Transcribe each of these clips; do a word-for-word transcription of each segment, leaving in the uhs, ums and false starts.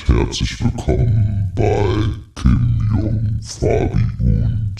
und herzlich willkommen bei Kim Jong Fabi und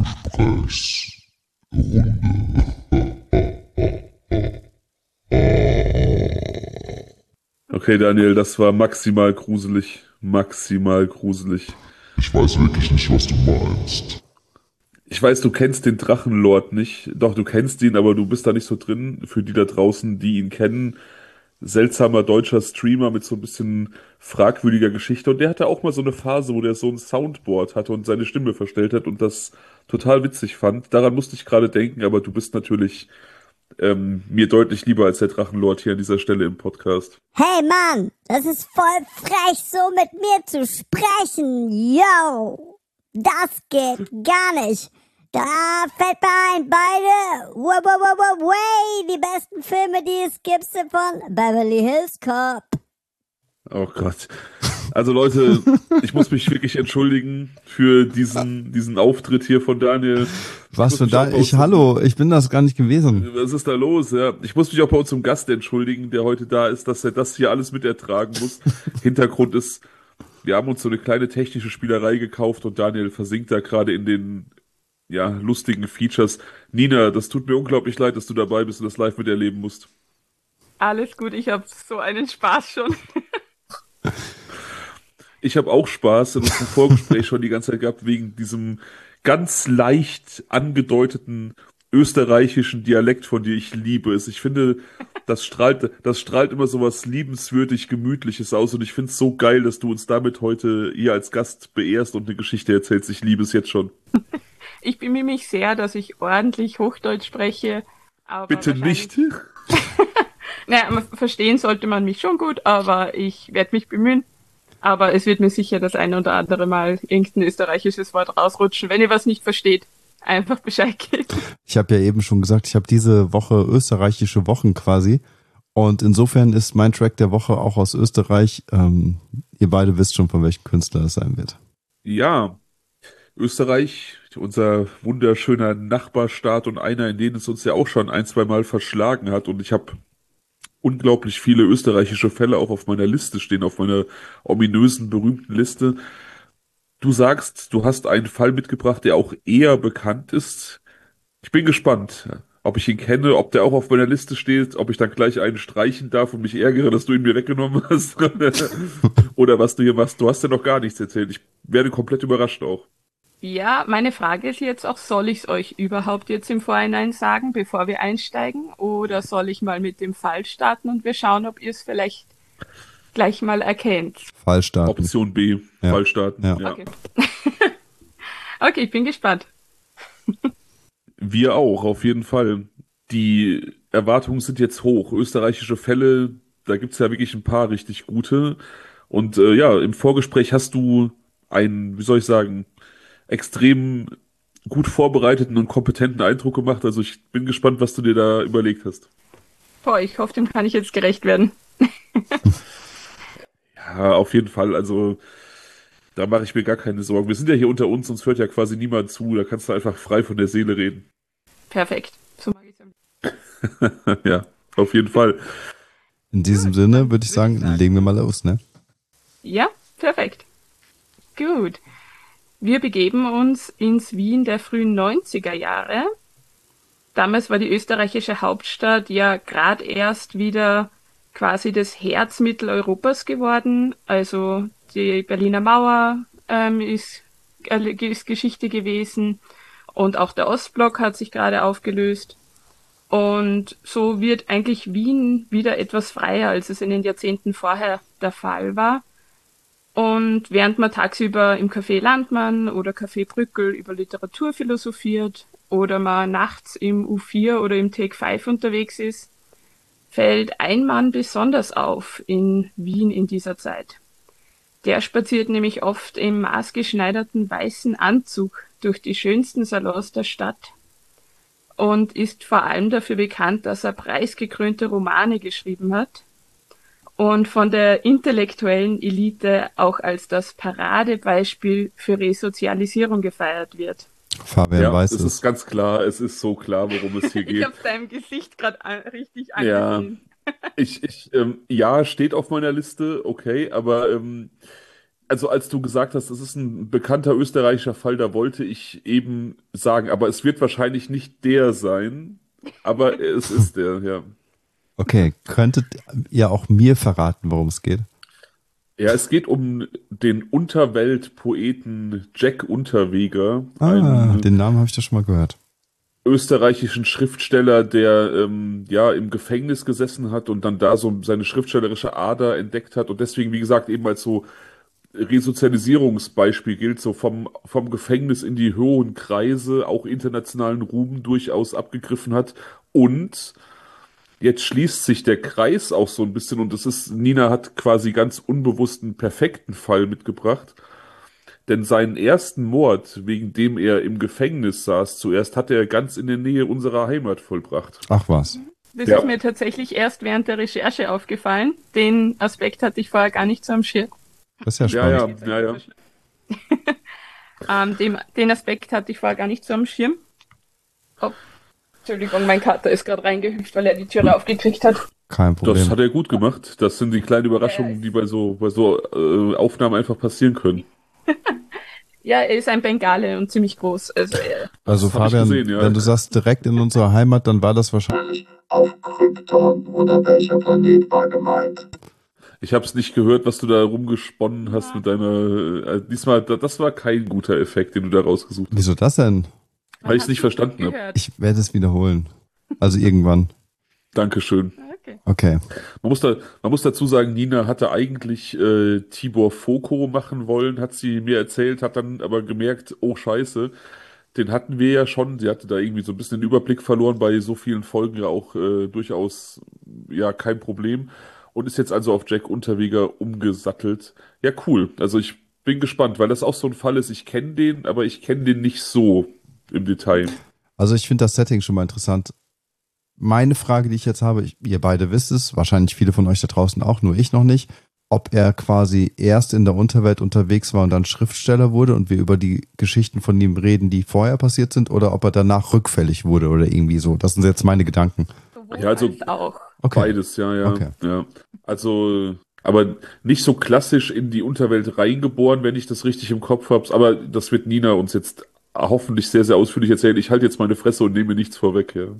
Gesprächsrunde. Okay, Daniel, das war maximal gruselig. Maximal gruselig. Ich weiß wirklich nicht, was du meinst. Ich weiß, du kennst den Drachenlord nicht. Doch, du kennst ihn, aber du bist da nicht so drin. Für die da draußen, die ihn kennen, seltsamer deutscher Streamer mit so ein bisschen fragwürdiger Geschichte. Und der hatte auch mal so eine Phase, wo der so ein Soundboard hatte und seine Stimme verstellt hat und das total witzig fand. Daran musste ich gerade denken, aber du bist natürlich ähm, mir deutlich lieber als der Drachenlord hier an dieser Stelle im Podcast. Hey Mann, das ist voll frech, so mit mir zu sprechen. Yo, das geht gar nicht. Da fällt mir ein, beide, wow, wow, wow, wow, way, die besten Filme, die es gibt, sind von Beverly Hills Cop. Oh Gott. Also Leute, ich muss mich wirklich entschuldigen für diesen diesen Auftritt hier von Daniel. Was für da? Ich, hallo, ich bin das gar nicht gewesen. Was ist da los? Ja, ich muss mich auch bei unserem Gast entschuldigen, der heute da ist, dass er das hier alles mit ertragen muss. Hintergrund ist, wir haben uns so eine kleine technische Spielerei gekauft und Daniel versinkt da gerade in den ja, lustigen Features. Nina, das tut mir unglaublich leid, dass du dabei bist und das live miterleben musst. Alles gut, ich habe so einen Spaß schon. Ich habe auch Spaß in unserem Vorgespräch schon die ganze Zeit gehabt, wegen diesem ganz leicht angedeuteten österreichischen Dialekt von dir. Ich liebe es. Ich finde, das strahlt, das strahlt immer so was liebenswürdig Gemütliches aus und ich finde es so geil, dass du uns damit heute hier als Gast beehrst und eine Geschichte erzählst. Ich liebe es jetzt schon. Ich bemühe mich sehr, dass ich ordentlich Hochdeutsch spreche. Aber bitte nicht. Naja, verstehen sollte man mich schon gut, aber ich werde mich bemühen. Aber es wird mir sicher das ein oder andere Mal irgendein österreichisches Wort rausrutschen. Wenn ihr was nicht versteht, einfach Bescheid geben. Ich habe ja eben schon gesagt, ich habe diese Woche österreichische Wochen quasi. Und insofern ist mein Track der Woche auch aus Österreich. Ähm, ihr beide wisst schon, von welchem Künstler es sein wird. Ja, Österreich, unser wunderschöner Nachbarstaat und einer, in den es uns ja auch schon ein, zwei Mal verschlagen hat. Und ich habe unglaublich viele österreichische Fälle auch auf meiner Liste stehen, auf meiner ominösen, berühmten Liste. Du sagst, du hast einen Fall mitgebracht, der auch eher bekannt ist. Ich bin gespannt, ob ich ihn kenne, ob der auch auf meiner Liste steht, ob ich dann gleich einen streichen darf und mich ärgere, dass du ihn mir weggenommen hast. Oder was du hier machst. Du hast ja noch gar nichts erzählt. Ich werde komplett überrascht auch. Ja, meine Frage ist jetzt auch, soll ich es euch überhaupt jetzt im Vorhinein sagen, bevor wir einsteigen? Oder soll ich mal mit dem Fall starten und wir schauen, ob ihr es vielleicht gleich mal erkennt? Fall starten. Option B, ja. Fall starten. Ja. Ja. Okay. Okay, ich bin gespannt. Wir auch, auf jeden Fall. Die Erwartungen sind jetzt hoch. Österreichische Fälle, da gibt's ja wirklich ein paar richtig gute. Und äh, ja, im Vorgespräch hast du einen, wie soll ich sagen, extrem gut vorbereiteten und kompetenten Eindruck gemacht. Also ich bin gespannt, was du dir da überlegt hast. Boah, ich hoffe, dem kann ich jetzt gerecht werden. Ja, auf jeden Fall. Also da mache ich mir gar keine Sorgen. Wir sind ja hier unter uns, uns hört ja quasi niemand zu. Da kannst du einfach frei von der Seele reden. Perfekt. So mag ich es. Ja, auf jeden Fall. In diesem Sinne würde ich sagen, legen wir mal los, ne? Ja, perfekt. Gut. Wir begeben uns ins Wien der frühen neunziger Jahre. Damals war die österreichische Hauptstadt ja gerade erst wieder quasi das Herz Mitteleuropas geworden. Also die Berliner Mauer ähm, ist, äh, ist Geschichte gewesen und auch der Ostblock hat sich gerade aufgelöst. Und so wird eigentlich Wien wieder etwas freier, als es in den Jahrzehnten vorher der Fall war. Und während man tagsüber im Café Landmann oder Café Brückel über Literatur philosophiert oder man nachts im U vier oder im Take fünf unterwegs ist, fällt ein Mann besonders auf in Wien in dieser Zeit. Der spaziert nämlich oft im maßgeschneiderten weißen Anzug durch die schönsten Salons der Stadt und ist vor allem dafür bekannt, dass er preisgekrönte Romane geschrieben hat und von der intellektuellen Elite auch als das Paradebeispiel für Resozialisierung gefeiert wird. Fabian ja, weiß es. Es ist ganz klar, es ist so klar, worum es hier geht. Ich habe deinem Gesicht gerade richtig ja. angesehen. Ich, ich, ähm, ja, steht auf meiner Liste, okay, aber ähm, also als du gesagt hast, es ist ein bekannter österreichischer Fall, da wollte ich eben sagen, aber es wird wahrscheinlich nicht der sein, aber es ist der, ja. Okay, könntet ihr auch mir verraten, worum es geht? Ja, es geht um den Unterweltpoeten Jack Unterweger, Ah, einen den Namen habe ich doch schon mal gehört. österreichischen Schriftsteller, der ähm, ja im Gefängnis gesessen hat und dann da so seine schriftstellerische Ader entdeckt hat und deswegen, wie gesagt, eben als so Resozialisierungsbeispiel gilt, so vom, vom Gefängnis in die hohen Kreise, auch internationalen Ruhm durchaus abgegriffen hat. Und jetzt schließt sich der Kreis auch so ein bisschen und es ist, Nina hat quasi ganz unbewusst einen perfekten Fall mitgebracht. Denn seinen ersten Mord, wegen dem er im Gefängnis saß, zuerst hat er ganz in der Nähe unserer Heimat vollbracht. Ach was. Das Ja. ist mir tatsächlich erst während der Recherche aufgefallen. Den Aspekt hatte ich vorher gar nicht so am Schirm. Das ist ja Ja, spannend. ja, ja, ja. Ähm, dem, den Aspekt hatte ich vorher gar nicht so am Schirm. Oh, Entschuldigung, mein Kater ist gerade reingehüpft, weil er die Türe aufgekriegt hat. Kein Das Problem. hat er gut gemacht. Das sind die kleinen Überraschungen, die bei so, bei so äh, Aufnahmen einfach passieren können. Ja, er ist ein Bengale und ziemlich groß. Also er, Also das hab ich Fabian, gesehen, ja. wenn du sagst direkt in unserer Heimat, dann war das wahrscheinlich. Auf Krypton oder welcher Planet war gemeint? Ich habe es nicht gehört, was du da rumgesponnen hast mit deiner. Äh, diesmal, da- das war kein guter Effekt, den du da rausgesucht hast, Wieso das denn? weil ich es hat nicht ihn verstanden habe. gehört. Ich werde es wiederholen. Also irgendwann. Dankeschön. Okay. Okay. Man muss, da, man muss dazu sagen, Nina hatte eigentlich äh, Tibor Foko machen wollen, hat sie mir erzählt, hat dann aber gemerkt, oh Scheiße, den hatten wir ja schon. Sie hatte da irgendwie so ein bisschen den Überblick verloren, bei so vielen Folgen ja auch äh, durchaus ja kein Problem. Und ist jetzt also auf Jack Unterweger umgesattelt. Ja, cool. Also ich bin gespannt, weil das auch so ein Fall ist, ich kenne den, aber ich kenne den nicht so im Detail. Also ich finde das Setting schon mal interessant. Meine Frage, die ich jetzt habe, ich, ihr beide wisst es, wahrscheinlich viele von euch da draußen auch, nur ich noch nicht, ob er quasi erst in der Unterwelt unterwegs war und dann Schriftsteller wurde und wir über die Geschichten von ihm reden, die vorher passiert sind, oder ob er danach rückfällig wurde oder irgendwie so. Das sind jetzt meine Gedanken. Sowohl Ja, also- als auch. Okay. Beides, ja, ja. Okay. ja. Also, aber nicht so klassisch in die Unterwelt reingeboren, wenn ich das richtig im Kopf habe. Aber das wird Nina uns jetzt hoffentlich sehr, sehr ausführlich erzählen. Ich halte jetzt meine Fresse und nehme nichts vorweg, ja.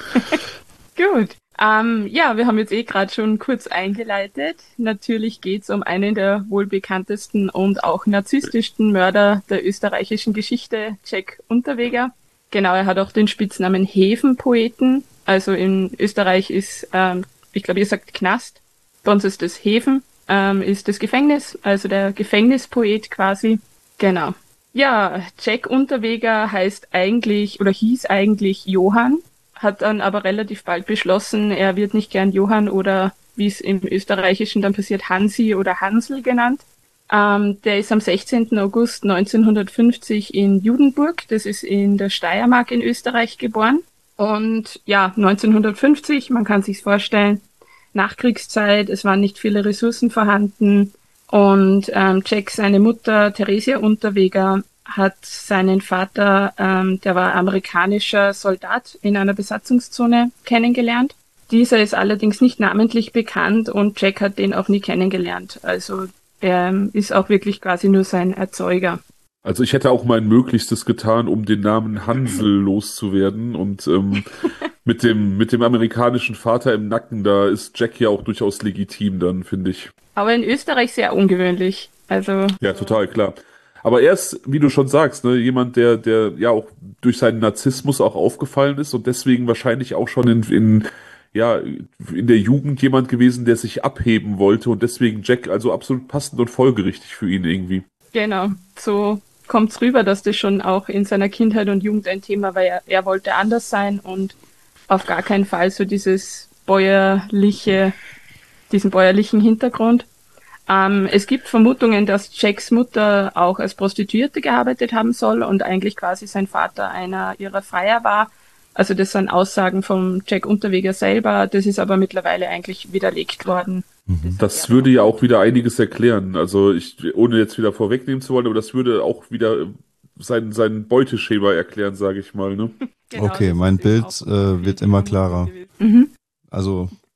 Gut. Ähm, ja, wir haben jetzt eh gerade schon kurz eingeleitet. Natürlich geht's um einen der wohl bekanntesten und auch narzisstischsten Mörder der österreichischen Geschichte, Jack Unterweger. Genau, er hat auch den Spitznamen Häfenpoeten. Also in Österreich ist, ähm, ich glaube, ihr sagt Knast. Bei uns ist das Häfen, ähm, ist das Gefängnis, also der Gefängnispoet quasi. Genau. Ja, Jack Unterweger heißt eigentlich oder hieß eigentlich Johann, hat dann aber relativ bald beschlossen, er wird nicht gern Johann oder wie es im Österreichischen dann passiert, Hansi oder Hansel genannt. Ähm, der ist am sechzehnten August neunzehnhundertfünfzig in Judenburg, das ist in der Steiermark in Österreich, geboren. Und ja, neunzehnhundertfünfzig, man kann sich's vorstellen, Nachkriegszeit, es waren nicht viele Ressourcen vorhanden. Und ähm, Jack, seine Mutter Theresia Unterweger, hat seinen Vater, ähm, der war amerikanischer Soldat in einer Besatzungszone, kennengelernt. Dieser ist allerdings nicht namentlich bekannt und Jack hat den auch nie kennengelernt. Also er ähm, ist auch wirklich quasi nur sein Erzeuger. Also ich hätte auch mein Möglichstes getan, um den Namen Hansel loszuwerden. Und ähm, mit dem, mit dem amerikanischen Vater im Nacken, da ist Jack ja auch durchaus legitim dann, finde ich. Aber in Österreich sehr ungewöhnlich. Also Ja, total, klar. Aber er ist, wie du schon sagst, ne, jemand, der, der ja auch durch seinen Narzissmus auch aufgefallen ist und deswegen wahrscheinlich auch schon in, in, ja, in der Jugend jemand gewesen, der sich abheben wollte und deswegen Jack also absolut passend und folgerichtig für ihn irgendwie. genau, so kommt's rüber, dass das schon auch in seiner Kindheit und Jugend ein Thema war. Er, er wollte anders sein und auf gar keinen Fall so dieses bäuerliche, diesen bäuerlichen Hintergrund. Ähm, es gibt Vermutungen, dass Jacks Mutter auch als Prostituierte gearbeitet haben soll und eigentlich quasi sein Vater einer ihrer Freier war. Also das sind Aussagen vom Jack Unterweger selber, das ist aber mittlerweile eigentlich widerlegt worden. Das würde ja auch wieder einiges erklären. Also ich, ohne jetzt wieder vorwegnehmen zu wollen, aber das würde auch wieder sein, sein Beuteschema erklären, sage ich mal, ne? Genau, Okay, das mein ist eben Bild, auch äh, wird immer klarer. Mhm. Also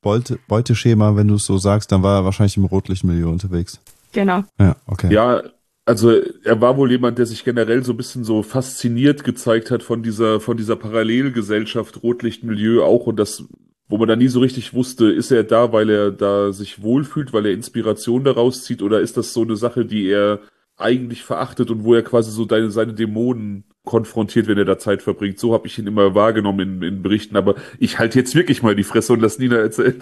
Beute, Beuteschema, wenn du es so sagst, dann war er wahrscheinlich im Rotlichtmilieu unterwegs. Genau. Ja, okay. Ja, also er war wohl jemand, der sich generell so ein bisschen so fasziniert gezeigt hat von dieser, von dieser Parallelgesellschaft Rotlichtmilieu auch und das, wo man da nie so richtig wusste, ist er da, weil er da sich wohlfühlt, weil er Inspiration daraus zieht oder ist das so eine Sache, die er eigentlich verachtet und wo er quasi so deine, seine Dämonen konfrontiert, wenn er da Zeit verbringt. So habe ich ihn immer wahrgenommen in, in Berichten, aber ich halte jetzt wirklich mal die Fresse und lass Nina erzählen.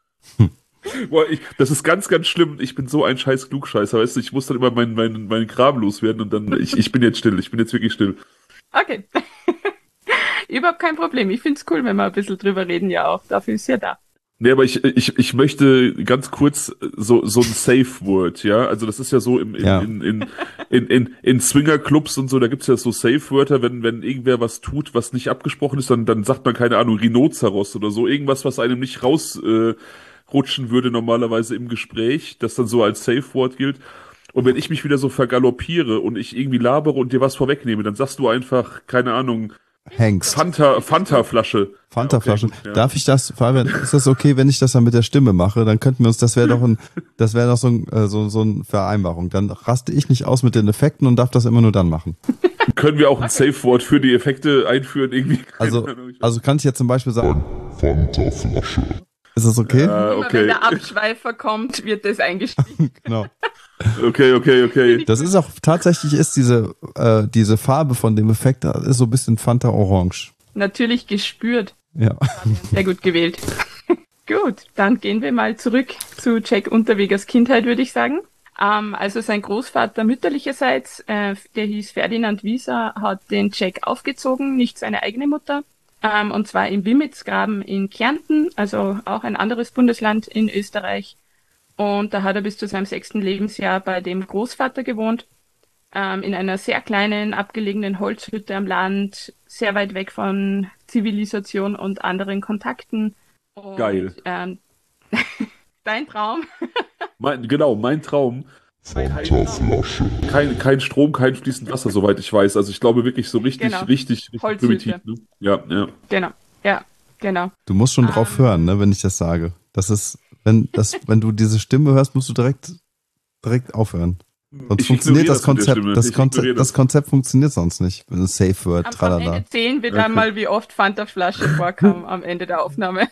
Boah, ich, das ist ganz, ganz schlimm. Ich bin so ein scheiß Klugscheißer, weißt du, ich muss dann immer meinen meinen meinen Kram loswerden und dann, ich, ich bin jetzt still, ich bin jetzt wirklich still. Okay. Überhaupt kein Problem. Ich find's cool, wenn wir ein bisschen drüber reden, ja auch. Dafür ist ja da. Nee, aber ich, ich, ich möchte ganz kurz so, so ein Safe Word, ja. Also das ist ja so im, in, Ja. in, in, in, in, in Swingerclubs und so, da gibt's ja so Safe Wörter, wenn, wenn irgendwer was tut, was nicht abgesprochen ist, dann, dann sagt man, keine Ahnung, Rhinoceros oder so, irgendwas, was einem nicht raus, äh, rutschen würde normalerweise im Gespräch, das dann so als Safe Word gilt. Und wenn ich mich wieder so vergaloppiere und ich irgendwie labere und dir was vorwegnehme, dann sagst du einfach, keine Ahnung, Hengst. Fanta, Fanta-Flasche. Fanta-Flaschen. Ja, okay, gut, ja. Darf ich das, Fabian, ist das okay, wenn ich das dann mit der Stimme mache? Dann könnten wir uns, das wäre doch ein, das wäre doch so ein, äh, so, so eine Vereinbarung. Dann raste ich nicht aus mit den Effekten und darf das immer nur dann machen. Können wir auch ein Safe-Wort für die Effekte einführen irgendwie? Keine Also, Ahnung, ich- also kann ich jetzt zum Beispiel sagen, Fanta-Flasche. ist das okay? Ah, Immer wenn okay. der Abschweifer kommt, wird das eingeschrieben. Genau. Okay, okay, okay. Das ist auch, tatsächlich ist diese, äh, diese Farbe von dem Effekt, das ist so ein bisschen Fanta Orange. Natürlich gespürt. Ja. Sehr gut gewählt. Gut, dann gehen wir mal zurück zu Jack Unterwegers Kindheit, würde ich sagen. Ähm, also sein Großvater mütterlicherseits, äh, der hieß Ferdinand Wieser, hat den Jack aufgezogen, nicht seine eigene Mutter. Ähm, und zwar im Wimmitzgraben in Kärnten, also auch ein anderes Bundesland in Österreich. Und da hat er bis zu seinem sechsten Lebensjahr bei dem Großvater gewohnt, ähm, in einer sehr kleinen, abgelegenen Holzhütte am Land, sehr weit weg von Zivilisation und anderen Kontakten. Und, Geil. Ähm, dein Traum? Mein, genau, mein Traum. Fanta-Flasche. Kein, kein Strom, kein fließend Wasser, soweit ich weiß. Also ich glaube wirklich so richtig, Genau. richtig, richtig Holzhütte. primitiv. Ne? Ja, ja. Genau, ja, genau. Du musst schon drauf Ähm. hören, ne, wenn ich das sage. Das ist, wenn, das, wenn du diese Stimme hörst, musst du direkt, direkt aufhören. Sonst Ich funktioniert ignoriere das das mit der Konzept, Stimme. das Ich ignoriere Konzept, das. das Konzept funktioniert sonst nicht. Ein Safe Word, Am, am tralala. Ende sehen wir dann mal, wie oft Fanta-Flasche vorkam am Ende der Aufnahme.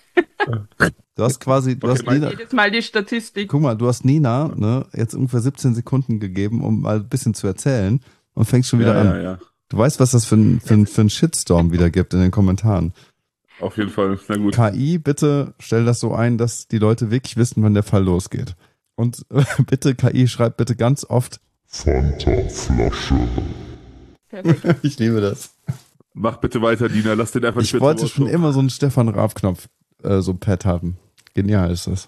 Du hast quasi, du Okay, hast mein- Nina, Jedes Mal die Statistik. guck mal, du hast Nina, ne, jetzt ungefähr siebzehn Sekunden gegeben, um mal ein bisschen zu erzählen und fängst schon wieder Ja, an. ja, ja. Du weißt, was das für ein, für ein, für ein Shitstorm wieder gibt in den Kommentaren. Auf jeden Fall. Na gut. K I, bitte stell das so ein, dass die Leute wirklich wissen, wann der Fall losgeht. Und äh, bitte, K I, schreib bitte ganz oft. Fanta-Flasche. Perfekt. Ich liebe das. Mach bitte weiter, Dina. Lass den einfach Ich nicht mehr wollte zum schon Wort immer so einen Stefan Raab-Knopf, äh, so Pad haben. Genial ist das.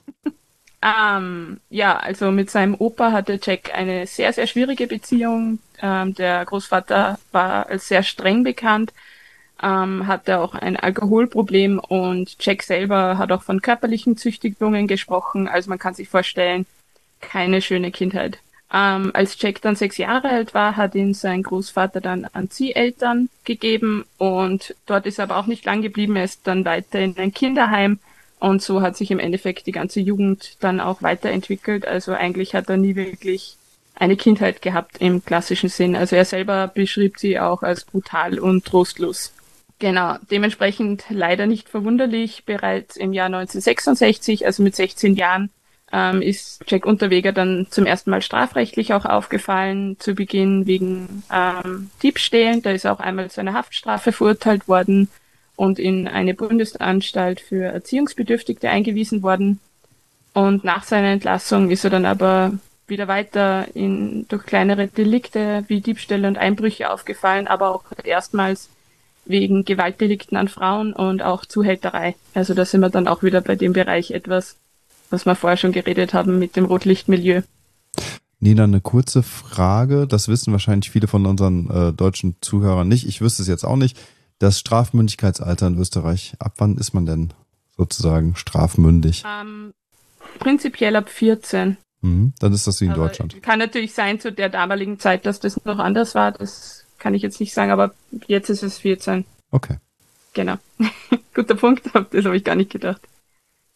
Ähm, ja, also mit seinem Opa hatte Jack eine sehr, sehr schwierige Beziehung. Ähm, der Großvater war als sehr streng bekannt, ähm, hatte auch ein Alkoholproblem und Jack selber hat auch von körperlichen Züchtigungen gesprochen. Also man kann sich vorstellen, keine schöne Kindheit. Ähm, als Jack dann sechs Jahre alt war, hat ihn sein Großvater dann an Zieheltern gegeben und dort ist er aber auch nicht lang geblieben. Er ist dann weiter in ein Kinderheim. Und so hat sich im Endeffekt die ganze Jugend dann auch weiterentwickelt. Also eigentlich hat er nie wirklich eine Kindheit gehabt im klassischen Sinn. Also er selber beschrieb sie auch als brutal und trostlos. Genau, dementsprechend leider nicht verwunderlich. Bereits im Jahr neunzehnhundertsechsundsechzig, also mit sechzehn Jahren, ähm, ist Jack Unterweger dann zum ersten Mal strafrechtlich auch aufgefallen. Zu Beginn wegen ähm, Diebstählen. Da ist er auch einmal zu einer Haftstrafe verurteilt worden und in eine Bundesanstalt für Erziehungsbedürftige eingewiesen worden. Und nach seiner Entlassung ist er dann aber wieder weiter in, durch kleinere Delikte wie Diebstähle und Einbrüche aufgefallen, aber auch erstmals wegen Gewaltdelikten an Frauen und auch Zuhälterei. Also da sind wir dann auch wieder bei dem Bereich etwas, was wir vorher schon geredet haben mit dem Rotlichtmilieu. Nina, eine kurze Frage. Das wissen wahrscheinlich viele von unseren äh, deutschen Zuhörern nicht. Ich wüsste es jetzt auch nicht. Das Strafmündigkeitsalter in Österreich, ab wann ist man denn sozusagen strafmündig? Ähm, prinzipiell ab vierzehn. Mhm, dann ist das wie in Aber Deutschland. Kann natürlich sein zu der damaligen Zeit, dass das noch anders war. Das kann ich jetzt nicht sagen, aber jetzt ist es vierzehn. Okay. Genau. Guter Punkt, das habe ich gar nicht gedacht.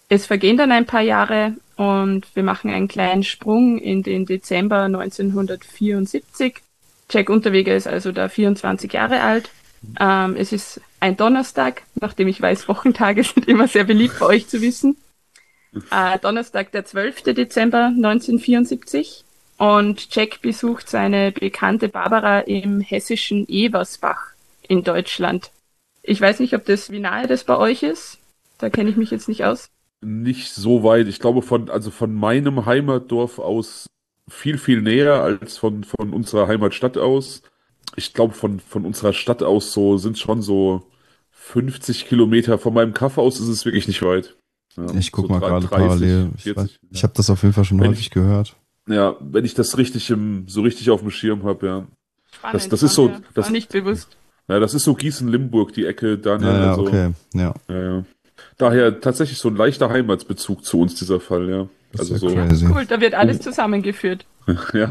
Es vergehen dann ein paar Jahre und wir machen einen kleinen Sprung in den Dezember neunzehnhundertvierundsiebzig. Jack Unterweger ist also da vierundzwanzig Jahre alt. Ähm, es ist ein Donnerstag, nachdem ich weiß, Wochentage sind immer sehr beliebt bei euch zu wissen. Äh, Donnerstag, der zwölfter Dezember neunzehnhundertvierundsiebzig. Und Jack besucht seine Bekannte Barbara im hessischen Eversbach in Deutschland. Ich weiß nicht, ob das, wie nahe das bei euch ist. Da kenne ich mich jetzt nicht aus. Nicht so weit. Ich glaube, von, also von meinem Heimatdorf aus viel, viel näher als von, von unserer Heimatstadt aus. Ich glaube, von, von unserer Stadt aus so sind schon so fünfzig Kilometer. Von meinem Kaff aus ist es wirklich nicht weit. Ja, Ich guck so mal drei- gerade dreißig, parallel. Ich, vierzig, weiß- ich habe das auf jeden Fall schon Wenn häufig ich- gehört. Ja, wenn ich das richtig im, so richtig auf dem Schirm habe, ja. Spannend, Das- das ist so- war mir- das- war nicht bewusst. Ja, das ist so Gießen-Limburg, die Ecke, Daniel. Ja, ja, also, okay. Ja, ja, ja. Daher tatsächlich so ein leichter Heimatsbezug zu uns, dieser Fall, ja. das Also ist ja so, crazy. Cool, da wird alles zusammengeführt. ja.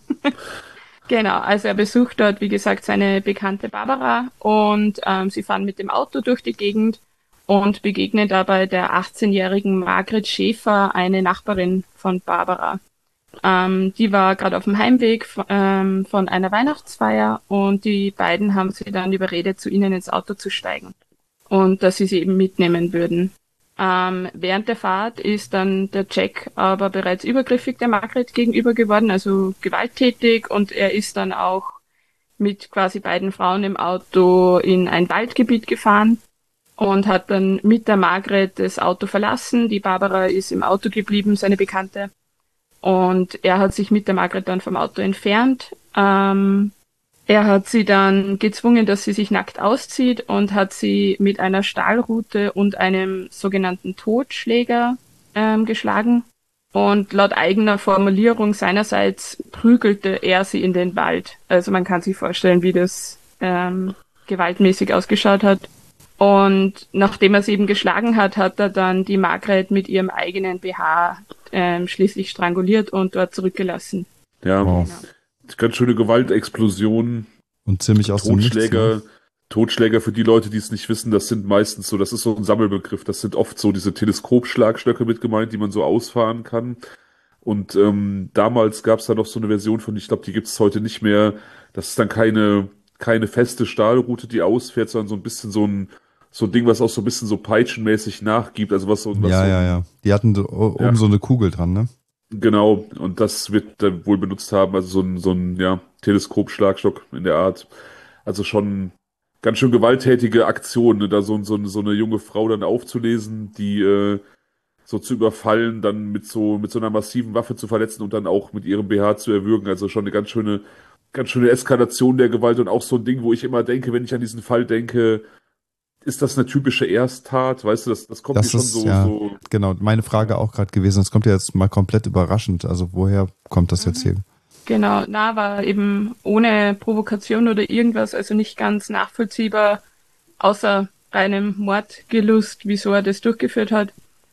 Genau, also er besucht dort, wie gesagt, seine Bekannte Barbara und ähm, sie fahren mit dem Auto durch die Gegend und begegnen dabei der achtzehnjährigen Margret Schäfer, eine Nachbarin von Barbara. Ähm, die war gerade auf dem Heimweg f- ähm, von einer Weihnachtsfeier und die beiden haben sie dann überredet, zu ihnen ins Auto zu steigen und dass sie sie eben mitnehmen würden. Ähm, während der Fahrt ist dann der Jack aber bereits übergriffig der Margret gegenüber geworden, also gewalttätig, und er ist dann auch mit quasi beiden Frauen im Auto in ein Waldgebiet gefahren und hat dann mit der Margret das Auto verlassen. Die Barbara ist im Auto geblieben, seine Bekannte. Und er hat sich mit der Margret dann vom Auto entfernt. Ähm, er hat sie dann gezwungen, dass sie sich nackt auszieht und hat sie mit einer Stahlrute und einem sogenannten Totschläger ähm, geschlagen. Und laut eigener Formulierung seinerseits prügelte er sie in den Wald. Also man kann sich vorstellen, wie das ähm, gewaltmäßig ausgeschaut hat. Und nachdem er sie eben geschlagen hat, hat er dann die Margret mit ihrem eigenen B H ähm, schließlich stranguliert und dort zurückgelassen. Ja, Wow. ganz schöne Gewaltexplosion, Und ziemlich aus dem Nichts. Totschläger. Ne? Totschläger, für die Leute, die es nicht wissen, das sind meistens so, das ist so ein Sammelbegriff, das sind oft so diese Teleskopschlagstöcke mit gemeint, die man so ausfahren kann. Und ähm, damals gab es da noch so eine Version von, ich glaube, die gibt es heute nicht mehr. Das ist dann keine, keine feste Stahlrute, die ausfährt, sondern so ein bisschen so ein, so ein Ding, was auch so ein bisschen so peitschenmäßig nachgibt. Also was so, was Ja, so ja, ja. Die hatten so, o- oben Ja. so eine Kugel dran, ne? Genau, und das wird dann wohl benutzt haben, also so ein, so ein ja, Teleskopschlagstock in der Art. Also schon ganz schön gewalttätige Aktion, ne, da so, so, so eine junge Frau dann aufzulesen, die äh, so zu überfallen, dann mit so mit so einer massiven Waffe zu verletzen und dann auch mit ihrem B H zu erwürgen. Also schon eine ganz schöne, ganz schöne Eskalation der Gewalt und auch so ein Ding, wo ich immer denke, wenn ich an diesen Fall denke, ist das eine typische Ersttat? Weißt du, das, das kommt Das mir schon ist, so, ja, so. genau, meine Frage auch gerade gewesen. Das kommt ja jetzt mal komplett überraschend. Also woher kommt das jetzt hier? Genau, na, war eben ohne Provokation oder irgendwas, also nicht ganz nachvollziehbar, außer reinem Mordgelust, wieso er das durchgeführt hat.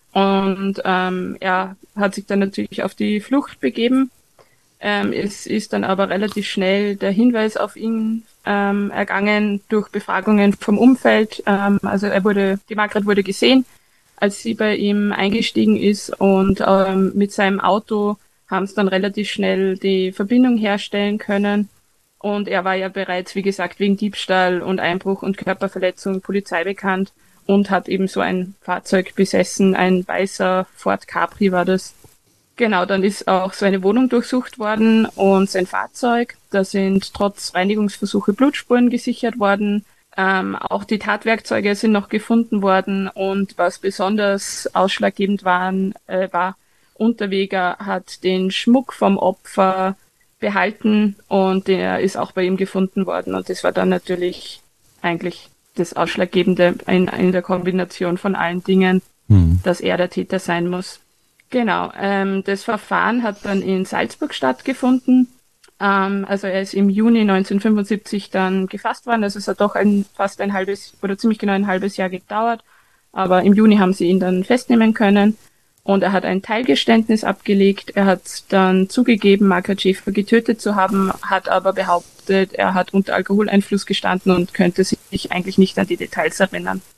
Und ähm, er hat sich dann natürlich auf die Flucht begeben. Ähm, es ist dann aber relativ schnell der Hinweis auf ihn ähm, ergangen durch Befragungen vom Umfeld. Ähm, also er wurde, die Margret wurde gesehen, als sie bei ihm eingestiegen ist, und ähm, mit seinem Auto haben es dann relativ schnell die Verbindung herstellen können. Und er war ja bereits, wie gesagt, wegen Diebstahl und Einbruch und Körperverletzung Polizei bekannt und hat eben so ein Fahrzeug besessen, ein weißer Ford Capri war das. Genau, dann ist auch seine Wohnung durchsucht worden und sein Fahrzeug. Da sind trotz Reinigungsversuche Blutspuren gesichert worden. Ähm, auch die Tatwerkzeuge sind noch gefunden worden, und was besonders ausschlaggebend waren, äh, war, Unterweger hat den Schmuck vom Opfer behalten und der ist auch bei ihm gefunden worden, und das war dann natürlich eigentlich das Ausschlaggebende in, in der Kombination von allen Dingen, Hm. dass er der Täter sein muss. Genau, ähm, das Verfahren hat dann in Salzburg stattgefunden. Ähm, also er ist im Juni neunzehnhundertfünfundsiebzig dann gefasst worden, also es hat doch ein, fast ein halbes oder ziemlich genau ein halbes Jahr gedauert, aber im Juni haben sie ihn dann festnehmen können. Und er hat ein Teilgeständnis abgelegt. Er hat dann zugegeben, Margret Schäfer getötet zu haben, hat aber behauptet, er hat unter Alkoholeinfluss gestanden und könnte sich eigentlich nicht an die Details erinnern.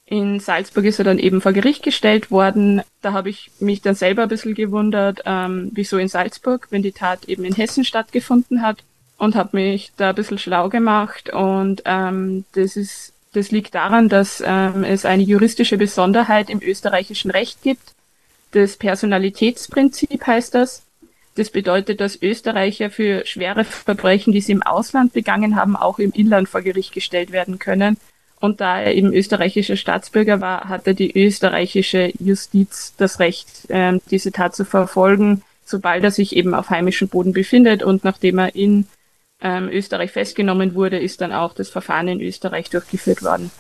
In Salzburg ist er dann eben vor Gericht gestellt worden. Da habe ich mich dann selber ein bisschen gewundert, ähm, wieso in Salzburg, wenn die Tat eben in Hessen stattgefunden hat, und habe mich da ein bisschen schlau gemacht. Und ähm, das ist, das liegt daran, dass ähm, es eine juristische Besonderheit im österreichischen Recht gibt. Das Personalitätsprinzip heißt das. Das bedeutet, dass Österreicher für schwere Verbrechen, die sie im Ausland begangen haben, auch im Inland vor Gericht gestellt werden können. Und da er eben österreichischer Staatsbürger war, hatte die österreichische Justiz das Recht, ähm, diese Tat zu verfolgen, sobald er sich eben auf heimischem Boden befindet. Und nachdem er in ähm, Österreich festgenommen wurde, ist dann auch das Verfahren in Österreich durchgeführt worden.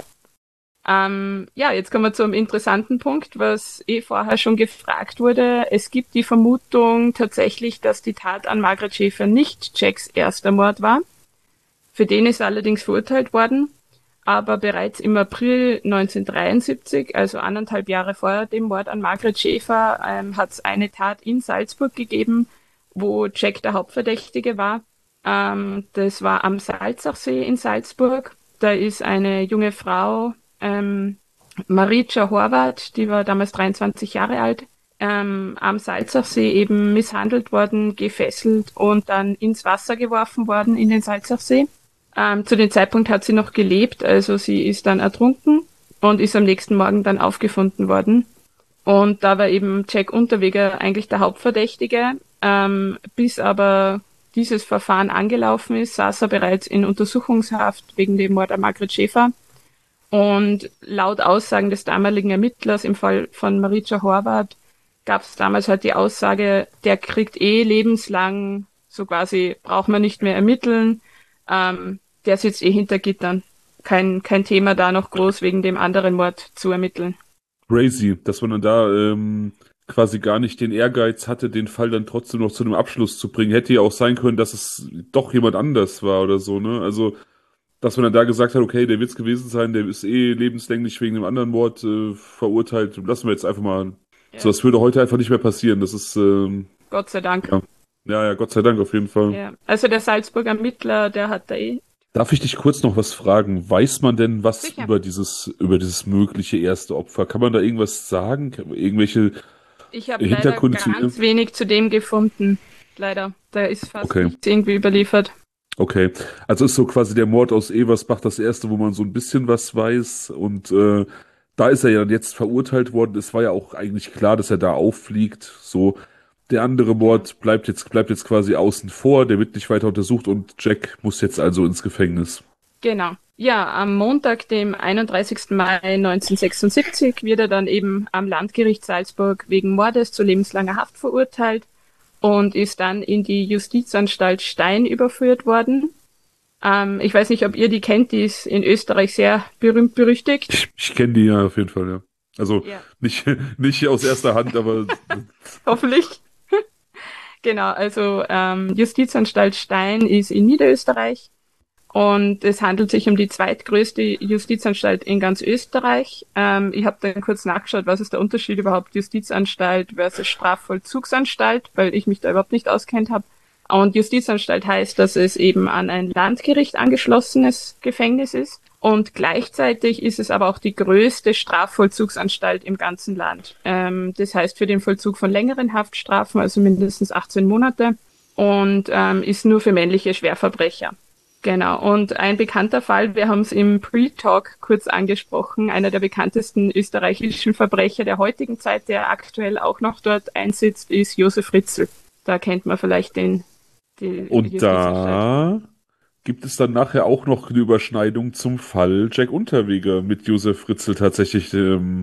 Ähm, ja, jetzt kommen wir zu einem interessanten Punkt, was eh vorher schon gefragt wurde. Es gibt die Vermutung tatsächlich, dass die Tat an Margret Schäfer nicht Jacks erster Mord war. Für den ist er allerdings verurteilt worden. Aber bereits im April neunzehnhundertdreiundsiebzig, also anderthalb Jahre vor dem Mord an Margret Schäfer, ähm, hat es eine Tat in Salzburg gegeben, wo Jack der Hauptverdächtige war. Ähm, das war am Salzachsee in Salzburg. Da ist eine junge Frau, ähm, Marica Horvath, die war damals dreiundzwanzig Jahre alt, ähm, am Salzachsee eben misshandelt worden, gefesselt und dann ins Wasser geworfen worden in den Salzachsee. Ähm, zu dem Zeitpunkt hat sie noch gelebt, also sie ist dann ertrunken und ist am nächsten Morgen dann aufgefunden worden. Und da war eben Jack Unterweger eigentlich der Hauptverdächtige. Ähm, bis aber dieses Verfahren angelaufen ist, saß er bereits in Untersuchungshaft wegen dem Mord an Margret Schäfer. Und laut Aussagen des damaligen Ermittlers im Fall von Marica Horvath gab es damals halt die Aussage, der kriegt eh lebenslang, so quasi braucht man nicht mehr ermitteln. Ähm, der sitzt eh hinter Gittern. Kein, kein Thema da noch groß wegen dem anderen Mord zu ermitteln. Crazy, dass man dann da ähm, quasi gar nicht den Ehrgeiz hatte, den Fall dann trotzdem noch zu einem Abschluss zu bringen. Hätte ja auch sein können, dass es doch jemand anders war oder so, ne? Also, dass man dann da gesagt hat, okay, der wird's gewesen sein, der ist eh lebenslänglich wegen einem anderen Mord äh, verurteilt. Lassen wir jetzt einfach mal. Ja. So, das würde heute einfach nicht mehr passieren. Das ist, ähm, Gott sei Dank. ja. Ja, ja, Gott sei Dank auf jeden Fall. Ja. Also der Salzburger Ermittler, der hat da eh. Darf ich dich kurz noch was fragen? Weiß man denn was Sicher. über dieses, über dieses mögliche erste Opfer? Kann man da irgendwas sagen? Irgendwelche Ich habe leider Hintergründe zu ganz ihr? wenig zu dem gefunden. Leider. Da ist fast Okay. nichts irgendwie überliefert. Okay, also ist so quasi der Mord aus Eversbach das erste, wo man so ein bisschen was weiß, und äh, da ist er ja jetzt verurteilt worden. Es war ja auch eigentlich klar, dass er da auffliegt. So, der andere Mord bleibt jetzt bleibt jetzt quasi außen vor, der wird nicht weiter untersucht und Jack muss jetzt also ins Gefängnis. Genau. Ja, am Montag, dem einunddreißigsten Mai neunzehnhundertsechsundsiebzig, wird er dann eben am Landgericht Salzburg wegen Mordes zu lebenslanger Haft verurteilt und ist dann in die Justizanstalt Stein überführt worden. Ähm, ich weiß nicht, ob ihr die kennt, die ist in Österreich sehr berühmt berüchtigt. Ich, ich kenne die ja auf jeden Fall, ja. Also Ja. nicht, nicht aus erster Hand, aber Hoffentlich. Genau, also ähm, Justizanstalt Stein ist in Niederösterreich und es handelt sich um die zweitgrößte Justizanstalt in ganz Österreich. Ähm, ich habe dann kurz nachgeschaut, was ist der Unterschied überhaupt Justizanstalt versus Strafvollzugsanstalt, weil ich mich da überhaupt nicht auskennt habe. Und Justizanstalt heißt, dass es eben an ein Landgericht angeschlossenes Gefängnis ist. Und gleichzeitig ist es aber auch die größte Strafvollzugsanstalt im ganzen Land. Ähm, das heißt für den Vollzug von längeren Haftstrafen, also mindestens achtzehn Monate, und ähm, ist nur für männliche Schwerverbrecher. Genau. Und ein bekannter Fall, wir haben es im Pre-Talk kurz angesprochen, einer der bekanntesten österreichischen Verbrecher der heutigen Zeit, der aktuell auch noch dort einsitzt, ist Josef Fritzl. Da kennt man vielleicht den. Die und Justizanstalt. da gibt es dann nachher auch noch eine Überschneidung zum Fall Jack Unterweger mit Josef Fritzl tatsächlich. Ähm,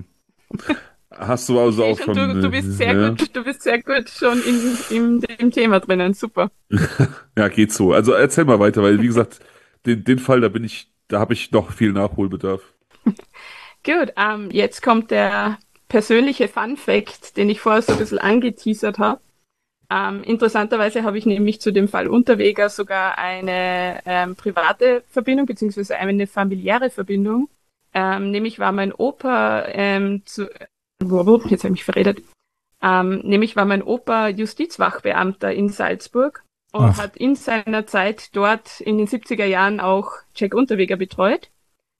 hast du also auch schon. Du, du bist sehr ja? gut, du bist sehr gut schon in, in dem Thema drinnen. Super. Ja, geht so. Also erzähl mal weiter, weil wie gesagt, den, den Fall, da bin ich, da habe ich noch viel Nachholbedarf. Gut, ähm, jetzt kommt der persönliche Fun-Fact, den ich vorher so ein bisschen angeteasert habe. Ähm, interessanterweise habe ich nämlich zu dem Fall Unterweger sogar eine ähm, private Verbindung, beziehungsweise eine familiäre Verbindung. Ähm, nämlich war mein Opa, ähm, zu, jetzt habe ich mich verredet, ähm, nämlich war mein Opa Justizwachbeamter in Salzburg und Ach. hat in seiner Zeit dort in den siebziger Jahren auch Jack Unterweger betreut.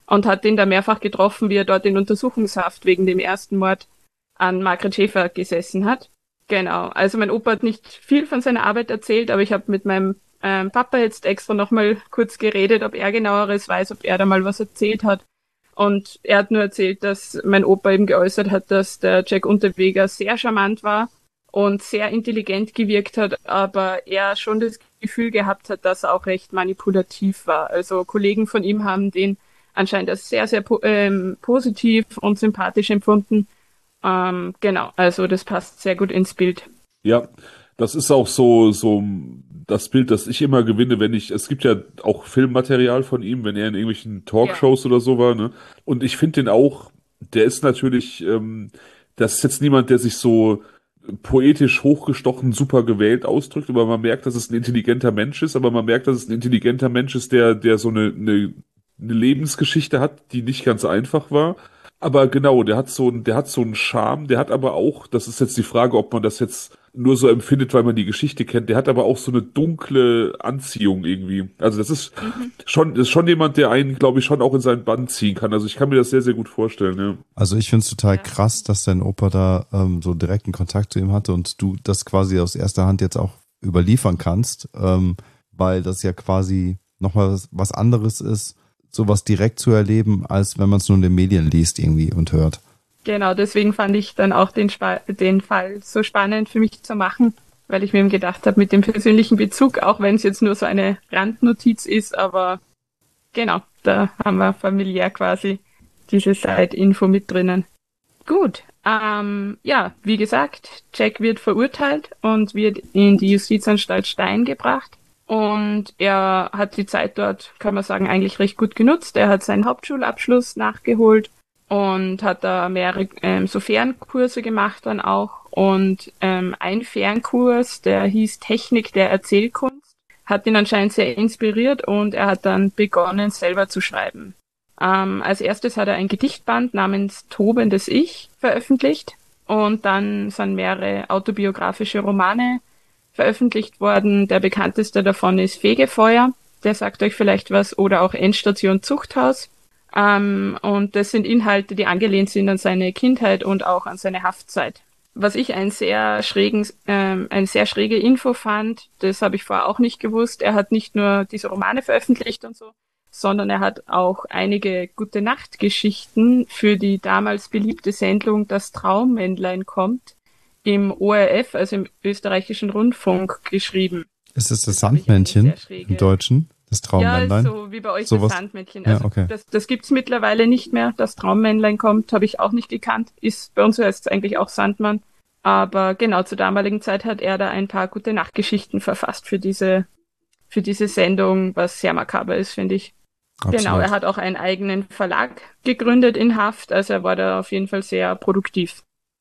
und hat ihn da mehrfach getroffen, wie er dort in Untersuchungshaft wegen dem ersten Mord an Margret Schäfer gesessen hat. Genau, also mein Opa hat nicht viel von seiner Arbeit erzählt, aber ich habe mit meinem ähm, Papa jetzt extra nochmal kurz geredet, ob er genaueres weiß, ob er da mal was erzählt hat. Und er hat nur erzählt, dass mein Opa eben geäußert hat, dass der Jack Unterweger sehr charmant war und sehr intelligent gewirkt hat, aber er schon das Gefühl gehabt hat, dass er auch recht manipulativ war. Also Kollegen von ihm haben den anscheinend als sehr, sehr po- ähm, positiv und sympathisch empfunden. Ähm, genau, also das passt sehr gut ins Bild. Ja, das ist auch so, so das Bild, das ich immer gewinne, wenn ich, es gibt ja auch Filmmaterial von ihm, wenn er in irgendwelchen Talkshows oder so war, ne? Und ich finde den auch, der ist natürlich, ähm, das ist jetzt niemand, der sich so poetisch hochgestochen, super gewählt ausdrückt, aber man merkt, dass es ein intelligenter Mensch ist, aber man merkt, dass es ein intelligenter Mensch ist, der, der so eine, eine, eine Lebensgeschichte hat, die nicht ganz einfach war. Aber genau, der hat so einen, der hat so einen Charme, der hat aber auch, das ist jetzt die Frage, ob man das jetzt nur so empfindet, weil man die Geschichte kennt, der hat aber auch so eine dunkle Anziehung irgendwie. Also das ist schon, das ist schon jemand, der einen, glaube ich, schon auch in seinen Bann ziehen kann. Also ich kann mir das sehr, sehr gut vorstellen, ja. Also ich finde es total Ja. krass, dass dein Opa da ähm, so direkten Kontakt zu ihm hatte und du das quasi aus erster Hand jetzt auch überliefern kannst, ähm, weil das ja quasi nochmal was, was anderes ist, sowas direkt zu erleben, als wenn man es nur in den Medien liest irgendwie und hört. Genau, deswegen fand ich dann auch den, Spa- den Fall so spannend für mich zu machen, weil ich mir eben gedacht habe, mit dem persönlichen Bezug, auch wenn es jetzt nur so eine Randnotiz ist, aber genau, da haben wir familiär quasi diese Side-Info mit drinnen. Gut, ähm, ja, wie gesagt, Jack wird verurteilt und wird in die Justizanstalt Stein gebracht. Und er hat die Zeit dort, kann man sagen, eigentlich recht gut genutzt. Er hat seinen Hauptschulabschluss nachgeholt und hat da mehrere ähm, so Fernkurse gemacht dann auch. Und ähm, ein Fernkurs, der hieß Technik der Erzählkunst, hat ihn anscheinend sehr inspiriert und er hat dann begonnen, selber zu schreiben. Ähm, als erstes hat er ein Gedichtband namens Tobendes Ich veröffentlicht und dann sind mehrere autobiografische Romane veröffentlicht worden. Der bekannteste davon ist Fegefeuer, der sagt euch vielleicht was, oder auch Endstation Zuchthaus. Ähm, und das sind Inhalte, die angelehnt sind an seine Kindheit und auch an seine Haftzeit. Was ich einen sehr schrägen, ähm, eine sehr schräge Info fand, das habe ich vorher auch nicht gewusst. Er hat nicht nur diese Romane veröffentlicht und so, sondern er hat auch einige Gute-Nacht-Geschichten für die damals beliebte Sendung Das Traummännlein kommt im O R F, also im österreichischen Rundfunk, geschrieben. Ist es das Das habe ich Sandmännchen sehr schräge- im Deutschen? Das Traummännlein? Ja, so wie bei euch Sowas? das Sandmännchen. Ja, Also okay. das, das gibt's mittlerweile nicht mehr. Das Traummännlein kommt, habe ich auch nicht gekannt. Ist bei uns heißt es eigentlich auch Sandmann. Aber genau zur damaligen Zeit hat er da ein paar gute Nachtgeschichten verfasst für diese für diese Sendung, was sehr makaber ist, finde ich. Absolut. Genau, er hat auch einen eigenen Verlag gegründet in Haft, also er war da auf jeden Fall sehr produktiv.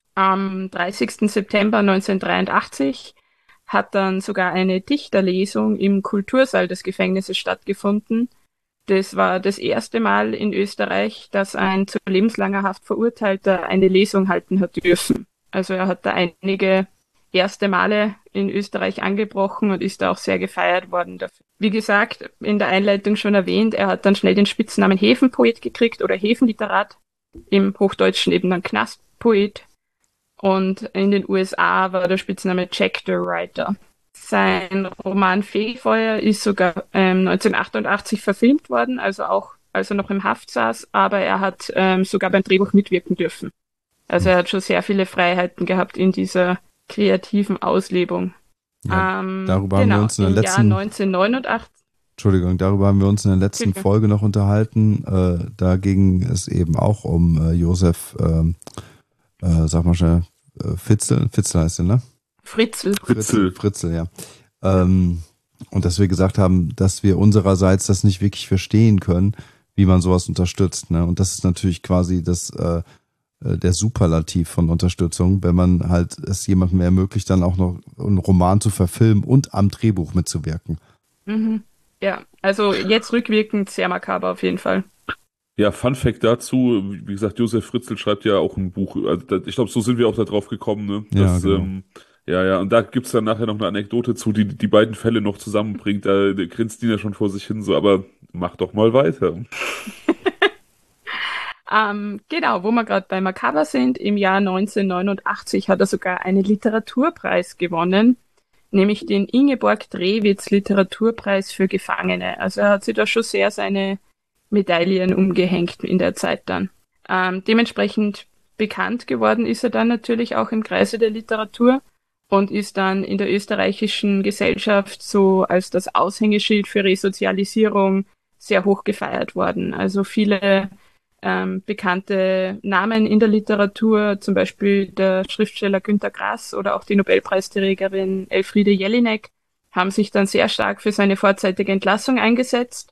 Am dreißigsten September neunzehnhundertdreiundachtzig hat dann sogar eine Dichterlesung im Kultursaal des Gefängnisses stattgefunden. Das war das erste Mal in Österreich, dass ein zu lebenslanger Haft Verurteilter eine Lesung halten hat dürfen. Also er hat da einige erste Male in Österreich angebrochen und ist da auch sehr gefeiert worden dafür. Wie gesagt, in der Einleitung schon erwähnt, er hat dann schnell den Spitznamen Häfenpoet gekriegt oder Häfenliterat, im Hochdeutschen eben dann Knastpoet. Und in den U S A war der Spitzname Jack the Writer. Sein Roman Fegefeuer ist sogar ähm, neunzehnhundertachtundachtzig verfilmt worden, also auch als er noch im Haft saß, aber er hat ähm, sogar beim Drehbuch mitwirken dürfen. Also er hat schon sehr viele Freiheiten gehabt in dieser kreativen Auslebung. Ja, ähm, darüber haben genau, wir uns in der im letzten- Jahr neunzehnhundertneunundachtzig. Entschuldigung, darüber haben wir uns in der letzten Bitte. Folge noch unterhalten. Äh, da ging es eben auch um äh, Josef, ähm, äh, sag mal schnell, äh, Fitzel, Fitzel heißt er, ne? Fritzl. Fritzel. Fritzel, ja. Ähm, und dass wir gesagt haben, dass wir unsererseits das nicht wirklich verstehen können, wie man sowas unterstützt. Ne? Und das ist natürlich quasi das äh, äh, der Superlativ von Unterstützung, wenn man halt es jemandem ermöglicht, dann auch noch einen Roman zu verfilmen und am Drehbuch mitzuwirken. Mhm. Ja, also jetzt rückwirkend sehr makaber auf jeden Fall. Ja, Fun Fact dazu, wie gesagt, Josef Fritzl schreibt ja auch ein Buch, also da, ich glaube, so sind wir auch da drauf gekommen, ne? Ja, Das, genau. ähm, ja, ja, und da gibt's dann nachher noch eine Anekdote zu, die die beiden Fälle noch zusammenbringt, da, da grinst Dina schon vor sich hin, so, aber mach doch mal weiter. Ähm, genau, wo wir gerade bei Makaber sind, im Jahr neunzehnhundertneunundachtzig hat er sogar einen Literaturpreis gewonnen, nämlich den Ingeborg Drewitz Literaturpreis für Gefangene. Also er hat sich da schon sehr seine Medaillen umgehängt in der Zeit dann. Ähm, dementsprechend bekannt geworden ist er dann natürlich auch im Kreise der Literatur und ist dann in der österreichischen Gesellschaft so als das Aushängeschild für Resozialisierung sehr hoch gefeiert worden. Also viele ähm, bekannte Namen in der Literatur, zum Beispiel der Schriftsteller Günter Grass oder auch die Nobelpreisträgerin Elfriede Jelinek, haben sich dann sehr stark für seine vorzeitige Entlassung eingesetzt.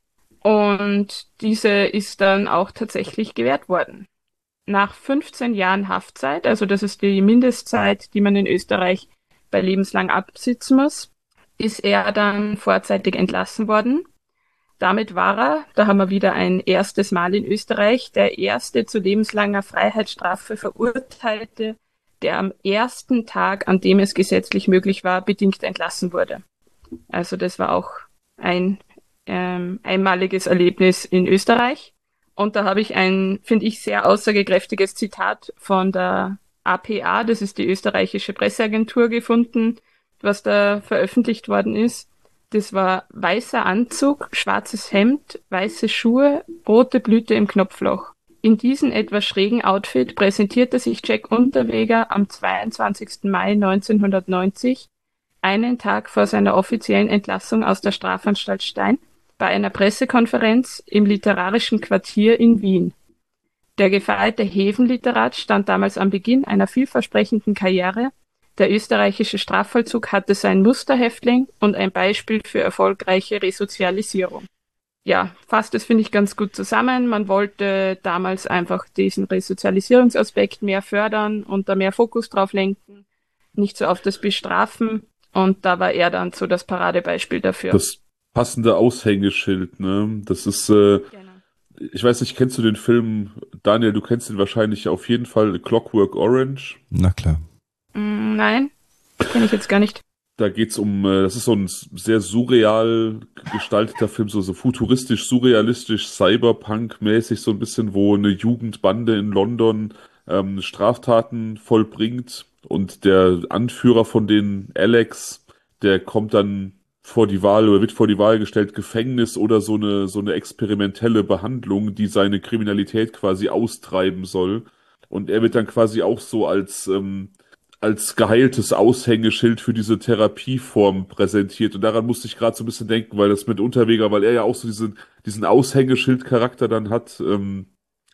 Und diese ist dann auch tatsächlich gewährt worden. Nach fünfzehn Jahren Haftzeit, also das ist die Mindestzeit, die man in Österreich bei lebenslang absitzen muss, ist er dann vorzeitig entlassen worden. Damit war er, da haben wir wieder ein erstes Mal in Österreich, der erste zu lebenslanger Freiheitsstrafe Verurteilte, der am ersten Tag, an dem es gesetzlich möglich war, bedingt entlassen wurde. Also das war auch ein ähm, einmaliges Erlebnis in Österreich. Und da habe ich ein, finde ich, sehr aussagekräftiges Zitat von der A P A, das ist die österreichische Presseagentur, gefunden, was da veröffentlicht worden ist. Das war weißer Anzug, schwarzes Hemd, weiße Schuhe, rote Blüte im Knopfloch. In diesem etwas schrägen Outfit präsentierte sich Jack Unterweger am zweiundzwanzigsten Mai neunzehnhundertneunzig, einen Tag vor seiner offiziellen Entlassung aus der Strafanstalt Stein, bei einer Pressekonferenz im Literarischen Quartier in Wien. Der gefeierte Häfen-Literat stand damals am Beginn einer vielversprechenden Karriere. Der österreichische Strafvollzug hatte sein Musterhäftling und ein Beispiel für erfolgreiche Resozialisierung. Ja, fasst das, finde ich, ganz gut zusammen. Man wollte damals einfach diesen Resozialisierungsaspekt mehr fördern und da mehr Fokus drauf lenken, nicht so auf das Bestrafen. Und da war er dann so das Paradebeispiel dafür. Das passende Aushängeschild, ne? Das ist, äh, Genau. ich weiß nicht, kennst du den Film, Daniel, du kennst ihn wahrscheinlich auf jeden Fall, Clockwork Orange. Na klar. Mm, nein, kenne ich jetzt gar nicht. Da geht's um, äh, das ist so ein sehr surreal gestalteter Film, so, so futuristisch, surrealistisch, Cyberpunk-mäßig, so ein bisschen, wo eine Jugendbande in London ähm, Straftaten vollbringt und der Anführer von denen, Alex, der kommt dann vor die Wahl oder wird vor die Wahl gestellt, Gefängnis oder so eine, so eine experimentelle Behandlung, die seine Kriminalität quasi austreiben soll. Und er wird dann quasi auch so als, ähm, als geheiltes Aushängeschild für diese Therapieform präsentiert. Und daran musste ich gerade so ein bisschen denken, weil das mit Unterweger, weil er ja auch so diesen, diesen Aushängeschild-Charakter dann hat. Ähm,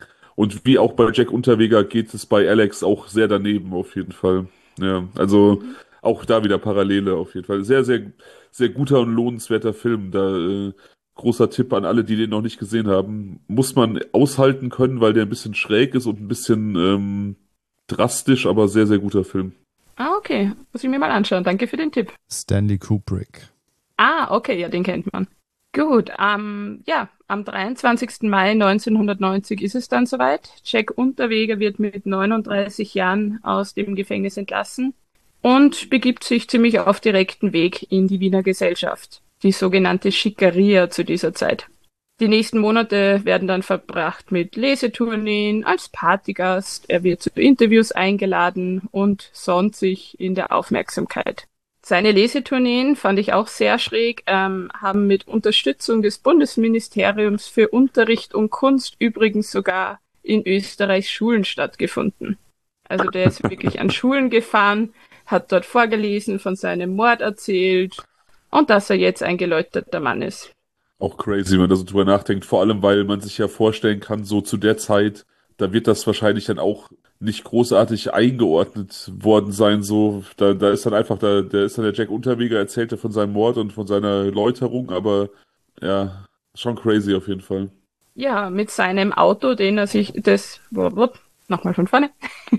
und wie auch bei Jack Unterweger geht es bei Alex auch sehr daneben auf jeden Fall. Ja, also auch da wieder Parallele auf jeden Fall. Sehr, sehr, sehr guter und lohnenswerter Film. Da äh, großer Tipp an alle, die den noch nicht gesehen haben. Muss man aushalten können, weil der ein bisschen schräg ist und ein bisschen ähm, drastisch, aber sehr, sehr guter Film. Ah, okay. Muss ich mir mal anschauen. Danke für den Tipp. Stanley Kubrick. Ah, okay, ja, den kennt man. Gut, ähm, ja, am dreiundzwanzigsten Mai neunzehnhundertneunzig ist es dann soweit. Jack Unterweger wird mit neununddreißig Jahren aus dem Gefängnis entlassen und begibt sich ziemlich auf direkten Weg in die Wiener Gesellschaft, die sogenannte Schickeria zu dieser Zeit. Die nächsten Monate werden dann verbracht mit Lesetourneen, als Partygast, er wird zu Interviews eingeladen und sonnt sich in der Aufmerksamkeit. Seine Lesetourneen, fand ich auch sehr schräg, ähm, haben mit Unterstützung des Bundesministeriums für Unterricht und Kunst übrigens sogar in Österreichs Schulen stattgefunden. Also der ist wirklich an Schulen gefahren, hat dort vorgelesen, von seinem Mord erzählt und dass er jetzt ein geläuterter Mann ist. Auch crazy, wenn man da so drüber nachdenkt, vor allem, weil man sich ja vorstellen kann, so zu der Zeit, da wird das wahrscheinlich dann auch nicht großartig eingeordnet worden sein, so, da, da ist dann einfach, da, der ist dann der Jack Unterweger, erzählte von seinem Mord und von seiner Läuterung, aber ja, schon crazy auf jeden Fall. Ja, mit seinem Auto, den er sich, das, nochmal von vorne,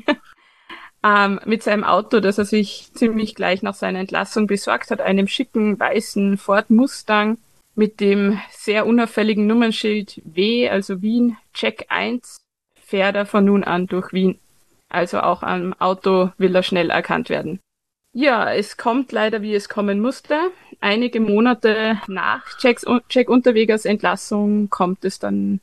ähm, mit seinem Auto, das er sich ziemlich gleich nach seiner Entlassung besorgt hat, einem schicken weißen Ford Mustang, mit dem sehr unauffälligen Nummernschild W, also Wien, Jack eins, fährt er von nun an durch Wien. Also auch am Auto will er schnell erkannt werden. Ja, es kommt leider, wie es kommen musste. Einige Monate nach Jacks, Jack Unterwegers Entlassung kommt es dann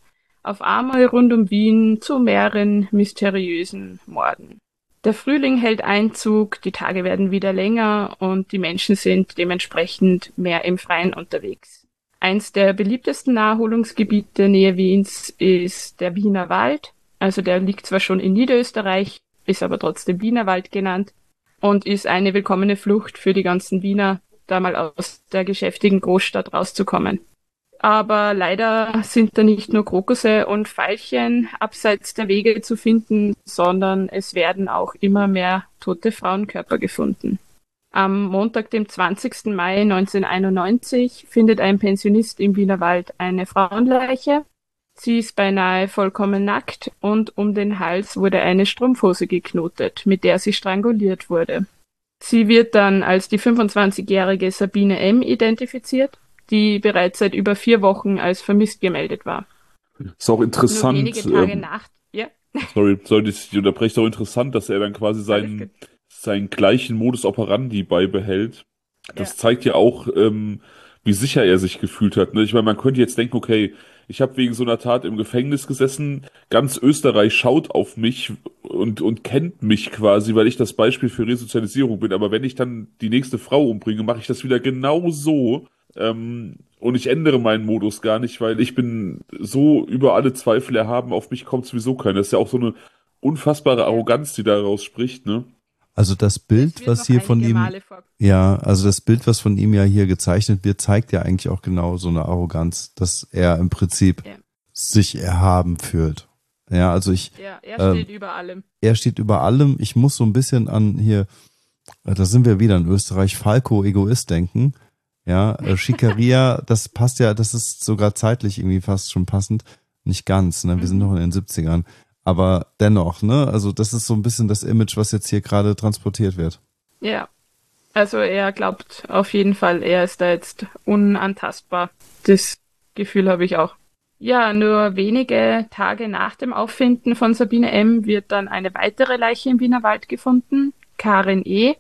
auf einmal rund um Wien zu mehreren mysteriösen Morden. Der Frühling hält Einzug, die Tage werden wieder länger und die Menschen sind dementsprechend mehr im Freien unterwegs. Eins der beliebtesten Naherholungsgebiete nähe Wiens ist der Wiener Wald. Also der liegt zwar schon in Niederösterreich, ist aber trotzdem Wienerwald genannt und ist eine willkommene Flucht für die ganzen Wiener, da mal aus der geschäftigen Großstadt rauszukommen. Aber leider sind da nicht nur Krokusse und Veilchen abseits der Wege zu finden, sondern es werden auch immer mehr tote Frauenkörper gefunden. Am Montag, dem zwanzigsten Mai neunzehnhunderteinundneunzig, findet ein Pensionist im Wienerwald eine Frauenleiche. Sie ist beinahe vollkommen nackt und um den Hals wurde eine Strumpfhose geknotet, mit der sie stranguliert wurde. Sie wird dann als die fünfundzwanzigjährige Sabine M. identifiziert, die bereits seit über vier Wochen als vermisst gemeldet war. Ist auch interessant. Nur wenige Tage ähm, nach, ja. Sorry, sollte ich dich unterbrechen, ist auch interessant, dass er dann quasi Alles seinen, gut. seinen gleichen Modus operandi beibehält. Das Ja. zeigt ja auch, ähm, wie sicher er sich gefühlt hat. Ne? Ich meine, man könnte jetzt denken, okay, ich habe wegen so einer Tat im Gefängnis gesessen, ganz Österreich schaut auf mich und, und kennt mich quasi, weil ich das Beispiel für Resozialisierung bin. Aber wenn ich dann die nächste Frau umbringe, mache ich das wieder genau so. Ähm, und ich ändere meinen Modus gar nicht, weil ich bin so über alle Zweifel erhaben, auf mich kommt sowieso keiner. Das ist ja auch so eine unfassbare Arroganz, die daraus spricht, ne? Also das Es Bild, wird was noch hier von einige ihm, Male vor- ja, also das Bild, was von ihm ja hier gezeichnet wird, zeigt ja eigentlich auch genau so eine Arroganz, dass er im Prinzip Ja. sich erhaben fühlt. Ja, also ich, Ja, er Ähm, steht über allem. er steht über allem. Ich muss so ein bisschen an hier, äh, da sind wir wieder in Österreich, Falco Egoist denken. Ja, äh, Schikaria, das passt ja, das ist sogar zeitlich irgendwie fast schon passend. Nicht ganz, ne? Wir sind Mhm. noch in den siebzigern. Aber dennoch, ne? Also das ist so ein bisschen das Image, was jetzt hier gerade transportiert wird. Ja. Also er glaubt auf jeden Fall, er ist da jetzt unantastbar. Das Gefühl habe ich auch. Ja, nur wenige Tage nach dem Auffinden von Sabine M. wird dann eine weitere Leiche im Wienerwald gefunden, Karin E.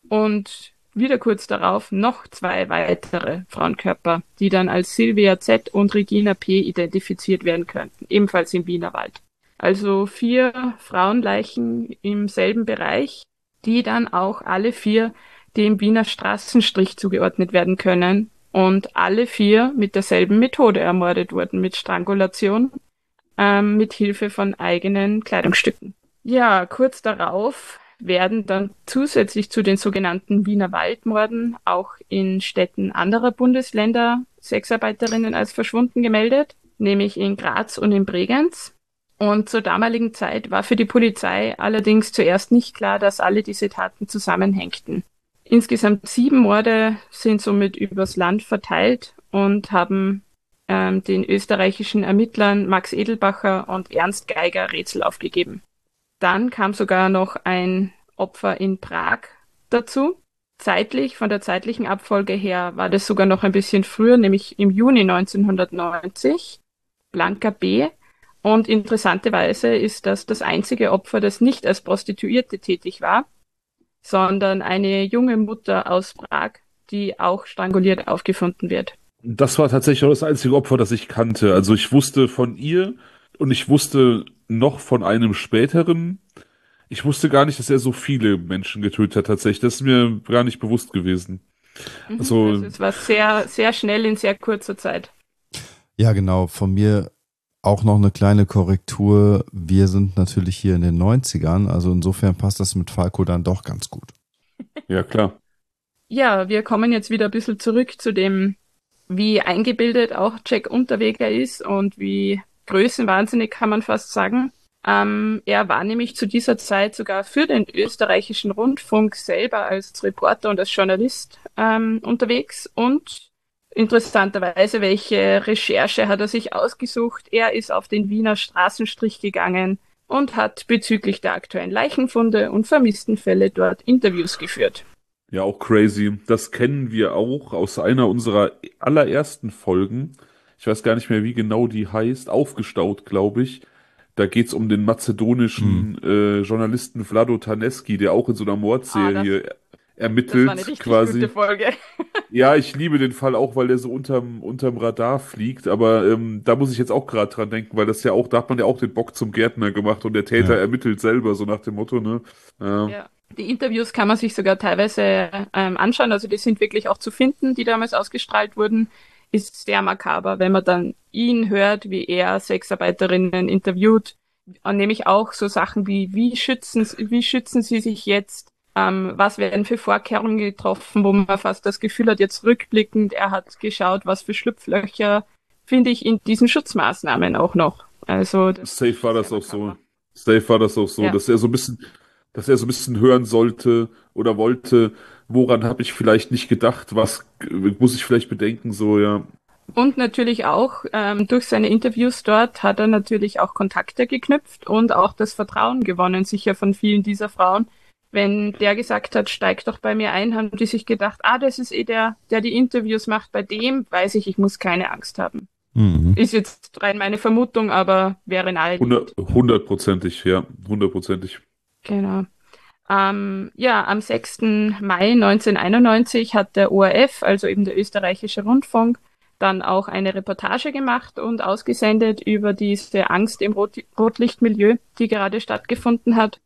Und wieder kurz darauf noch zwei weitere Frauenkörper, die dann als Silvia Z. und Regina P. identifiziert werden könnten, ebenfalls im Wienerwald. Also vier Frauenleichen im selben Bereich, die dann auch alle vier dem Wiener Straßenstrich zugeordnet werden können und alle vier mit derselben Methode ermordet wurden, mit Strangulation, ähm, mit Hilfe von eigenen Kleidungsstücken. Ja, kurz darauf werden dann zusätzlich zu den sogenannten Wiener Waldmorden auch in Städten anderer Bundesländer Sexarbeiterinnen als verschwunden gemeldet, nämlich in Graz und in Bregenz. Und zur damaligen Zeit war für die Polizei allerdings zuerst nicht klar, dass alle diese Taten zusammenhängten. Insgesamt sieben Morde sind somit übers Land verteilt und haben ähm, den österreichischen Ermittlern Max Edelbacher und Ernst Geiger Rätsel aufgegeben. Dann kam sogar noch ein Opfer in Prag dazu. Zeitlich, von der zeitlichen Abfolge her, war das sogar noch ein bisschen früher, nämlich im Juni neunzehnhundertneunzig, Blanka B. Und interessanterweise ist das das einzige Opfer, das nicht als Prostituierte tätig war, sondern eine junge Mutter aus Prag, die auch stranguliert aufgefunden wird. Das war tatsächlich auch das einzige Opfer, das ich kannte. Also ich wusste von ihr und ich wusste noch von einem späteren. Ich wusste gar nicht, dass er so viele Menschen getötet hat tatsächlich. Das ist mir gar nicht bewusst gewesen. Mhm. Also, Also es war sehr, sehr schnell in sehr kurzer Zeit. Ja, genau. Von mir auch noch eine kleine Korrektur. Wir sind natürlich hier in den neunzigern, also insofern passt das mit Falco dann doch ganz gut. ja klar. Ja, wir kommen jetzt wieder ein bisschen zurück zu dem, wie eingebildet auch Jack Unterweger ist und wie größenwahnsinnig, kann man fast sagen. Ähm, er war nämlich zu dieser Zeit sogar für den österreichischen Rundfunk selber als Reporter und als Journalist ähm, unterwegs und interessanterweise, welche Recherche hat er sich ausgesucht? Er ist auf den Wiener Straßenstrich gegangen und hat bezüglich der aktuellen Leichenfunde und vermissten Fälle dort Interviews geführt. Ja, auch crazy. Das kennen wir auch aus einer unserer allerersten Folgen. Ich weiß gar nicht mehr, wie genau die heißt. Aufgestaut, glaube ich. Da geht's um den mazedonischen äh, Journalisten Vlado Taneski, der auch in so einer Mordserie Ah, das, ermittelt, das war eine richtig quasi. gute Folge. Ja, ich liebe den Fall auch, weil der so unterm, unterm Radar fliegt, aber ähm, da muss ich jetzt auch gerade dran denken, weil das ja auch, da hat man ja auch den Bock zum Gärtner gemacht und der Täter Ja. ermittelt selber, so nach dem Motto, ne? Ja. Ja. Die Interviews kann man sich sogar teilweise ähm, anschauen, also die sind wirklich auch zu finden, die damals ausgestrahlt wurden. Ist sehr makaber, wenn man dann ihn hört, wie er Sexarbeiterinnen interviewt. Und nämlich auch so Sachen wie, wie schützen, wie schützen sie sich jetzt? Ähm, was werden für Vorkehrungen getroffen, wo man fast das Gefühl hat, jetzt rückblickend, er hat geschaut, was für Schlupflöcher finde ich in diesen Schutzmaßnahmen auch noch. Also das Safe war das sehr auch so. makaber. Safe war das auch so, Ja. dass er so ein bisschen, dass er so ein bisschen hören sollte oder wollte, woran habe ich vielleicht nicht gedacht, was äh, muss ich vielleicht bedenken, so, ja. Und natürlich auch ähm, durch seine Interviews dort hat er natürlich auch Kontakte geknüpft und auch das Vertrauen gewonnen, sicher von vielen dieser Frauen. Wenn der gesagt hat, steig doch bei mir ein, haben die sich gedacht, ah, das ist eh der, der die Interviews macht, bei dem weiß ich, ich muss keine Angst haben. Mhm. Ist jetzt rein meine Vermutung, aber wäre naheliegend. Hundert- Hundertprozentig, ja, hundertprozentig. Genau. Ähm, ja, am sechsten Mai neunzehnhunderteinundneunzig hat der O R F, also eben der österreichische Rundfunk, dann auch eine Reportage gemacht und ausgesendet über diese Angst im Rot Rotlichtmilieu, die gerade stattgefunden hat.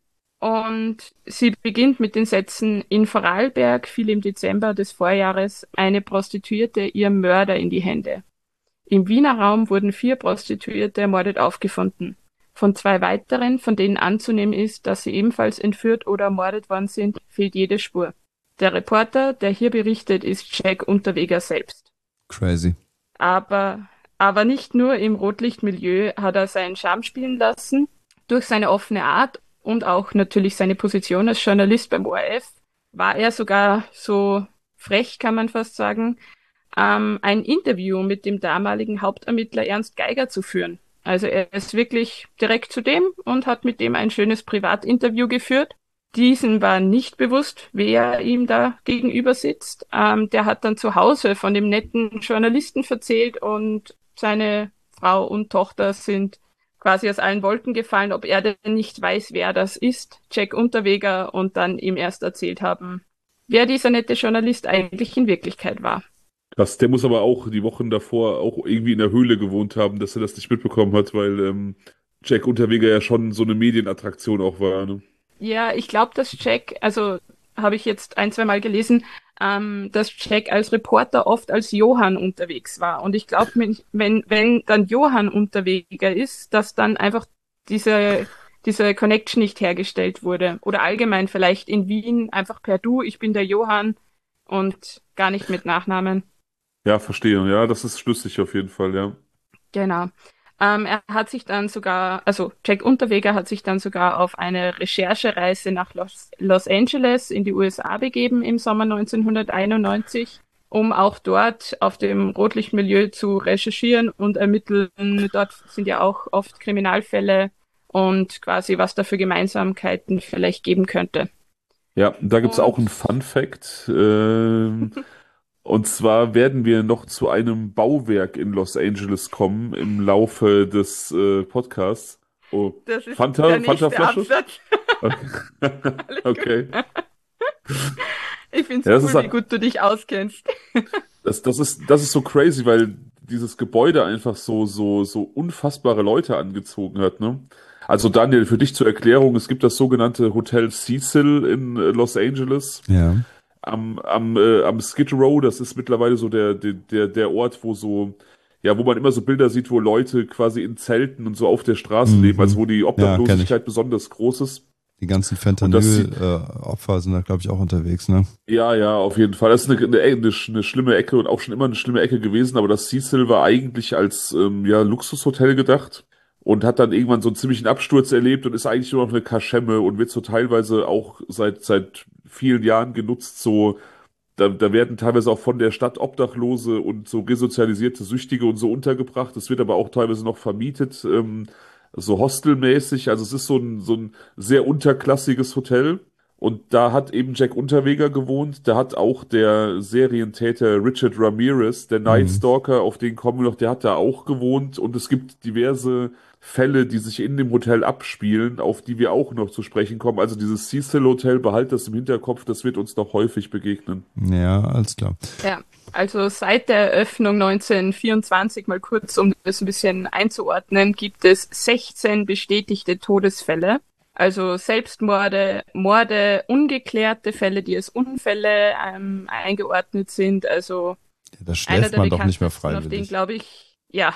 Und sie beginnt mit den Sätzen: In Vorarlberg fiel im Dezember des Vorjahres eine Prostituierte ihrem Mörder in die Hände. Im Wiener Raum wurden vier Prostituierte ermordet aufgefunden. Von zwei weiteren, von denen anzunehmen ist, dass sie ebenfalls entführt oder ermordet worden sind, fehlt jede Spur. Der Reporter, der hier berichtet, ist Jack Unterweger selbst. Crazy. Aber, aber nicht nur im Rotlichtmilieu hat er seinen Charme spielen lassen. Durch seine offene Art und auch natürlich seine Position als Journalist beim O R F war er sogar so frech, kann man fast sagen, ähm, ein Interview mit dem damaligen Hauptermittler Ernst Geiger zu führen. Also er ist wirklich direkt zu dem und hat mit dem ein schönes Privatinterview geführt. Diesen war nicht bewusst, wer ihm da gegenüber sitzt. Ähm, der hat dann zu Hause von dem netten Journalisten erzählt und seine Frau und Tochter sind quasi aus allen Wolken gefallen, ob er denn nicht weiß, wer das ist, Jack Unterweger, und dann ihm erst erzählt haben, wer dieser nette Journalist eigentlich in Wirklichkeit war. Krass, der muss aber auch die Wochen davor auch irgendwie in der Höhle gewohnt haben, dass er das nicht mitbekommen hat, weil ähm, Jack Unterweger ja schon so eine Medienattraktion auch war, ne? Ja, ich glaube, dass Jack, also habe ich jetzt ein, zwei Mal gelesen, ähm, dass Jack als Reporter oft als Johann unterwegs war. Und ich glaube, wenn, wenn dann Johann Unterweger ist, dass dann einfach diese, diese Connection nicht hergestellt wurde. Oder allgemein vielleicht in Wien einfach per Du, ich bin der Johann und gar nicht mit Nachnamen. Ja, verstehe. Ja, das ist schlüssig auf jeden Fall, ja. Genau. Ähm, er hat sich dann sogar, also Jack Unterweger hat sich dann sogar auf eine Recherchereise nach Los, Los Angeles in die U S A begeben im Sommer neunzehnhunderteinundneunzig, um auch dort auf dem Rotlichtmilieu zu recherchieren und ermitteln. Dort sind ja auch oft Kriminalfälle und quasi, was da für Gemeinsamkeiten vielleicht geben könnte. Ja, da gibt's Und- auch einen Fun Fact. Ähm, und zwar werden wir noch zu einem Bauwerk in Los Angeles kommen im Laufe des äh, Podcasts. Oh, Das ist Fanta, der nächste Fanta-Flasche? Absatz. Okay. Ich finde es Ja, das cool, ist- wie gut du dich auskennst. Das, das ist, das ist so crazy, weil dieses Gebäude einfach so, so, so unfassbare Leute angezogen hat, ne? Also Daniel, für dich zur Erklärung, es gibt das sogenannte Hotel Cecil in äh, Los Angeles. Ja. am, am, äh, am Skid Row, das ist mittlerweile so der, der, der, der Ort, wo so, ja, wo man immer so Bilder sieht, wo Leute quasi in Zelten und so auf der Straße Mhm. leben, also wo die Ja, kenn Obdachlosigkeit besonders groß ist. Die ganzen Und das sieht- Fentanyl-Opfer sind da, glaube ich, auch unterwegs, ne? Ja, ja, auf jeden Fall. Das ist eine, eine, eine, eine schlimme Ecke und auch schon immer eine schlimme Ecke gewesen, aber das Cecil war eigentlich als ähm, ja, Luxushotel gedacht und hat dann irgendwann so einen ziemlichen Absturz erlebt und ist eigentlich nur noch eine Kaschemme und wird so teilweise auch seit, seit vielen Jahren genutzt, so Da, da werden teilweise auch von der Stadt Obdachlose und so resozialisierte Süchtige und so untergebracht. Es wird aber auch teilweise noch vermietet, ähm, so hostelmäßig. Also es ist so ein, so ein sehr unterklassiges Hotel. Und da hat eben Jack Unterweger gewohnt. Da hat auch der Serientäter Richard Ramirez, der Night Stalker, auf den kommen wir noch, der hat da auch gewohnt. Und es gibt diverse Fälle, die sich in dem Hotel abspielen, auf die wir auch noch zu sprechen kommen. Also dieses Cecil Hotel, behalt das im Hinterkopf, das wird uns noch häufig begegnen. Ja, alles klar. Ja. Also seit der Eröffnung neunzehnhundertvierundzwanzig, mal kurz, um das ein bisschen einzuordnen, gibt es sechzehn bestätigte Todesfälle. Also Selbstmorde, Morde, ungeklärte Fälle, die als Unfälle ähm, eingeordnet sind. Also Ja, da einer schläft der man doch nicht mehr bekanntesten, auf den freiwillig. glaube ich, ja,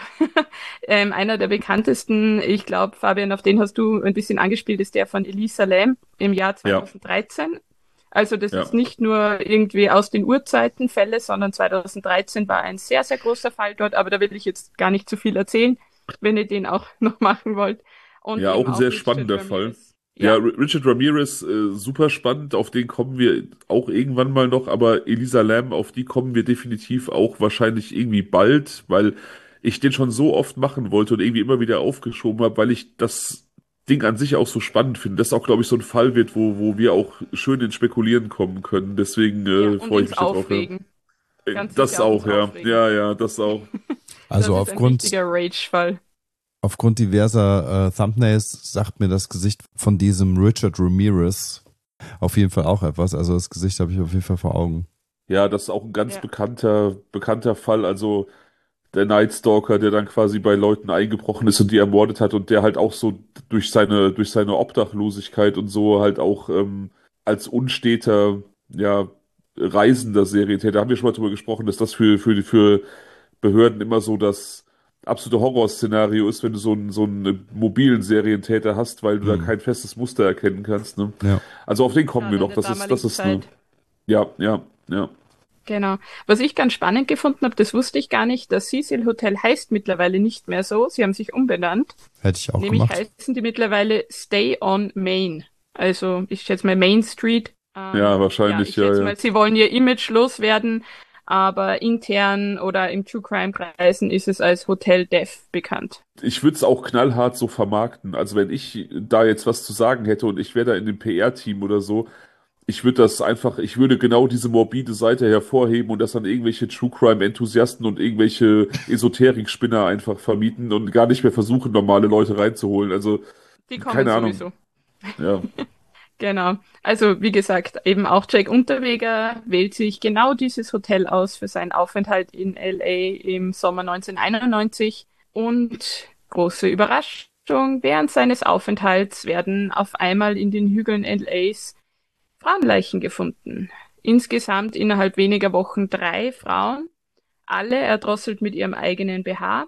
ähm, einer der bekanntesten, ich glaube, Fabian, auf den hast du ein bisschen angespielt, ist der von Elisa Lam im Jahr Ja, zweitausenddreizehn. Also das ja. ist nicht nur irgendwie aus den Urzeiten Fälle, sondern zweitausenddreizehn war ein sehr, sehr großer Fall dort, aber da will ich jetzt gar nicht zu viel erzählen, wenn ihr den auch noch machen wollt. Und Ja, auch eben ein auch sehr Richard spannender Fall. Ramirez. Ja, Ja, R- Richard Ramirez, äh, super spannend, auf den kommen wir auch irgendwann mal noch, aber Elisa Lam, auf die kommen wir definitiv auch wahrscheinlich irgendwie bald, weil ich den schon so oft machen wollte und irgendwie immer wieder aufgeschoben habe, weil ich das Ding an sich auch so spannend finde. Das auch, glaube ich, so ein Fall wird, wo, wo wir auch schön ins Spekulieren kommen können. Deswegen ja, äh, und freue ich ins mich da drauf, ja. Aufregen. Äh, Ganz Das sicher auch ins auch, ja. Aufregen. Ja, ja, das auch. Also Das ist ein aufgrund, richtiger Rage-Fall. aufgrund diverser äh, Thumbnails sagt mir das Gesicht von diesem Richard Ramirez auf jeden Fall auch etwas. Also das Gesicht habe ich auf jeden Fall vor Augen. Ja, das ist auch ein ganz Ja. bekannter, bekannter Fall. Also der Night Stalker, der dann quasi bei Leuten eingebrochen ist und die ermordet hat und der halt auch so durch seine, durch seine Obdachlosigkeit und so halt auch ähm, als unsteter, ja, reisender Serientäter, da haben wir schon mal drüber gesprochen, dass das für, für, für Behörden immer so das absolute Horrorszenario ist, wenn du so einen, so einen mobilen Serientäter hast, weil du da Mhm. kein festes Muster erkennen kannst, ne? Ja. Also auf den kommen wir Gerade in noch. der Das ist, das damaligen ist eine, Zeit. ja, ja, ja. Genau. Was ich ganz spannend gefunden habe, das wusste ich gar nicht, das Cecil Hotel heißt mittlerweile nicht mehr so. Sie haben sich umbenannt. Hätte ich auch Nämlich gemacht. heißen die mittlerweile Stay on Main. Also ich schätze mal Main Street. Ja, Ähm, ja, wahrscheinlich, ich ja, schätze ja. mal, sie wollen ihr Image loswerden, aber intern oder im True Crime Kreisen ist es als Hotel Death bekannt. Ich würde es auch knallhart so vermarkten. Also wenn ich da jetzt was zu sagen hätte und ich wäre da in dem P R-Team oder so, ich würde das einfach, ich würde genau diese morbide Seite hervorheben und das an irgendwelche True Crime-Enthusiasten und irgendwelche Esoterik-Spinner einfach vermieten und gar nicht mehr versuchen, normale Leute reinzuholen. Also, Die kommen keine Ahnung. sowieso. Ja, Genau. Also wie gesagt, eben auch Jake Unterweger wählt sich genau dieses Hotel aus für seinen Aufenthalt in L A im Sommer neunzehnhunderteinundneunzig. Und große Überraschung, während seines Aufenthalts werden auf einmal in den Hügeln L As Frauenleichen gefunden. Insgesamt innerhalb weniger Wochen drei Frauen, alle erdrosselt mit ihrem eigenen B H.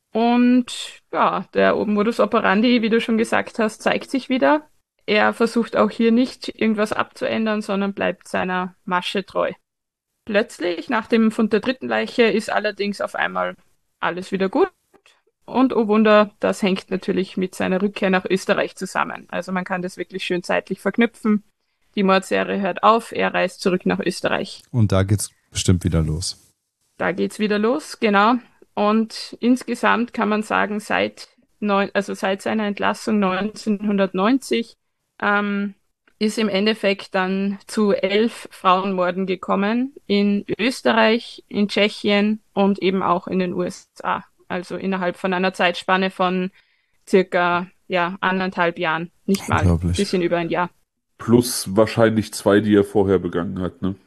Und ja, der Modus operandi, wie du schon gesagt hast, zeigt sich wieder. Er versucht auch hier nicht irgendwas abzuändern, sondern bleibt seiner Masche treu. Plötzlich, nach dem Fund der dritten Leiche, ist allerdings auf einmal alles wieder gut. Und oh Wunder, das hängt natürlich mit seiner Rückkehr nach Österreich zusammen. Also man kann das wirklich schön zeitlich verknüpfen. Die Mordserie hört auf, er reist zurück nach Österreich. Und da geht's bestimmt wieder los. Da geht's wieder los, genau. Und insgesamt kann man sagen, seit neun, also seit seiner Entlassung neunzehnhundertneunzig ähm, ist im Endeffekt dann zu elf Frauenmorden gekommen in Österreich, in Tschechien und eben auch in den U S A. Also innerhalb von einer Zeitspanne von circa ja anderthalb Jahren, nicht mal, Unglaublich. bisschen über ein Jahr. plus wahrscheinlich zwei, die er vorher begangen hat, ne?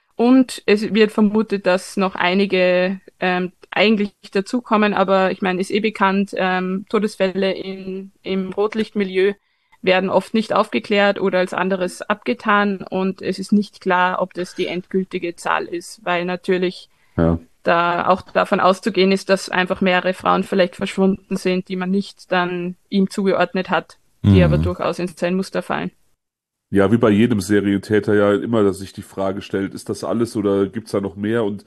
Und es wird vermutet, dass noch einige ähm, eigentlich dazukommen, aber ich meine, ist eh bekannt, ähm, Todesfälle in, im Rotlichtmilieu werden oft nicht aufgeklärt oder als anderes abgetan und es ist nicht klar, ob das die endgültige Zahl ist, weil natürlich Ja. da auch davon auszugehen ist, dass einfach mehrere Frauen vielleicht verschwunden sind, die man nicht dann ihm zugeordnet hat, die Mhm. aber durchaus in sein Muster fallen. Ja, wie bei jedem Serientäter ja immer, dass sich die Frage stellt, ist das alles oder gibt's da noch mehr? Und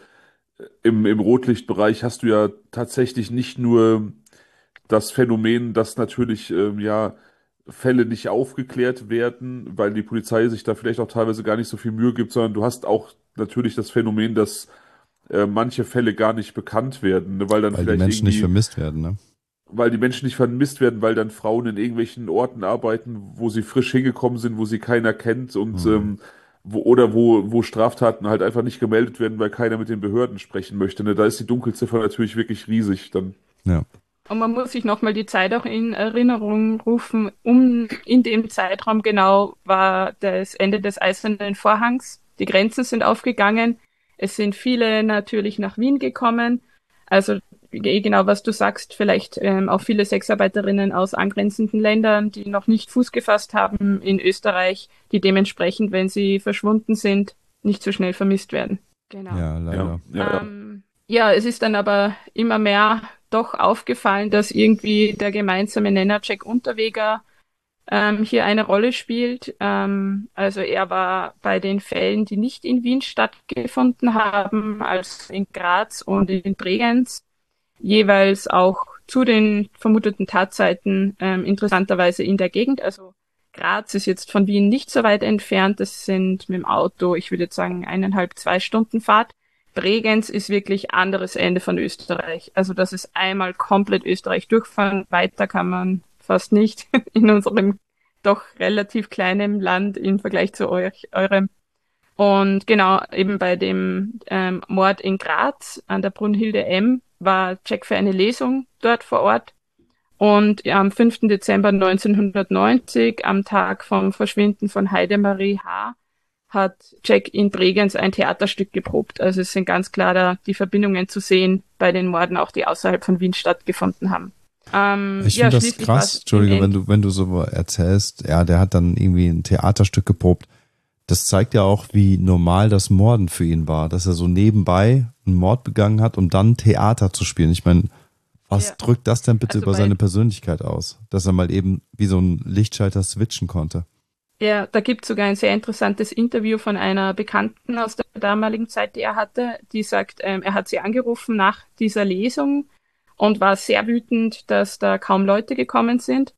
im, im Rotlichtbereich hast du ja tatsächlich nicht nur das Phänomen, dass natürlich ähm, ja Fälle nicht aufgeklärt werden, weil die Polizei sich da vielleicht auch teilweise gar nicht so viel Mühe gibt, sondern du hast auch natürlich das Phänomen, dass äh, manche Fälle gar nicht bekannt werden, ne, weil dann Weil die vielleicht Menschen nicht irgendwie, vermisst werden, ne? weil die Menschen nicht vermisst werden, weil dann Frauen in irgendwelchen Orten arbeiten, wo sie frisch hingekommen sind, wo sie keiner kennt und Mhm. ähm, wo, oder wo, wo Straftaten halt einfach nicht gemeldet werden, weil keiner mit den Behörden sprechen möchte. Ne? Da ist die Dunkelziffer natürlich wirklich riesig dann. Ja. Und man muss sich nochmal die Zeit auch in Erinnerung rufen. Um in dem Zeitraum genau war das Ende des Eisernen Vorhangs. Die Grenzen sind aufgegangen. Es sind viele natürlich nach Wien gekommen. Also genau, was du sagst, vielleicht ähm, auch viele Sexarbeiterinnen aus angrenzenden Ländern, die noch nicht Fuß gefasst haben in Österreich, die dementsprechend, wenn sie verschwunden sind, nicht so schnell vermisst werden. Genau. Ja, leider. Ja, ja, ja. Ähm, ja, es ist dann aber immer mehr doch aufgefallen, dass irgendwie der gemeinsame Nenner Jack Unterweger ähm, hier eine Rolle spielt. Ähm, also er war bei den Fällen, die nicht in Wien stattgefunden haben, also in Graz und in Bregenz, jeweils auch zu den vermuteten Tatzeiten ähm, interessanterweise in der Gegend. Also Graz ist jetzt von Wien nicht so weit entfernt. Das sind mit dem Auto, ich würde jetzt sagen, eineinhalb, zwei Stunden Fahrt. Bregenz ist wirklich anderes Ende von Österreich. Also das ist einmal komplett Österreich durchfahren. Weiter kann man fast nicht in unserem doch relativ kleinen Land im Vergleich zu euch, eurem. Und genau, eben bei dem ähm, Mord in Graz an der Brunhilde M. war Jack für eine Lesung dort vor Ort. Und am fünften Dezember neunzehnhundertneunzig, am Tag vom Verschwinden von Heidemarie H., hat Jack in Bregenz ein Theaterstück geprobt. Also es sind ganz klar da die Verbindungen zu sehen bei den Morden, auch die außerhalb von Wien stattgefunden haben. Ähm, Ich ja, finde das schließlich krass, war's Entschuldige, im wenn du, wenn du so erzählst, ja, der hat dann irgendwie ein Theaterstück geprobt. Das zeigt ja auch, wie normal das Morden für ihn war, dass er so nebenbei einen Mord begangen hat, um dann Theater zu spielen. Ich meine, was Ja. drückt das denn bitte Also über bei- seine Persönlichkeit aus? Dass er mal eben wie so ein Lichtschalter switchen konnte. Ja, da gibt es sogar ein sehr interessantes Interview von einer Bekannten aus der damaligen Zeit, die er hatte, die sagt, ähm, er hat sie angerufen nach dieser Lesung und war sehr wütend, dass da kaum Leute gekommen sind.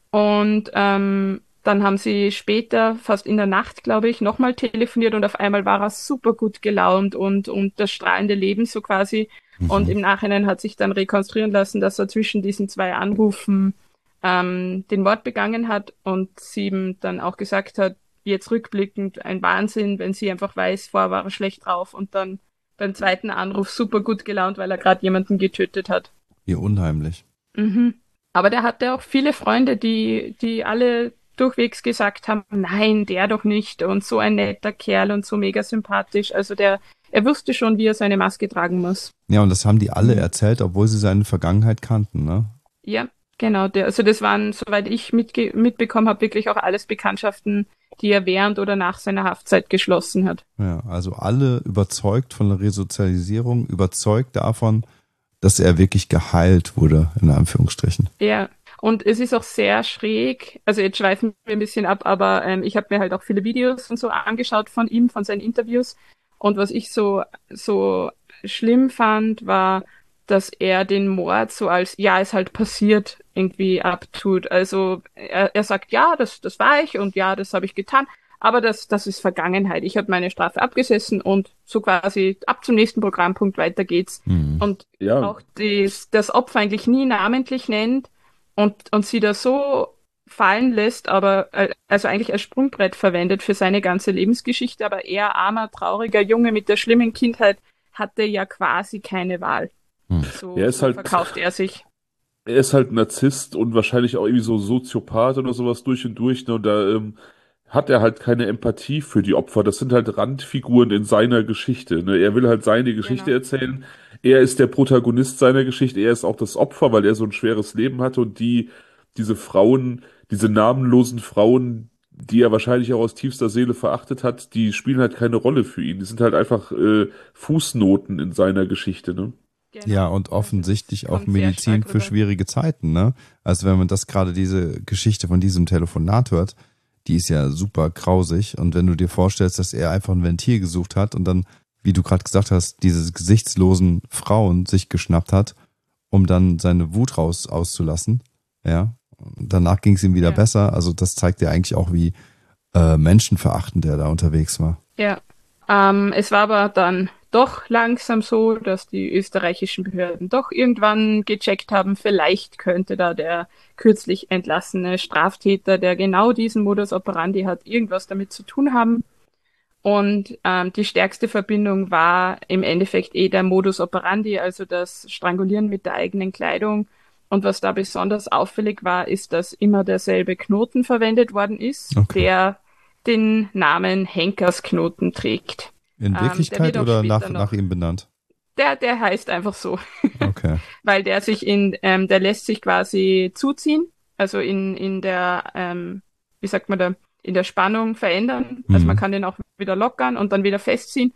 Und ähm, dann haben sie später, fast in der Nacht, glaube ich, nochmal telefoniert und auf einmal war er super gut gelaunt und, und das strahlende Leben so quasi. Und im Nachhinein hat sich dann rekonstruieren lassen, dass er zwischen diesen zwei Anrufen ähm, den Mord begangen hat und sie ihm dann auch gesagt hat, jetzt rückblickend ein Wahnsinn, wenn sie einfach weiß, vorher war er schlecht drauf und dann beim zweiten Anruf super gut gelaunt, weil er gerade jemanden getötet hat. Wie unheimlich. Mhm. Aber der hatte auch viele Freunde, die, die alle durchwegs gesagt haben, nein, der doch nicht und so ein netter Kerl und so mega sympathisch. Also der, er wusste schon, wie er seine Maske tragen muss. Ja, und das haben die alle Mhm. erzählt, obwohl sie seine Vergangenheit kannten, ne? Ja, genau. Der, also das waren, soweit ich mitge mitbekommen habe, wirklich auch alles Bekanntschaften, die er während oder nach seiner Haftzeit geschlossen hat. Ja, also alle überzeugt von der Resozialisierung, überzeugt davon, dass er wirklich geheilt wurde, in Anführungsstrichen. Ja, und es ist auch sehr schräg, also jetzt schweifen wir ein bisschen ab, aber ähm, ich habe mir halt auch viele Videos und so angeschaut von ihm, von seinen Interviews. Und was ich so, so schlimm fand, war, dass er den Mord so als, ja, ist halt passiert, irgendwie abtut. Also er, er sagt, ja, das, das war ich und ja, das habe ich getan, aber das, das ist Vergangenheit. Ich habe meine Strafe abgesessen und so quasi ab zum nächsten Programmpunkt, weiter geht's. Hm. Und Ja. auch das, das Opfer eigentlich nie namentlich nennt und, und sie da so fallen lässt, aber äh, also eigentlich als Sprungbrett verwendet für seine ganze Lebensgeschichte, aber er, armer, trauriger Junge mit der schlimmen Kindheit, hatte ja quasi keine Wahl. Hm. So, Er ist so halt- verkauft er sich. Er ist halt Narzisst und wahrscheinlich auch irgendwie so Soziopath oder sowas durch und durch. Ne? Und da ähm, hat er halt keine Empathie für die Opfer. Das sind halt Randfiguren in seiner Geschichte. Ne? Er will halt seine Geschichte Genau. erzählen. Er ist der Protagonist seiner Geschichte. Er ist auch das Opfer, weil er so ein schweres Leben hatte. Und die, diese Frauen, diese namenlosen Frauen, die er wahrscheinlich auch aus tiefster Seele verachtet hat, die spielen halt keine Rolle für ihn. Die sind halt einfach äh, Fußnoten in seiner Geschichte. Ne? Genau. Ja, und Also offensichtlich das auch kommt sehr Medizin stark für rüber. schwierige Zeiten, ne? Also wenn man das gerade diese Geschichte von diesem Telefonat hört, die ist ja super grausig. Und wenn du dir vorstellst, dass er einfach ein Ventil gesucht hat und dann, wie du gerade gesagt hast, diese gesichtslosen Frauen sich geschnappt hat, um dann seine Wut raus auszulassen, ja. Danach ging es ihm wieder Ja. besser. Also das zeigt ja eigentlich auch, wie äh, menschenverachtend er da unterwegs war. Ja, ähm, es war aber dann doch langsam so, dass die österreichischen Behörden doch irgendwann gecheckt haben, vielleicht könnte da der kürzlich entlassene Straftäter, der genau diesen Modus operandi hat, irgendwas damit zu tun haben. Und ähm, die stärkste Verbindung war im Endeffekt eh der Modus operandi, also das Strangulieren mit der eigenen Kleidung. Und was da besonders auffällig war, ist, dass immer derselbe Knoten verwendet worden ist, Okay. der den Namen Henkersknoten trägt. In Ähm, der Wirklichkeit wird auch oder später nach, noch. nach ihm benannt? Der, der heißt einfach so, Okay. weil der sich in, ähm, der lässt sich quasi zuziehen, also in, in der, ähm, wie sagt man da, in der Spannung verändern. Also man Mhm. kann den auch wieder lockern und dann wieder festziehen.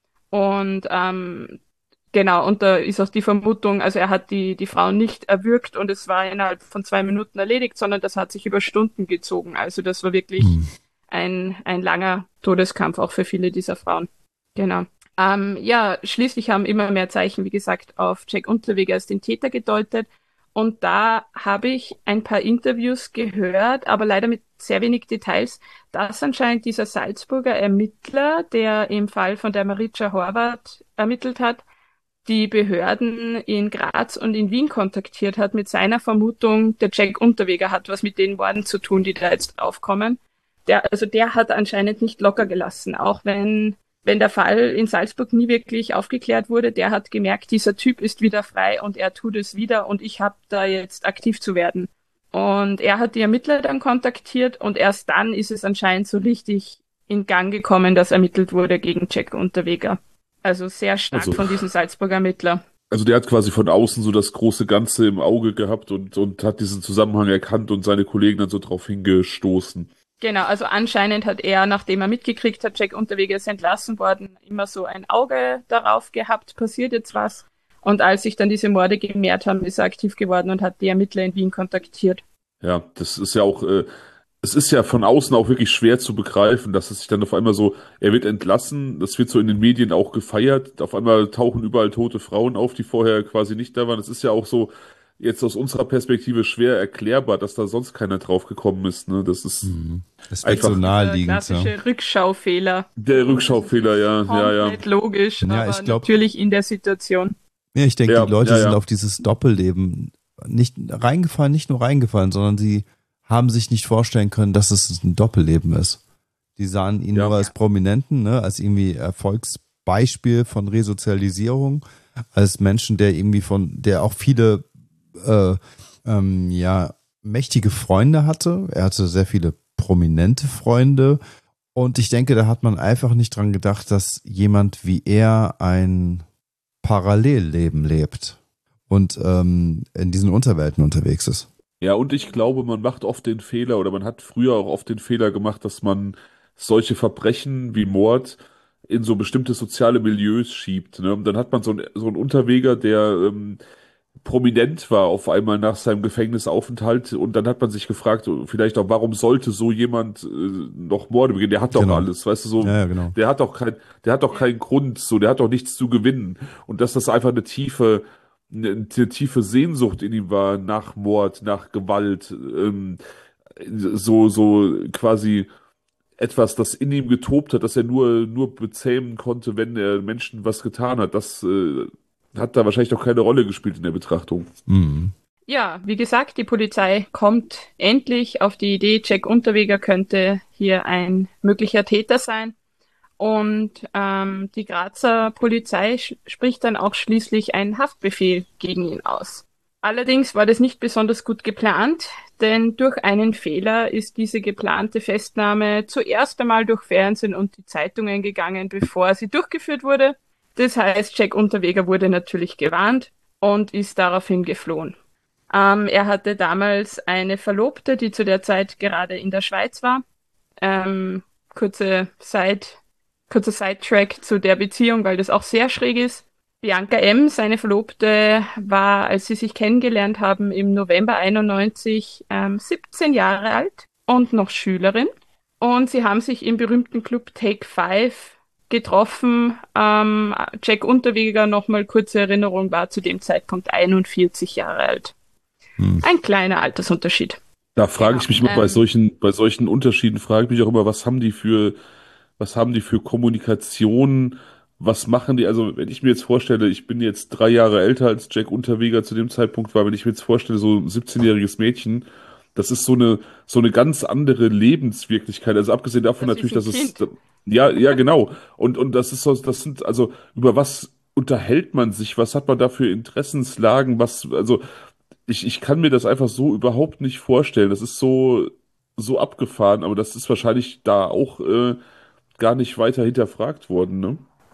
Und ähm, genau, und da ist auch die Vermutung, also er hat die, die Frau nicht erwürgt und es war innerhalb von zwei Minuten erledigt, sondern das hat sich über Stunden gezogen. Also das war wirklich Mhm. ein, ein langer Todeskampf auch für viele dieser Frauen. Genau. Ähm, ja, schließlich haben immer mehr Zeichen, wie gesagt, auf Jack Unterweger als den Täter gedeutet. Und da habe ich ein paar Interviews gehört, aber leider mit sehr wenig Details, dass anscheinend dieser Salzburger Ermittler, der im Fall von der Maricha Horvath ermittelt hat, die Behörden in Graz und in Wien kontaktiert hat mit seiner Vermutung, der Jack Unterweger hat was mit den Morden zu tun, die da jetzt aufkommen. Der, also der hat anscheinend nicht locker gelassen, auch wenn wenn der Fall in Salzburg nie wirklich aufgeklärt wurde, der hat gemerkt, dieser Typ ist wieder frei und er tut es wieder und ich habe da jetzt aktiv zu werden. Und er hat die Ermittler dann kontaktiert und erst dann ist es anscheinend so richtig in Gang gekommen, dass ermittelt wurde gegen Jack Unterweger. Also sehr stark Also, von diesem Salzburger Ermittler. also der hat quasi von außen so das große Ganze im Auge gehabt und, und hat diesen Zusammenhang erkannt und seine Kollegen dann so drauf hingestoßen. Genau, also anscheinend hat er, nachdem er mitgekriegt hat, Jack Unterweger ist entlassen worden, immer so ein Auge darauf gehabt, passiert jetzt was. Und als sich dann diese Morde gemehrt haben, ist er aktiv geworden und hat die Ermittler in Wien kontaktiert. Ja, das ist ja auch, äh, es ist ja von außen auch wirklich schwer zu begreifen, dass es sich dann auf einmal so, er wird entlassen, das wird so in den Medien auch gefeiert, auf einmal tauchen überall tote Frauen auf, die vorher quasi nicht da waren. Das ist ja auch so jetzt aus unserer Perspektive schwer erklärbar, dass da sonst keiner drauf gekommen ist, ne? Das ist Mhm. Das wirkt einfach so Der naheliegend, ja. klassische Rückschaufehler. der Rückschaufehler, ja, ja, ja. Komplett logisch, Ja, aber ich glaub- natürlich in der Situation. Ja, ich denke, Ja, die Leute ja, sind ja. auf dieses Doppelleben nicht reingefallen, nicht nur reingefallen, sondern sie haben sich nicht vorstellen können, dass es ein Doppelleben ist. Die sahen ihn Ja. nur als Prominenten, ne, als irgendwie Erfolgsbeispiel von Resozialisierung, als Menschen, der irgendwie von, der auch viele äh, ähm, ja, mächtige Freunde hatte. Er hatte sehr viele prominente Freunde. Und ich denke, da hat man einfach nicht dran gedacht, dass jemand wie er ein Parallelleben lebt und ähm, in diesen Unterwelten unterwegs ist. Ja, und ich glaube, man macht oft den Fehler oder man hat früher auch oft den Fehler gemacht, dass man solche Verbrechen wie Mord in so bestimmte soziale Milieus schiebt. Ne? Und dann hat man so einen, so einen Unterweger, der ähm, prominent war auf einmal nach seinem Gefängnisaufenthalt und dann hat man sich gefragt, vielleicht auch, warum sollte so jemand äh, noch Morde begehen? Der hat doch Genau. alles, weißt du, so, Ja, ja, genau. der hat doch kein, der hat doch keinen Grund, so, der hat doch nichts zu gewinnen. Und dass das einfach eine tiefe, eine, eine tiefe Sehnsucht in ihm war nach Mord, nach Gewalt, ähm, so, so quasi etwas, das in ihm getobt hat, das er nur, nur bezähmen konnte, wenn er Menschen was getan hat. Das äh, hat da wahrscheinlich noch keine Rolle gespielt in der Betrachtung. Mhm. Ja, wie gesagt, die Polizei kommt endlich auf die Idee, Jack Unterweger könnte hier ein möglicher Täter sein. Und ähm, die Grazer Polizei sch- spricht dann auch schließlich einen Haftbefehl gegen ihn aus. Allerdings war das nicht besonders gut geplant, denn durch einen Fehler ist diese geplante Festnahme zuerst einmal durch Fernsehen und die Zeitungen gegangen, bevor sie durchgeführt wurde. Das heißt, Jack Unterweger wurde natürlich gewarnt und ist daraufhin geflohen. Ähm, er hatte damals eine Verlobte, die zu der Zeit gerade in der Schweiz war. Ähm, kurze Side, kurzer Sidetrack zu der Beziehung, weil das auch sehr schräg ist. Bianca M., seine Verlobte, war, als sie sich kennengelernt haben, im November einundneunzig ähm, siebzehn Jahre alt und noch Schülerin. Und sie haben sich im berühmten Club Take Five getroffen. Ähm, Jack Unterweger, nochmal kurze Erinnerung, war zu dem Zeitpunkt einundvierzig Jahre alt. Hm. Ein kleiner Altersunterschied. Da frage Genau, ich mich immer bei ähm, solchen, bei solchen Unterschieden, frage ich mich auch immer, was haben die für, was haben die für Kommunikation, was machen die, also wenn ich mir jetzt vorstelle, ich bin jetzt drei Jahre älter als Jack Unterweger zu dem Zeitpunkt war, wenn ich mir jetzt vorstelle, so ein siebzehnjähriges Mädchen, das ist so eine, so eine ganz andere Lebenswirklichkeit, also abgesehen davon Das natürlich, ist dass ein es, Kind. ja, ja, genau, und, und das ist so, das sind, also über was unterhält man sich, was hat man da für Interessenslagen, was, also ich, ich kann mir das einfach so überhaupt nicht vorstellen. Das ist so, so abgefahren, aber das ist wahrscheinlich da auch äh, gar nicht weiter hinterfragt worden, ne?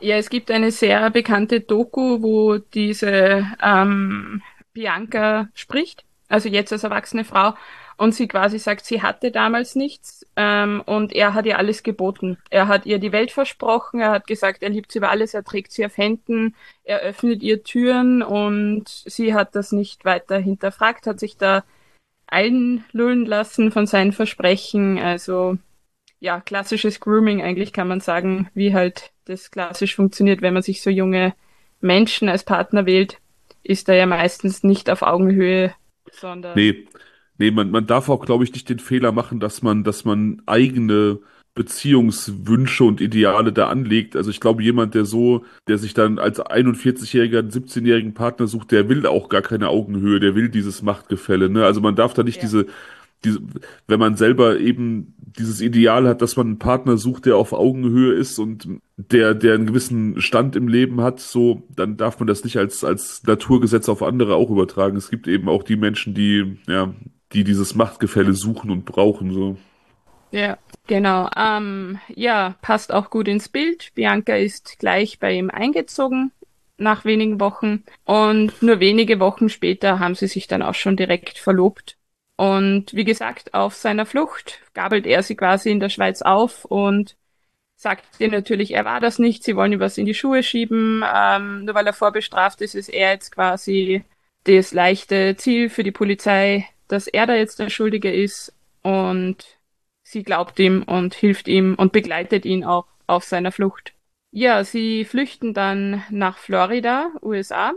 Ja, es gibt eine sehr bekannte Doku, wo diese ähm, Bianca spricht, also jetzt als erwachsene Frau, und sie quasi sagt, sie hatte damals nichts ähm, und er hat ihr alles geboten. Er hat ihr die Welt versprochen, er hat gesagt, er liebt sie über alles, er trägt sie auf Händen, er öffnet ihr Türen und sie hat das nicht weiter hinterfragt, hat sich da einlullen lassen von seinen Versprechen, also ja, klassisches Grooming eigentlich kann man sagen, wie halt das klassisch funktioniert, wenn man sich so junge Menschen als Partner wählt, ist er ja meistens nicht auf Augenhöhe, sondern Nee, nee, man, man darf auch, glaube ich, nicht den Fehler machen, dass man, dass man eigene Beziehungswünsche und Ideale da anlegt. Also ich glaube, jemand, der so, der sich dann als einundvierzigjähriger einen siebzehnjährigen Partner sucht, der will auch gar keine Augenhöhe, der will dieses Machtgefälle, ne? Also man darf da nicht ja. diese, diese, wenn man selber eben dieses Ideal hat, dass man einen Partner sucht, der auf Augenhöhe ist und der, der einen gewissen Stand im Leben hat, so, dann darf man das nicht als, als Naturgesetz auf andere auch übertragen. Es gibt eben auch die Menschen, die, ja, die dieses Machtgefälle suchen und brauchen, so. Ja, genau. Ähm, ja, passt auch gut ins Bild. Bianca ist gleich bei ihm eingezogen nach wenigen Wochen und nur wenige Wochen später haben sie sich dann auch schon direkt verlobt. Und wie gesagt, auf seiner Flucht gabelt er sie quasi in der Schweiz auf und sagt ihr natürlich, er war das nicht, sie wollen ihm was in die Schuhe schieben, ähm, nur weil er vorbestraft ist, ist er jetzt quasi das leichte Ziel für die Polizei, dass er da jetzt der Schuldige ist und sie glaubt ihm und hilft ihm und begleitet ihn auch auf seiner Flucht. Ja, sie flüchten dann nach Florida, U S A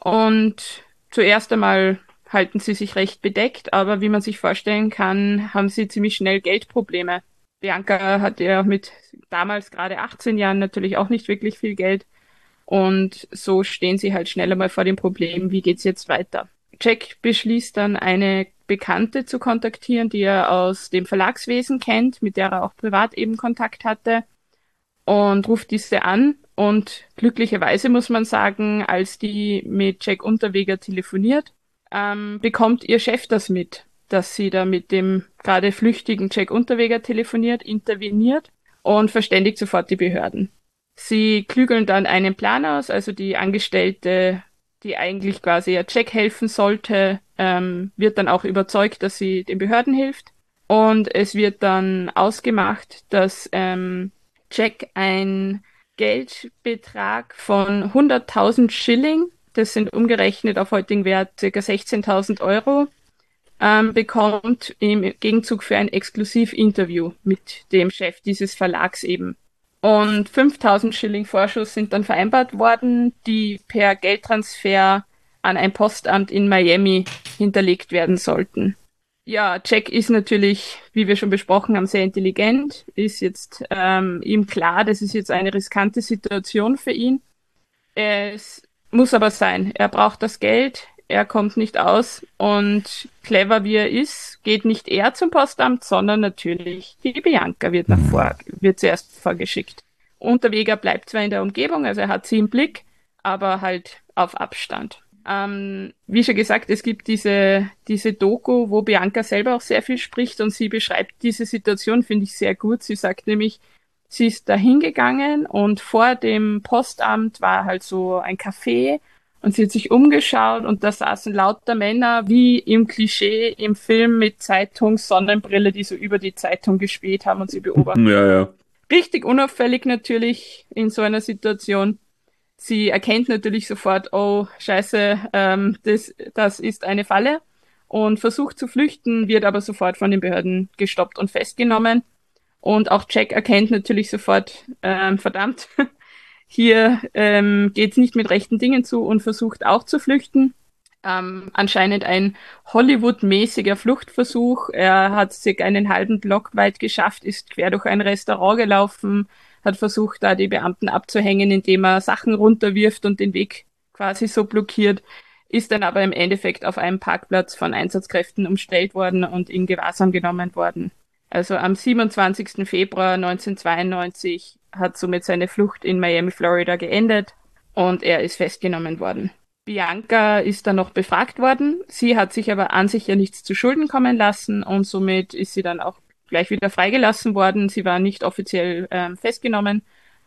und zuerst einmal halten sie sich recht bedeckt, aber wie man sich vorstellen kann, haben sie ziemlich schnell Geldprobleme. Bianca hat ja mit damals gerade achtzehn Jahren natürlich auch nicht wirklich viel Geld und so stehen sie halt schnell einmal vor dem Problem, wie geht's jetzt weiter? Jack beschließt dann eine Bekannte zu kontaktieren, die er aus dem Verlagswesen kennt, mit der er auch privat eben Kontakt hatte und ruft diese an und glücklicherweise muss man sagen, als die mit Jack Unterweger telefoniert, ähm, bekommt ihr Chef das mit, dass sie da mit dem gerade flüchtigen Jack Unterweger telefoniert, interveniert und verständigt sofort die Behörden. Sie klügeln dann einen Plan aus, also die Angestellte, die eigentlich quasi ja Jack helfen sollte, ähm, wird dann auch überzeugt, dass sie den Behörden hilft. Und es wird dann ausgemacht, dass ähm, Jack ein Geldbetrag von hunderttausend Schilling, das sind umgerechnet auf heutigen Wert ca. sechzehntausend Euro, ähm, bekommt im Gegenzug für ein Exklusivinterview mit dem Chef dieses Verlags eben. Und fünftausend Schilling Vorschuss sind dann vereinbart worden, die per Geldtransfer an ein Postamt in Miami hinterlegt werden sollten. Ja, Jack ist natürlich, wie wir schon besprochen haben, sehr intelligent, ist jetzt ähm, ihm klar, das ist jetzt eine riskante Situation für ihn. Es muss aber sein, er braucht das Geld, er kommt nicht aus und clever wie er ist, geht nicht er zum Postamt, sondern natürlich die Bianca wird, nach vor, wird zuerst vorgeschickt. Unterweger bleibt zwar in der Umgebung, also er hat sie im Blick, aber halt auf Abstand. Ähm, wie schon gesagt, es gibt diese, diese Doku, wo Bianca selber auch sehr viel spricht und sie beschreibt diese Situation, finde ich sehr gut. Sie sagt nämlich, sie ist da hingegangen und vor dem Postamt war halt so ein Café und sie hat sich umgeschaut und da saßen lauter Männer wie im Klischee im Film mit Zeitungssonnenbrille, die so über die Zeitung gespäht haben und sie beobachtet. Ja, ja. Richtig unauffällig natürlich in so einer Situation. Sie erkennt natürlich sofort, oh, scheiße, ähm, das, das ist eine Falle und versucht zu flüchten, wird aber sofort von den Behörden gestoppt und festgenommen. Und auch Jack erkennt natürlich sofort, ähm, verdammt, hier ähm, geht's nicht mit rechten Dingen zu und versucht auch zu flüchten. Ähm, anscheinend ein Hollywood-mäßiger Fluchtversuch. Er hat circa einen halben Block weit geschafft, ist quer durch ein Restaurant gelaufen, hat versucht, da die Beamten abzuhängen, indem er Sachen runterwirft und den Weg quasi so blockiert, ist dann aber im Endeffekt auf einem Parkplatz von Einsatzkräften umstellt worden und in Gewahrsam genommen worden. Also am siebenundzwanzigsten Februar neunzehnhundertzweiundneunzig hat somit seine Flucht in Miami, Florida geendet und er ist festgenommen worden. Bianca ist dann noch befragt worden. Sie hat sich aber an sich ja nichts zu Schulden kommen lassen und somit ist sie dann auch gleich wieder freigelassen worden. Sie war nicht offiziell ähm, festgenommen,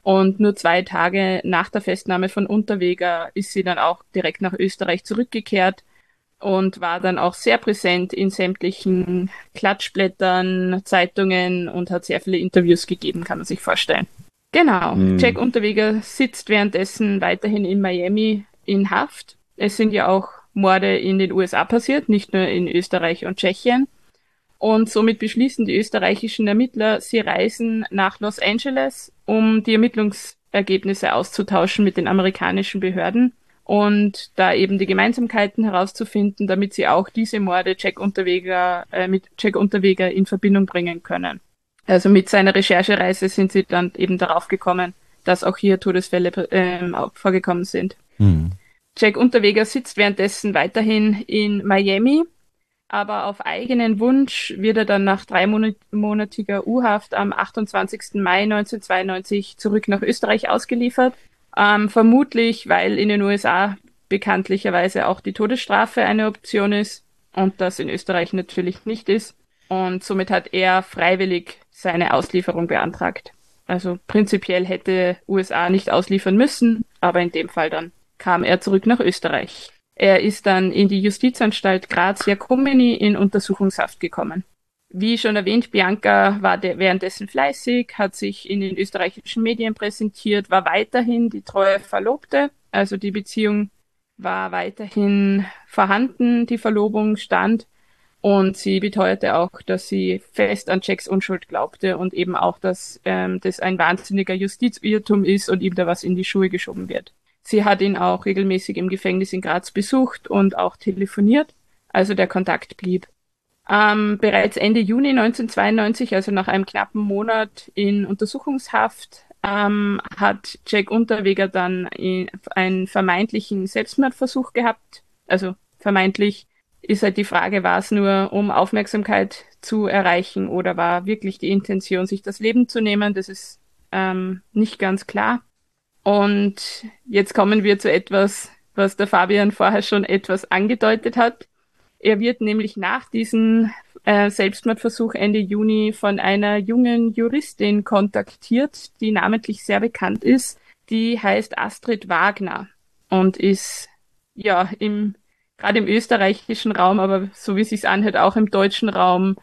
Und nur zwei Tage nach der Festnahme von Unterweger ist sie dann auch direkt nach Österreich zurückgekehrt und war dann auch sehr präsent in sämtlichen Klatschblättern, Zeitungen und hat sehr viele Interviews gegeben, kann man sich vorstellen. Genau. Hm. Jack Unterweger sitzt währenddessen weiterhin in Miami in Haft. Es sind ja auch Morde in den U S A passiert, nicht nur in Österreich und Tschechien. Und somit beschließen die österreichischen Ermittler, sie reisen nach Los Angeles, um die Ermittlungsergebnisse auszutauschen mit den amerikanischen Behörden und da eben die Gemeinsamkeiten herauszufinden, damit sie auch diese Morde Jack Unterweger, äh, mit Jack Unterweger in Verbindung bringen können. Also mit seiner Recherchereise sind sie dann eben darauf gekommen, dass auch hier Todesfälle äh, vorgekommen sind. Hm. Jack Unterweger sitzt währenddessen weiterhin in Miami, aber auf eigenen Wunsch wird er dann nach dreimonatiger U-Haft am achtundzwanzigsten Mai neunzehnhundertzweiundneunzig zurück nach Österreich ausgeliefert. Ähm, vermutlich, weil in den U S A bekanntlicherweise auch die Todesstrafe eine Option ist und das in Österreich natürlich nicht ist. Und somit hat er freiwillig seine Auslieferung beantragt. Also prinzipiell hätte U S A nicht ausliefern müssen, aber in dem Fall dann kam er zurück nach Österreich. Er ist dann in die Justizanstalt Graz-Jakomini in Untersuchungshaft gekommen. Wie schon erwähnt, Bianca war de- währenddessen fleißig, hat sich in den österreichischen Medien präsentiert, war weiterhin die treue Verlobte, also die Beziehung war weiterhin vorhanden, die Verlobung stand und sie beteuerte auch, dass sie fest an Jacks Unschuld glaubte und eben auch, dass ähm, das ein wahnsinniger Justizirrtum ist und ihm da was in die Schuhe geschoben wird. Sie hat ihn auch regelmäßig im Gefängnis in Graz besucht und auch telefoniert, also der Kontakt blieb. Ähm, bereits Ende Juni neunzehnhundertzweiundneunzig, also nach einem knappen Monat in Untersuchungshaft, ähm, hat Jack Unterweger dann einen vermeintlichen Selbstmordversuch gehabt. Also vermeintlich ist halt die Frage, war es nur, um Aufmerksamkeit zu erreichen oder war wirklich die Intention, sich das Leben zu nehmen? Das ist ähm, nicht ganz klar. Und jetzt kommen wir zu etwas, was der Fabian vorher schon etwas angedeutet hat. Er wird nämlich nach diesem äh, Selbstmordversuch Ende Juni von einer jungen Juristin kontaktiert, die namentlich sehr bekannt ist. Die heißt Astrid Wagner und ist ja im gerade im österreichischen Raum, aber so wie es sich anhört, auch im deutschen Raum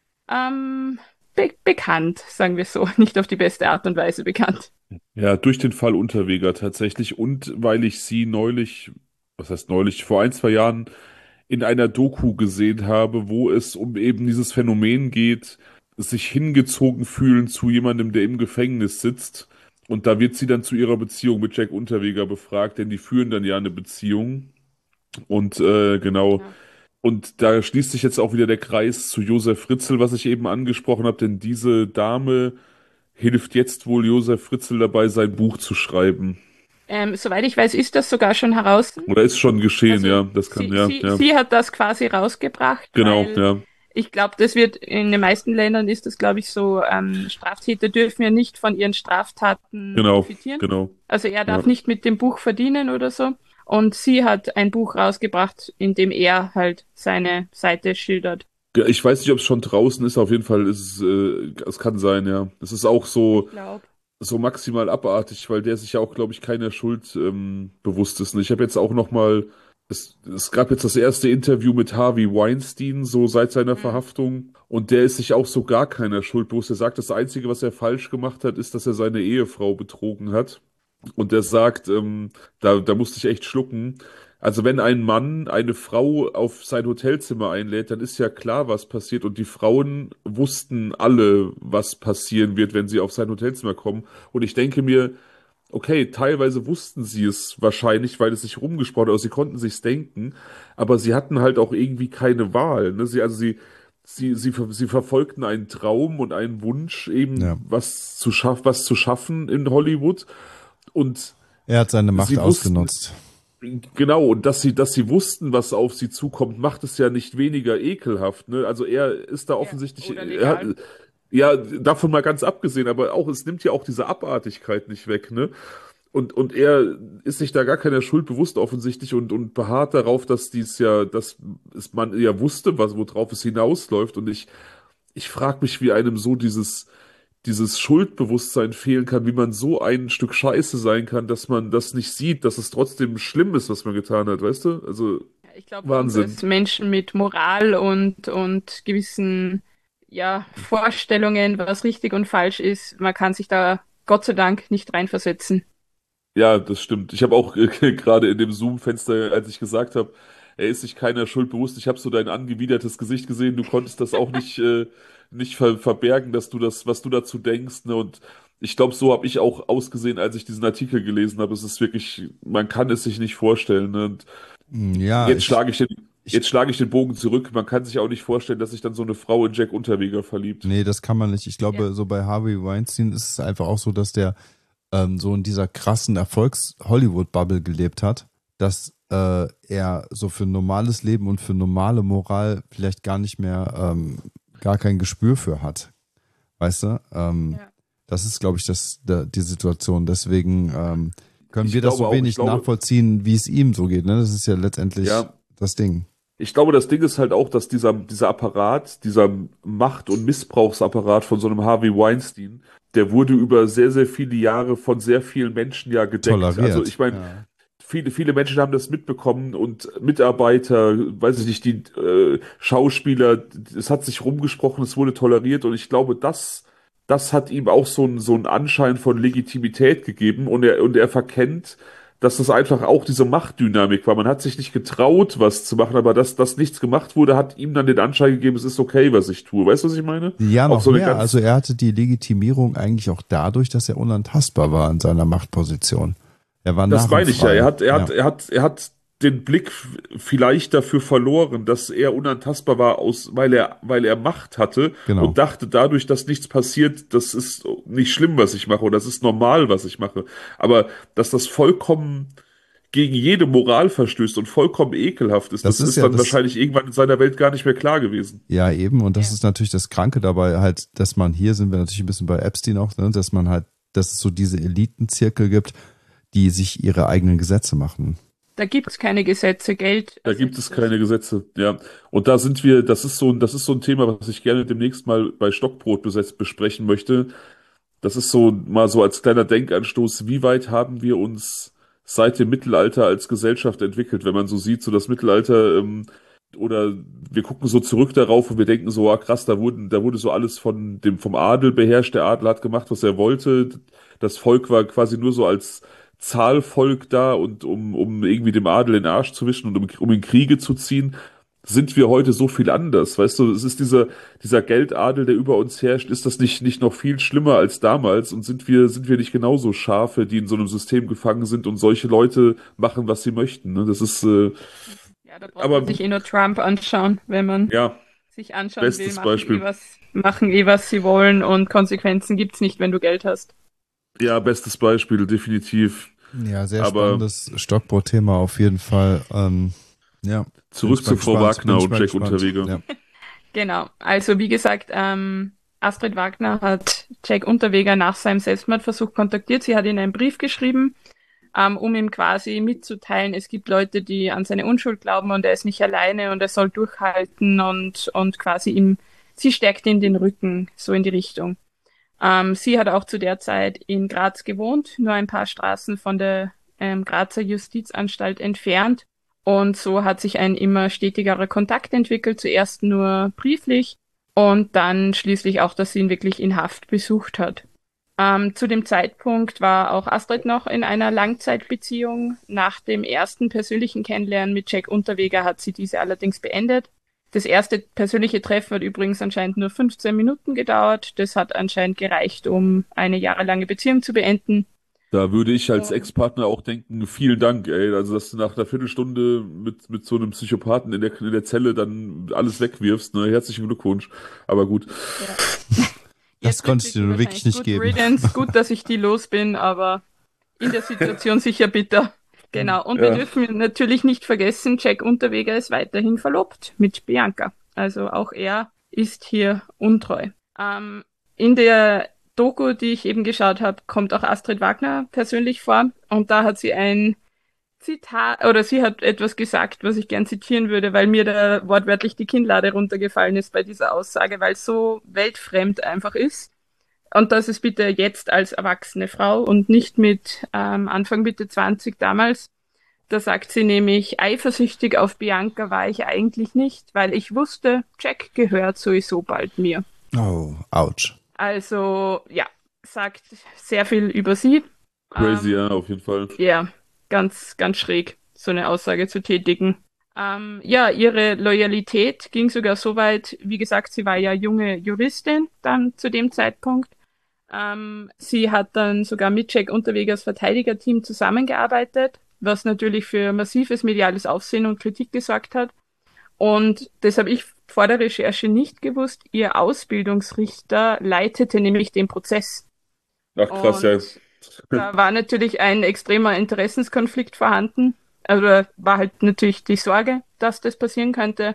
ähm, be- bekannt, sagen wir so, nicht auf die beste Art und Weise bekannt. Ja, durch den Fall Unterweger tatsächlich und weil ich sie neulich, was heißt neulich, vor ein, zwei Jahren in einer Doku gesehen habe, wo es um eben dieses Phänomen geht, sich hingezogen fühlen zu jemandem, der im Gefängnis sitzt. Und da wird sie dann zu ihrer Beziehung mit Jack Unterweger befragt, denn die führen dann ja eine Beziehung. Und äh, genau. Ja. Und da schließt sich jetzt auch wieder der Kreis zu Josef Fritzl, was ich eben angesprochen habe, denn diese Dame hilft jetzt wohl Josef Fritzl dabei, sein Buch zu schreiben. Ähm, soweit ich weiß, ist das sogar schon heraus. Oder ist schon geschehen, Also ja. Das kann, sie, ja, sie, ja. sie hat das quasi rausgebracht, Genau, weil ja. ich glaube, das wird in den meisten Ländern ist das, glaube ich, so, ähm, Straftäter dürfen ja nicht von ihren Straftaten Genau, profitieren. genau. Also er darf Ja. nicht mit dem Buch verdienen oder so. Und sie hat ein Buch rausgebracht, in dem er halt seine Seite schildert. Ja, ich weiß nicht, ob es schon draußen ist, auf jeden Fall ist es, äh, es kann sein, ja. Es ist auch so, Ich glaube. so maximal abartig, weil der sich ja auch, glaube ich, keiner Schuld ähm, bewusst ist. Und ich habe jetzt auch noch mal, es, es gab jetzt das erste Interview mit Harvey Weinstein, so seit seiner Mhm. Verhaftung. Und der ist sich auch so gar keiner Schuld bewusst. Er sagt, das Einzige, was er falsch gemacht hat, ist, dass er seine Ehefrau betrogen hat. Und er sagt, ähm, da, da musste ich echt schlucken. Also wenn ein Mann eine Frau auf sein Hotelzimmer einlädt, dann ist ja klar, was passiert. Und die Frauen wussten alle, was passieren wird, wenn sie auf sein Hotelzimmer kommen. Und ich denke mir, okay, teilweise wussten sie es wahrscheinlich, weil es sich rumgesprochen hat, also sie konnten sich's denken, aber sie hatten halt auch irgendwie keine Wahl. Ne? Sie, also sie, sie, sie, ver- sie verfolgten einen Traum und einen Wunsch, eben Ja. was zu schaffen, was zu schaffen in Hollywood. Und Er hat seine Macht Sie wussten- ausgenutzt. genau, und dass sie, dass sie wussten, was auf sie zukommt, macht es ja nicht weniger ekelhaft. Ne? Also er ist da offensichtlich, oder er hat, legal. ja, davon mal ganz abgesehen, aber auch, es nimmt ja auch diese Abartigkeit nicht weg, ne? Und, und er ist sich da gar keiner Schuld bewusst offensichtlich und, und beharrt darauf, dass dies ja, dass es man ja wusste, was, worauf es hinausläuft. Und ich, ich frage mich, wie einem so dieses dieses Schuldbewusstsein fehlen kann, wie man so ein Stück Scheiße sein kann, dass man das nicht sieht, dass es trotzdem schlimm ist, was man getan hat, weißt du? Also Ja, ich glaube, für uns Wahnsinn. als Menschen mit Moral und, und gewissen ja, Vorstellungen, was richtig und falsch ist, man kann sich da Gott sei Dank nicht reinversetzen. Ja, das stimmt. Ich habe auch äh, gerade in dem Zoom-Fenster, als ich gesagt habe, er ist sich keiner Schuld bewusst, ich habe so dein angewidertes Gesicht gesehen, du konntest das auch nicht, äh, nicht ver verbergen, dass du das, was du dazu denkst, ne? Und ich glaube, so habe ich auch ausgesehen, als ich diesen Artikel gelesen habe. Es ist wirklich, man kann es sich nicht vorstellen, ne? Und Ja, jetzt ich, schlage ich den, ich, jetzt schlage ich den Bogen zurück. Man kann sich auch nicht vorstellen, dass sich dann so eine Frau in Jack Unterweger verliebt. nee, das kann man nicht. Ich glaube, Ja. so bei Harvey Weinstein ist es einfach auch so, dass der ähm, so in dieser krassen Erfolgs-Hollywood-Bubble gelebt hat, dass äh, er so für normales Leben und für normale Moral vielleicht gar nicht mehr, ähm, gar kein Gespür für hat. Weißt du? Ähm, Ja. Das ist, glaube ich, das, der, die Situation. Deswegen ähm, können Ich wir das glaube so auch, ich wenig glaube- nachvollziehen, wie es ihm so geht. Ne? Das ist ja letztendlich Ja. das Ding. Ich glaube, das Ding ist halt auch, dass dieser, dieser Apparat, dieser Macht- und Missbrauchsapparat von so einem Harvey Weinstein, der wurde über sehr, sehr viele Jahre von sehr vielen Menschen ja gedeckt. Toleriert. Also ich meine, Ja. viele, viele Menschen haben das mitbekommen und Mitarbeiter, weiß ich nicht, die äh, Schauspieler, es hat sich rumgesprochen, es wurde toleriert und ich glaube, das, das hat ihm auch so einen, so einen Anschein von Legitimität gegeben und er, und er verkennt, dass das einfach auch diese Machtdynamik war. Man hat sich nicht getraut, was zu machen, aber dass das nichts gemacht wurde, hat ihm dann den Anschein gegeben, es ist okay, was ich tue. Weißt du, was ich meine? Ja, Auch noch so eine mehr. ganz- Also er hatte die Legitimierung eigentlich auch dadurch, dass er unantastbar war in seiner Machtposition. Er war Das meine ich ja. narrenfrei. Er hat, er hat, Ja. er hat, er hat den Blick f- vielleicht dafür verloren, dass er unantastbar war, aus, weil er, weil er Macht hatte Genau. und dachte dadurch, dass nichts passiert, das ist nicht schlimm, was ich mache, oder das ist normal, was ich mache. Aber dass das vollkommen gegen jede Moral verstößt und vollkommen ekelhaft ist, Das das, ist ist, ja dann das- wahrscheinlich irgendwann in seiner Welt gar nicht mehr klar gewesen. Ja, eben. Und das Ja. ist natürlich das Kranke dabei, halt, dass man hier sind wir natürlich ein bisschen bei Epstein auch, ne, dass man halt, dass es so diese Elitenzirkel gibt, die sich ihre eigenen Gesetze machen. Da gibt's keine Gesetze, Geld. Da gibt es ersetzt keine Gesetze, ja. Und da sind wir, das ist so, ein- das ist so ein Thema, was ich gerne demnächst mal bei Stockbrot besetzt besprechen möchte. Das ist so mal so als kleiner Denkanstoß, wie weit haben wir uns seit dem Mittelalter als Gesellschaft entwickelt, wenn man so sieht, so das Mittelalter, ähm, oder wir gucken so zurück darauf und wir denken so, ah krass, da wurden, da wurde so alles von dem, vom Adel beherrscht, der Adel hat gemacht, was er wollte, das Volk war quasi nur so als Zahlvolk da und um, um irgendwie dem Adel den Arsch zu wischen und um, um in Kriege zu ziehen, sind wir heute so viel anders, weißt du, es ist dieser, dieser Geldadel, der über uns herrscht, ist das nicht, nicht noch viel schlimmer als damals und sind wir, sind wir nicht genauso Schafe, die in so einem System gefangen sind und solche Leute machen, was sie möchten, ne? Das ist, äh, Ja, da braucht aber- man sich eh nur Trump anschauen, wenn man ja, sich anschauen bestes will, machen Beispiel. eh, was, machen eh, was sie wollen und Konsequenzen gibt's nicht, wenn du Geld hast. ja, bestes Beispiel, definitiv. Ja, sehr Aber- spannendes Stockbrot-Thema auf jeden Fall. Ähm, ja. Zurück Bin zu ich mal Frau gespannt, Wagner bin ich und mal Jack gespannt. Unterweger. Ja. Genau, also wie gesagt, ähm, Astrid Wagner hat Jack Unterweger nach seinem Selbstmordversuch kontaktiert. Sie hat ihm einen Brief geschrieben, ähm, um ihm quasi mitzuteilen, es gibt Leute, die an seine Unschuld glauben und er ist nicht alleine und er soll durchhalten und, und quasi ihm, sie stärkt ihm den Rücken, so in die Richtung. Ähm, sie hat auch zu der Zeit in Graz gewohnt, nur ein paar Straßen von der ähm, Grazer Justizanstalt entfernt. Und so hat sich ein immer stetigerer Kontakt entwickelt, zuerst nur brieflich und dann schließlich auch, dass sie ihn wirklich in Haft besucht hat. Ähm, zu dem Zeitpunkt war auch Astrid noch in einer Langzeitbeziehung. Nach dem ersten persönlichen Kennenlernen mit Jack Unterweger hat sie diese allerdings beendet. Das erste persönliche Treffen hat übrigens anscheinend nur fünfzehn Minuten gedauert. Das hat anscheinend gereicht, um eine jahrelange Beziehung zu beenden. Da würde ich als Ja. Ex-Partner auch denken, vielen Dank, ey. Also, dass du nach einer Viertelstunde mit, mit so einem Psychopathen in der, in der Zelle dann alles wegwirfst, ne? Herzlichen Glückwunsch. Aber gut. Ja. Das Jetzt konnte ich dir nur wahrscheinlich wirklich nicht good geben. Riddance. Gut, dass ich die los bin, aber in der Situation sicher bitter. Genau. Und Ja. wir dürfen natürlich nicht vergessen, Jack Unterweger ist weiterhin verlobt mit Bianca. Also auch er ist hier untreu. Ähm, in der Doku, die ich eben geschaut habe, kommt auch Astrid Wagner persönlich vor. Und da hat sie ein Zitat, oder sie hat etwas gesagt, was ich gern zitieren würde, weil mir da wortwörtlich die Kinnlade runtergefallen ist bei dieser Aussage, weil es so weltfremd einfach ist. Und das ist bitte jetzt als erwachsene Frau und nicht mit ähm, Anfang Mitte zwanzig damals. Da sagt sie nämlich, eifersüchtig auf Bianca war ich eigentlich nicht, weil ich wusste, Jack gehört sowieso bald mir. Oh, ouch. Also, ja, sagt sehr viel über sie. Crazy, Ähm, ja, auf jeden Fall. Ja, ganz, ganz schräg, so eine Aussage zu tätigen. Ähm, ja, ihre Loyalität ging sogar so weit, wie gesagt, sie war ja junge Juristin dann zu dem Zeitpunkt. Ähm, sie hat dann sogar mit Jack Unterwegers Verteidigerteam zusammengearbeitet, was natürlich für massives mediales Aufsehen und Kritik gesorgt hat. Und das habe ich vor der Recherche nicht gewusst. Ihr Ausbildungsrichter leitete nämlich den Prozess. Ach krass, ja. Und da war natürlich ein extremer Interessenskonflikt vorhanden. Also da war halt natürlich die Sorge, dass das passieren könnte.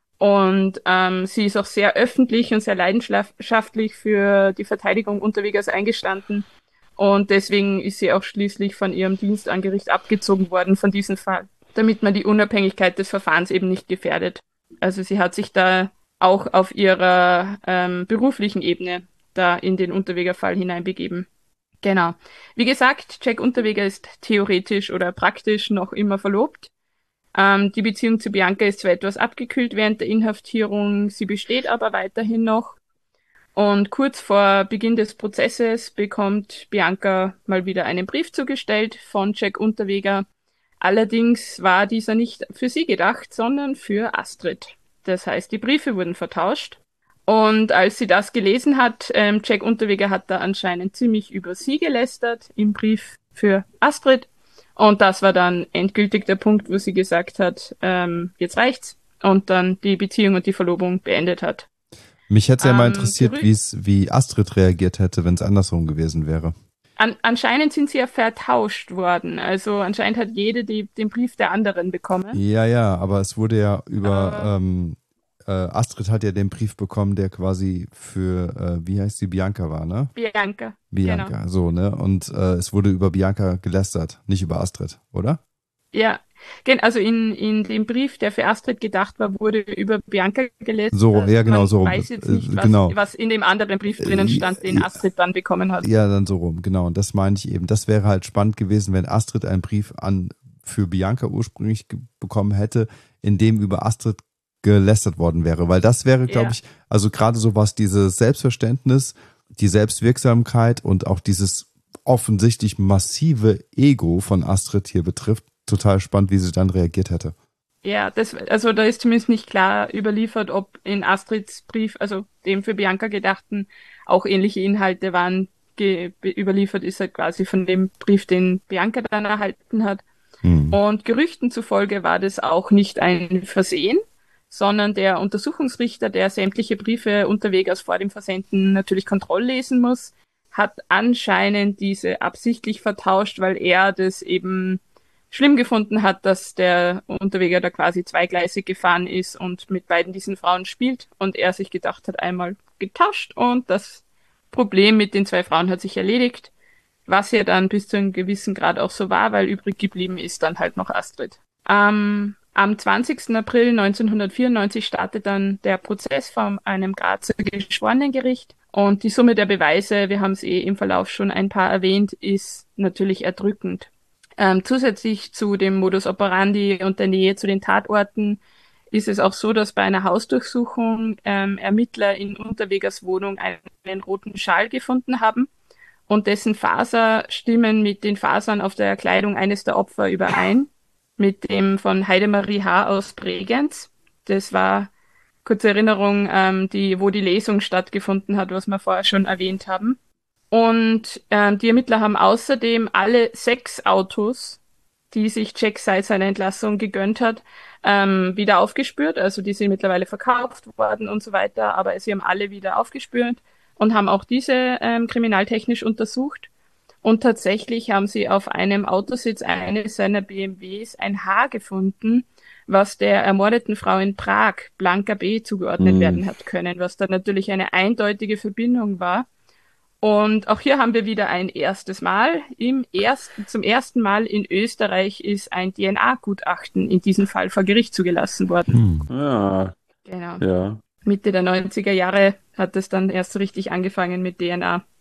Und ähm, sie ist auch sehr öffentlich und sehr leidenschaftlich für die Verteidigung Unterwegers eingestanden. Und deswegen ist sie auch schließlich von ihrem Dienstangericht abgezogen worden von diesem Fall, damit man die Unabhängigkeit des Verfahrens eben nicht gefährdet. Also sie hat sich da auch auf ihrer ähm, beruflichen Ebene da in den Unterweger-Fall hineinbegeben. Genau. Wie gesagt, Jack Unterweger ist theoretisch oder praktisch noch immer verlobt. Ähm, die Beziehung zu Bianca ist zwar etwas abgekühlt während der Inhaftierung, sie besteht aber weiterhin noch. Und kurz vor Beginn des Prozesses bekommt Bianca mal wieder einen Brief zugestellt von Jack Unterweger. Allerdings war dieser nicht für sie gedacht, sondern für Astrid. Das heißt, die Briefe wurden vertauscht. Und als sie das gelesen hat, ähm, Jack Unterweger hat da anscheinend ziemlich über sie gelästert im Brief für Astrid. Und das war dann endgültig der Punkt, wo sie gesagt hat, ähm, jetzt reicht's. Und dann die Beziehung und die Verlobung beendet hat. Mich hätte ja Ähm, mal interessiert, gerü- wie's, wie Astrid reagiert hätte, wenn es andersrum gewesen wäre. An, anscheinend sind sie ja vertauscht worden. Also anscheinend hat jede die, den Brief der anderen bekommen. Ja, ja, aber es wurde ja über, Aber- ähm, äh, Astrid hat ja den Brief bekommen, der quasi für, äh, wie heißt die, Bianca war, ne? Bianca. Bianca, Genau. so, ne? Und äh, es wurde über Bianca gelästert, nicht über Astrid, oder? Ja, gen- also in, in dem Brief, der für Astrid gedacht war, wurde über Bianca gelästert. So, ja, genau, Man so rum. weiß jetzt Äh, nicht, was, genau. was in dem anderen Brief drinnen Äh, stand, den ja. Astrid dann bekommen hat. Ja, dann so rum, genau. Und das meine ich eben. Das wäre halt spannend gewesen, wenn Astrid einen Brief an für Bianca ursprünglich ge- bekommen hätte, in dem über Astrid gelästert worden wäre. Weil das wäre, glaube Ja. ich, also gerade so was dieses Selbstverständnis, die Selbstwirksamkeit und auch dieses offensichtlich massive Ego von Astrid hier betrifft, total spannend, wie sie dann reagiert hätte. Ja, das, also da ist zumindest nicht klar überliefert, ob in Astrids Brief, also dem für Bianca gedachten, auch ähnliche Inhalte waren. Ge überliefert ist halt quasi von dem Brief, den Bianca dann erhalten hat. Hm. Und Gerüchten zufolge war das auch nicht ein Versehen, sondern der Untersuchungsrichter, der sämtliche Briefe Unterwegers vor dem Versenden natürlich kontrolllesen muss, hat anscheinend diese absichtlich vertauscht, weil er das eben schlimm gefunden hat, dass der Unterweger da quasi zweigleisig gefahren ist und mit beiden diesen Frauen spielt und er sich gedacht hat, einmal getauscht und das Problem mit den zwei Frauen hat sich erledigt, was ja dann bis zu einem gewissen Grad auch so war, weil übrig geblieben ist dann halt noch Astrid. Ähm, am zwanzigsten April neunzehnhundertvierundneunzig startet dann der Prozess vor einem Grazer Geschworenengericht und die Summe der Beweise, wir haben es eh im Verlauf schon ein paar erwähnt, ist natürlich erdrückend. Ähm, zusätzlich zu dem Modus operandi und der Nähe zu den Tatorten ist es auch so, dass bei einer Hausdurchsuchung ähm, Ermittler in Unterwegers Wohnung einen roten Schal gefunden haben und dessen Faser stimmen mit den Fasern auf der Kleidung eines der Opfer überein, mit dem von Heidemarie H. aus Bregenz. Das war, kurze Erinnerung, ähm, die, wo die Lesung stattgefunden hat, was wir vorher schon erwähnt haben. Und ähm, die Ermittler haben außerdem alle sechs Autos, die sich Jack seit seiner Entlassung gegönnt hat, ähm, wieder aufgespürt. Also die sind mittlerweile verkauft worden und so weiter, aber sie haben alle wieder aufgespürt und haben auch diese ähm, kriminaltechnisch untersucht. Und tatsächlich haben sie auf einem Autositz eines seiner B M Ws ein Haar gefunden, was der ermordeten Frau in Prag, Blanca B., zugeordnet Mhm. werden hat können, was dann natürlich eine eindeutige Verbindung war. Und auch hier haben wir wieder ein erstes Mal. Im ersten, zum ersten Mal in Österreich ist ein D N A-Gutachten in diesem Fall vor Gericht zugelassen worden. Hm. Ja, Genau. ja. Mitte der neunziger Jahre hat es dann erst so richtig angefangen mit D N A.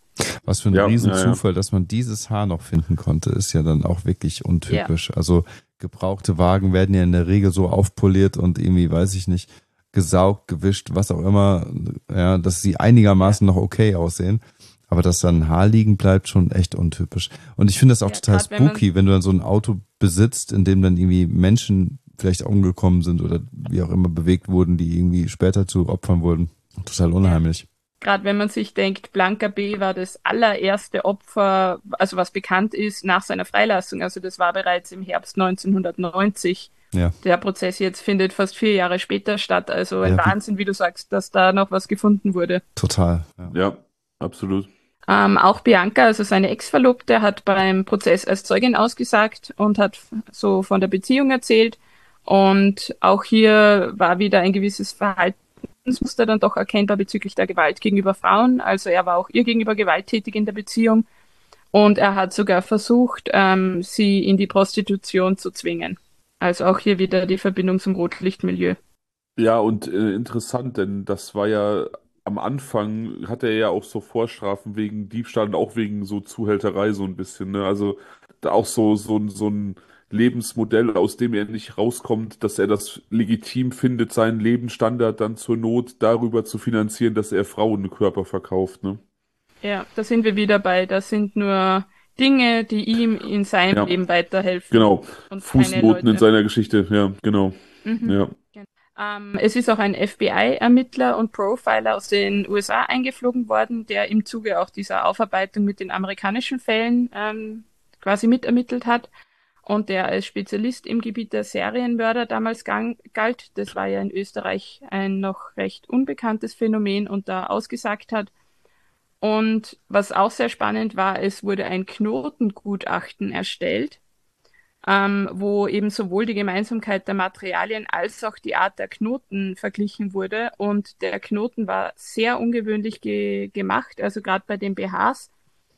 Was für ein Ja, Riesenzufall, ja, ja. dass man dieses Haar noch finden konnte, ist ja dann auch wirklich untypisch. Also gebrauchte Wagen werden ja in der Regel so aufpoliert und irgendwie, weiß ich nicht, gesaugt, gewischt, was auch immer, ja, dass sie einigermaßen noch okay aussehen. Aber dass dann ein Haar liegen bleibt, schon echt untypisch. Und ich finde das auch Ja, total grad wenn man- spooky, wenn du dann so ein Auto besitzt, in dem dann irgendwie Menschen vielleicht umgekommen sind oder wie auch immer bewegt wurden, die irgendwie später zu Opfern wurden. Total unheimlich. Gerade wenn man sich denkt, Blanca B. war das allererste Opfer, also was bekannt ist, nach seiner Freilassung. Also das war bereits im Herbst neunzehnhundertneunzig. Ja. Der Prozess jetzt findet fast vier Jahre später statt. Also ein Ja, wie- Wahnsinn, wie du sagst, dass da noch was gefunden wurde. Total. Ja. Ja, absolut. Ähm, auch Bianca, also seine Ex-Verlobte, hat beim Prozess als Zeugin ausgesagt und hat so von der Beziehung erzählt. Und auch hier war wieder ein gewisses Verhaltensmuster dann doch erkennbar bezüglich der Gewalt gegenüber Frauen. Also er war auch ihr gegenüber gewalttätig in der Beziehung. Und er hat sogar versucht, ähm, sie in die Prostitution zu zwingen. Also auch hier wieder die Verbindung zum Rotlichtmilieu. Ja, und äh, interessant, denn das war ja am Anfang, hatte er ja auch so Vorstrafen wegen Diebstahl und auch wegen so Zuhälterei so ein bisschen, ne? Also da auch so, so, ein- so ein Lebensmodell, aus dem er nicht rauskommt, dass er das legitim findet, seinen Lebensstandard dann zur Not darüber zu finanzieren, dass er Frauenkörper verkauft, ne? Ja, da sind wir wieder bei, das sind nur Dinge, die ihm in seinem Ja. Leben weiterhelfen. Genau. Und keine Fußnoten in Leute. seiner Geschichte, ja, genau. Mhm. Ja. Ähm, es ist auch ein F B I-Ermittler und Profiler aus den U S A eingeflogen worden, der im Zuge auch dieser Aufarbeitung mit den amerikanischen Fällen ähm, quasi mitermittelt hat und der als Spezialist im Gebiet der Serienmörder damals gang, galt. Das war ja in Österreich ein noch recht unbekanntes Phänomen und da ausgesagt hat. Und was auch sehr spannend war, es wurde ein Knotengutachten erstellt, ähm, wo eben sowohl die Gemeinsamkeit der Materialien als auch die Art der Knoten verglichen wurde. Und der Knoten war sehr ungewöhnlich ge gemacht. Also gerade bei den B Hs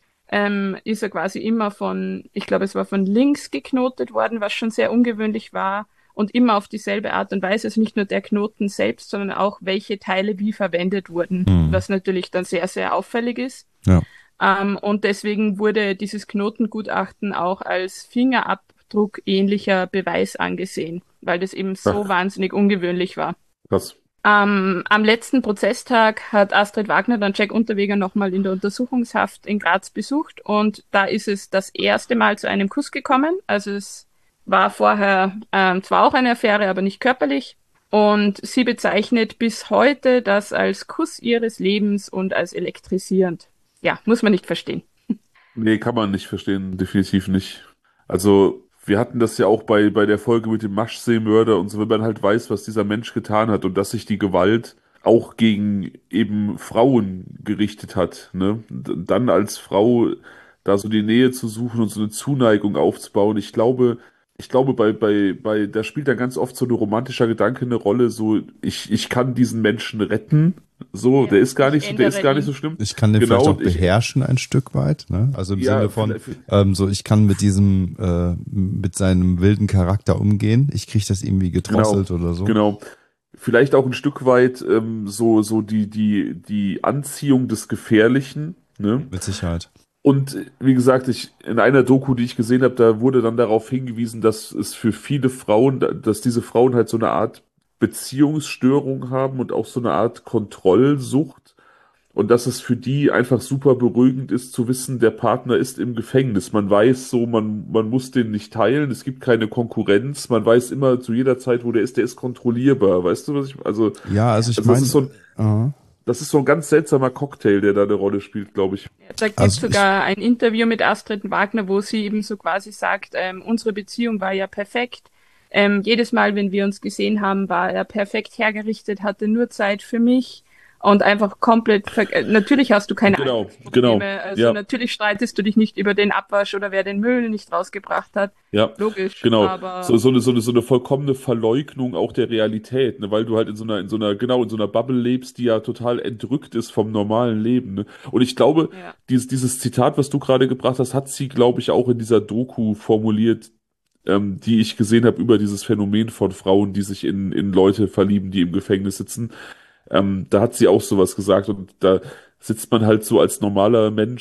ähm, ist er quasi immer von, ich glaube, es war von links geknotet worden, was schon sehr ungewöhnlich war. Und immer auf dieselbe Art und Weise. Also nicht nur der Knoten selbst, sondern auch welche Teile wie verwendet wurden, Mhm. was natürlich dann sehr, sehr auffällig ist. Ja. Ähm, und deswegen wurde dieses Knotengutachten auch als Fingerabdruck ähnlicher Beweis angesehen, weil das eben so Ach. wahnsinnig ungewöhnlich war. Krass. Ähm, am letzten Prozesstag hat Astrid Wagner dann Jack Unterweger nochmal in der Untersuchungshaft in Graz besucht und da ist es das erste Mal zu einem Kuss gekommen. Also es war vorher ähm, zwar auch eine Affäre, aber nicht körperlich. Und sie bezeichnet bis heute das als Kuss ihres Lebens und als elektrisierend. Ja, muss man nicht verstehen. Nee, kann man nicht verstehen, definitiv nicht. Also, wir hatten das ja auch bei, bei der Folge mit dem Maschseemörder und so, wenn man halt weiß, was dieser Mensch getan hat und dass sich die Gewalt auch gegen eben Frauen gerichtet hat, ne? D- Dann als Frau da so die Nähe zu suchen und so eine Zuneigung aufzubauen. Ich glaube, ich glaube, bei, bei, bei, da spielt dann ganz oft so ein romantischer Gedanke eine Rolle, so, ich, ich kann diesen Menschen retten. So, Ja, der ist gar ich nicht so, der ist ändere gar nicht ihn. so schlimm. Ich kann den Genau, vielleicht auch und ich- beherrschen ein Stück weit, ne? Also im Ja, Sinne von, vielleicht- ähm, so ich kann mit diesem, äh, mit seinem wilden Charakter umgehen. Ich kriege das irgendwie gedrosselt oder so. Genau. Vielleicht auch ein Stück weit ähm, so, so die, die, die Anziehung des Gefährlichen, ne? Mit Sicherheit. Und äh, wie gesagt, ich, in einer Doku, die ich gesehen habe, da wurde dann darauf hingewiesen, dass es für viele Frauen, dass diese Frauen halt so eine Art Beziehungsstörung haben und auch so eine Art Kontrollsucht. Und dass es für die einfach super beruhigend ist zu wissen, der Partner ist im Gefängnis. Man weiß so, man, man muss den nicht teilen, es gibt keine Konkurrenz, man weiß immer zu jeder Zeit, wo der ist, der ist kontrollierbar. Weißt du, was ich, also, Ja, also ich also das meine, ist so ein, Aha. das ist so ein ganz seltsamer Cocktail, der da eine Rolle spielt, glaube ich. Da gibt Also sogar ein Interview mit Astrid Wagner, wo sie eben so quasi sagt, ähm, unsere Beziehung war ja perfekt. Ähm, jedes Mal, wenn wir uns gesehen haben, war er perfekt hergerichtet, hatte nur Zeit für mich und einfach komplett, ver äh, natürlich hast du keine Genau, Alltagsprobleme, genau, also ja. natürlich streitest du dich nicht über den Abwasch oder wer den Müll nicht rausgebracht hat, Ja, logisch, genau. aber So, so eine, so eine, so eine vollkommene Verleugnung auch der Realität, ne? Weil du halt in so einer, in so einer, genau, in so einer Bubble lebst, die ja total entrückt ist vom normalen Leben, ne? Und ich glaube, ja. dieses, dieses Zitat, was du gerade gebracht hast, hat sie, glaube ich, auch in dieser Doku formuliert, ähm, die ich gesehen habe über dieses Phänomen von Frauen, die sich in, in Leute verlieben, die im Gefängnis sitzen. Ähm, da hat sie auch sowas gesagt und da sitzt man halt so als normaler Mensch